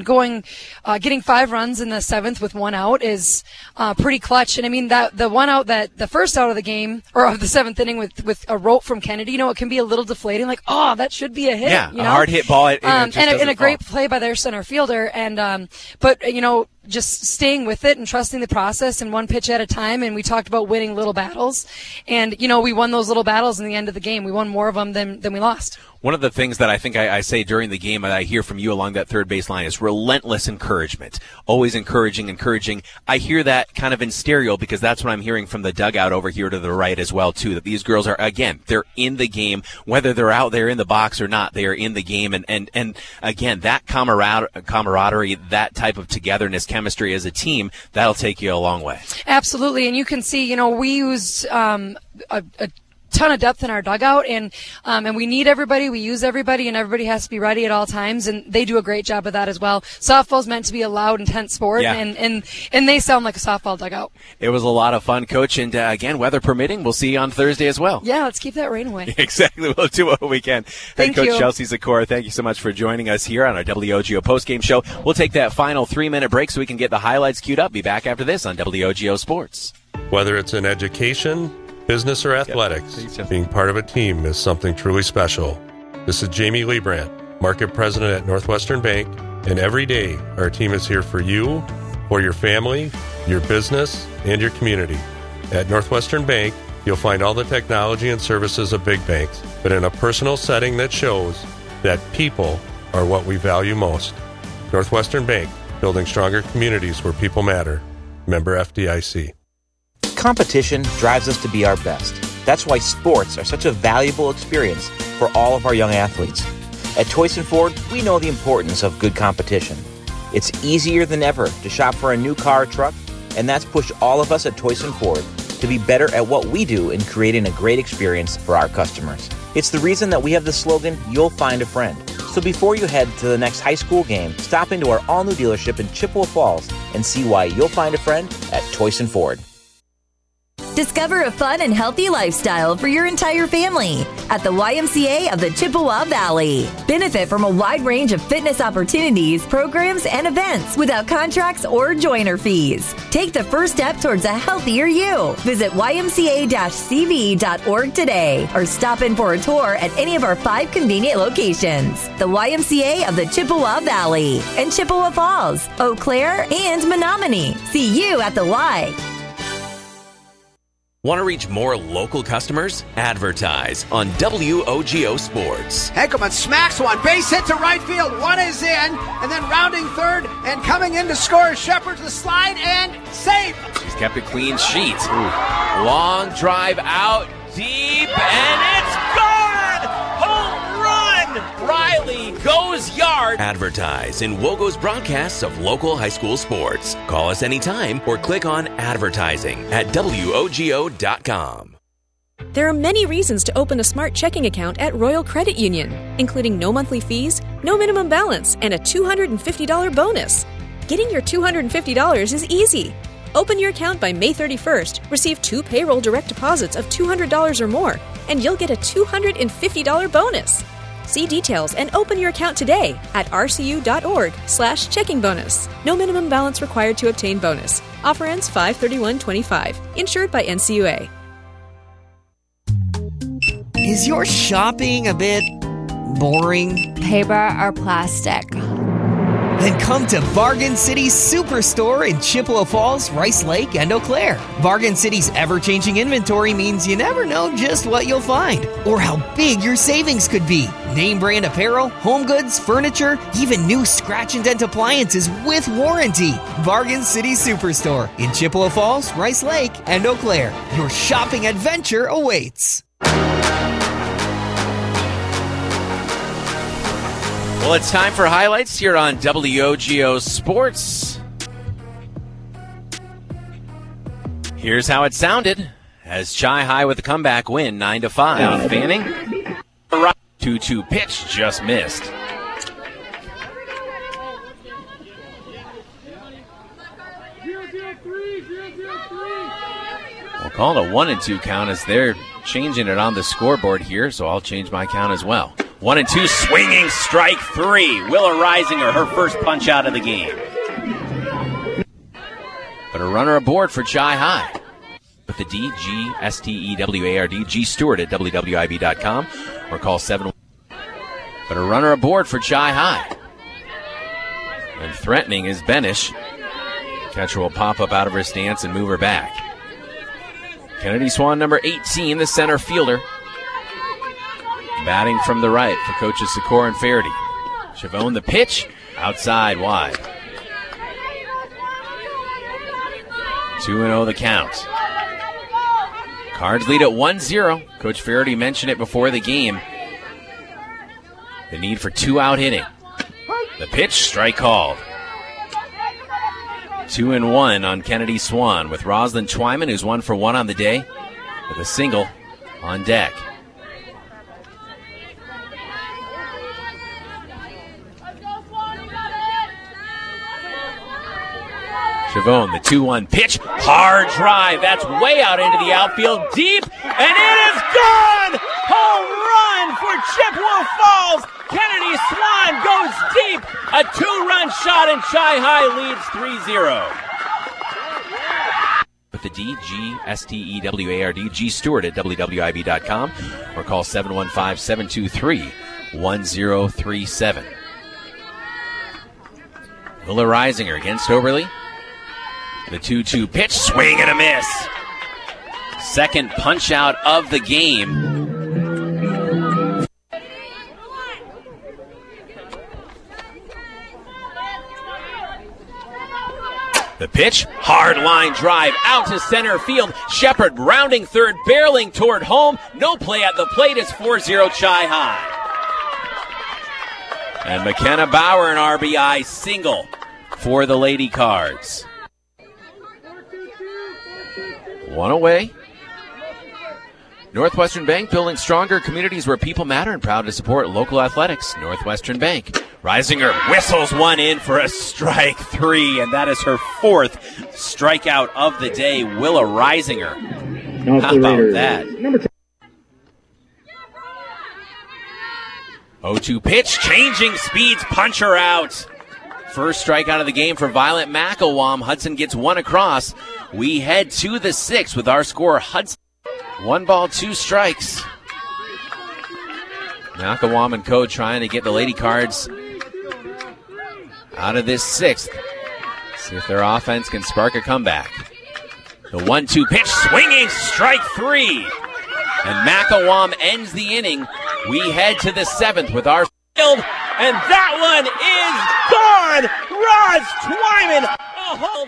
getting 5 runs in the 7th with 1 out is pretty clutch, and, the 1 out, the first out of the game, or of the 7th inning with a rope from Kennedy, it can be a little deflating, like, that should be a hit. Yeah, a hard hit ball. And a great play by their center fielder, and, just staying with it and trusting the process and one pitch at a time. And we talked about winning little battles. And, we won those little battles in the end of the game. We won more of them than we lost. One of the things that I think I say during the game, and I hear from you along that third base line, is relentless encouragement. Always encouraging. I hear that kind of in stereo because that's what I'm hearing from the dugout over here to the right as well, too, that these girls are, again, they're in the game. Whether they're out there in the box or not, they are in the game. And again, that camaraderie, that type of togetherness, chemistry as a team, that'll take you a long way. Absolutely. And you can see, we used a ton of depth in our dugout, and we need everybody, we use everybody, and everybody has to be ready at all times, and they do a great job of that as well. Softball's meant to be a loud, intense sport, and they sound like a softball dugout. It was a lot of fun, Coach, and again, weather permitting, we'll see you on Thursday as well. Yeah, let's keep that rain away. Exactly, we'll do what we can. Thank Coach you. Chelsea Sikora, thank you so much for joining us here on our WOGO postgame show. We'll take that final 3-minute break so we can get the highlights queued up. Be back after this on WOGO Sports. Whether it's in education, business, or athletics, being part of a team is something truly special. This is Jamie Liebrandt, Market President at Northwestern Bank, and every day our team is here for you, for your family, your business, and your community. At Northwestern Bank, you'll find all the technology and services of big banks, but in a personal setting that shows that people are what we value most. Northwestern Bank, building stronger communities where people matter. Member FDIC. Competition drives us to be our best. That's why sports are such a valuable experience for all of our young athletes. At Toyson Ford, we know the importance of good competition. It's easier than ever to shop for a new car or truck, and that's pushed all of us at Toyson Ford to be better at what we do in creating a great experience for our customers. It's the reason that we have the slogan, "You'll find a friend." So before you head to the next high school game, stop into our all-new dealership in Chippewa Falls and see why you'll find a friend at Toyson Ford. Discover a fun and healthy lifestyle for your entire family at the YMCA of the Chippewa Valley. Benefit from a wide range of fitness opportunities, programs, and events without contracts or joiner fees. Take the first step towards a healthier you. Visit ymca-cv.org today or stop in for a tour at any of our 5 convenient locations. The YMCA of the Chippewa Valley and Chippewa Falls, Eau Claire, and Menominee. See you at the Y. Want to reach more local customers? Advertise on WOGO Sports. Henkelman smacks one. Base hit to right field. One is in. And then rounding third and coming in to score. Shepard the slide and save. She's kept a clean sheet. Long drive out deep. And it's gone! Home run! Riley goes yard. Advertise in WOGO's broadcasts of local high school sports. Call us anytime or click on advertising at WOGO.com. There are many reasons to open a smart checking account at Royal Credit Union, including no monthly fees, no minimum balance, and a $250 bonus. Getting your $250 is easy. Open your account by May 31st, receive 2 payroll direct deposits of $200 or more, and you'll get a $250 bonus. See details and open your account today at rcu.org/checking bonus. No minimum balance required to obtain bonus. Offer ends 5/31/25. Insured by NCUA. Is your shopping a bit boring? Paper or plastic? Then come to Bargain City's Superstore in Chippewa Falls, Rice Lake, and Eau Claire. Bargain City's ever-changing inventory means you never know just what you'll find or how big your savings could be. Name brand apparel, home goods, furniture, even new scratch and dent appliances with warranty. Bargain City Superstore in Chippewa Falls, Rice Lake, and Eau Claire. Your shopping adventure awaits. Well, it's time for highlights here on WOGO Sports. Here's how it sounded as Chi High with a comeback win, 9-5. Fanning, 2-2 pitch, just missed. We'll call it a 1-2 count as they're changing it on the scoreboard here, so I'll change my count as well. 1-2, swinging strike 3. Willa Risinger, her first punch out of the game. But a runner aboard for Chi High. With the D, G-S-T-E-W-A-R-D, G Stewart at WWIB.com or call 7. But a runner aboard for Chi High. And threatening is Benish. Catcher will pop up out of her stance and move her back. Kennedy Swan, number 18, the center fielder. Batting from the right for coaches Sikora and Faraday. Chavone the pitch, outside wide. 2-0 the count. Cards lead at 1-0. Coach Faraday mentioned it before the game. The need for 2-out hitting. The pitch, strike called. 2-1 on Kennedy Swan with Rosalind Twyman, who's 1 for 1 on the day, with a single on deck. Chavone, the 2-1 pitch, hard drive. That's way out into the outfield, deep, and it is gone! Home run for Chippewa Falls. Kennedy Swan goes deep. A 2-run shot, and Chi High leads 3-0. With the D, G-S-T-E-W-A-R-D, G Stewart at WWIB.com or call 715-723-1037. Willa Risinger against Oberle. The 2-2 pitch, swing and a miss. Second punch out of the game. The pitch, hard line drive out to center field. Shepard rounding third, barreling toward home. No play at the plate. It's 4-0 Chi High. And McKenna Bauer, an RBI single for the Lady Cards. One away. Northwestern Bank, building stronger communities where people matter, and proud to support local athletics. Northwestern Bank. Reisinger whistles one in for a strike 3, and that is her 4th strikeout of the day. Willa Reisinger. How about that? 0-2 pitch, changing speeds, punch her out. First strikeout of the game for Violet McElwam. Hudson gets one across. We head to the 6th with our score, Hudson. 1 ball, 2 strikes. McElwam and co trying to get the Lady Cards out of this 6th. See if their offense can spark a comeback. The 1-2 pitch, swinging, strike 3. And McElwam ends the inning. We head to the 7th with our field, and that one is gone! Roz Twyman, a hold.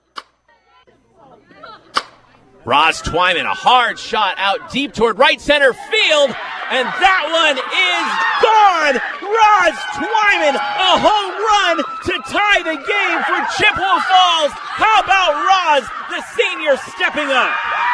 Roz Twyman, a hard shot out deep toward right center field, and that one is gone! Roz Twyman, a home run to tie the game for Chippewa Falls. How about Roz, the senior, stepping up?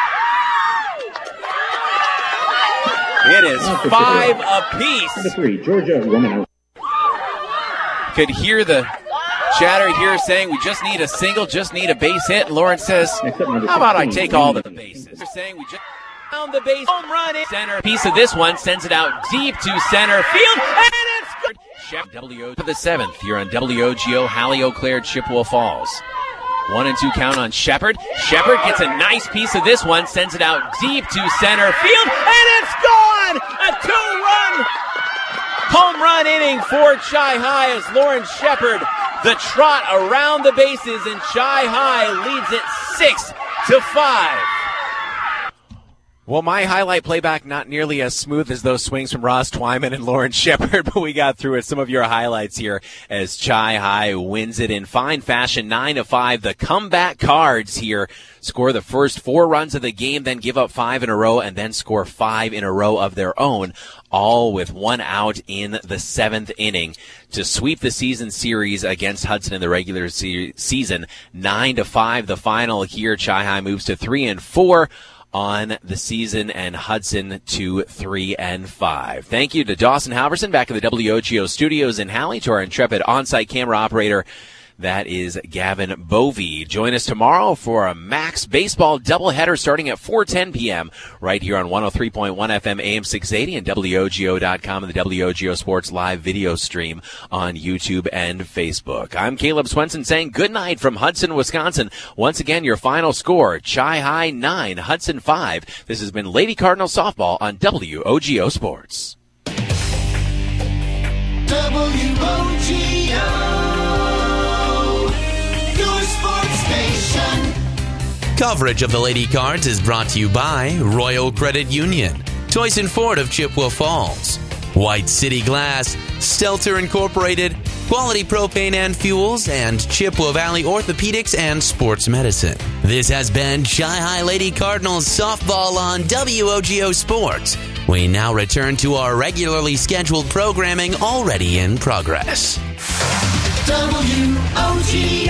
It is 5 apiece. Number 3, Georgia Romano. Could hear the chatter here saying we just need a single, just need a base hit. Lawrence says, how about I take all the bases? They're saying we just found the base, home run in center. Piece of this one sends it out deep to center field, and it's good. Shep WO to the 7th here on WOGO, Hallie Eau Claire, Chippewa Falls. 1-2 count on Shepard. Shepard gets a nice piece of this one, sends it out deep to center field, and it's gone! A 2-run home run inning for Chi High as Lauren Shepard, the trot around the bases, and Chi High leads it 6-5. Well, my highlight playback not nearly as smooth as those swings from Roz Twyman and Lauren Shepard, but we got through it. Some of your highlights here as Chi High wins it in fine fashion, 9-5. The comeback Cards here score the first 4 runs of the game, then give up 5 in a row, and then score 5 in a row of their own, all with 1 out in the 7th inning to sweep the season series against Hudson in the regular season. 9-5 the final here. Chi High moves to 3-4 on the season, and Hudson to 3-5. Thank you to Dawson Halverson back at the WOGO studios in Hallie, to our intrepid on-site camera operator, that is Gavin Bovey. Join us tomorrow for a Max Baseball doubleheader starting at 4:10 p.m. right here on 103.1 FM AM 680 and WOGO.com and the WOGO Sports Live video stream on YouTube and Facebook. I'm Caleb Swenson saying good night from Hudson, Wisconsin. Once again, your final score, Chi High 9, Hudson 5. This has been Lady Cardinal Softball on WOGO Sports. WOGO. Coverage of the Lady Cards is brought to you by Royal Credit Union, Toyson Ford of Chippewa Falls, White City Glass, Stelter Incorporated, Quality Propane and Fuels, and Chippewa Valley Orthopedics and Sports Medicine. This has been Chi High Lady Cardinals softball on WOGO Sports. We now return to our regularly scheduled programming already in progress. WOGO.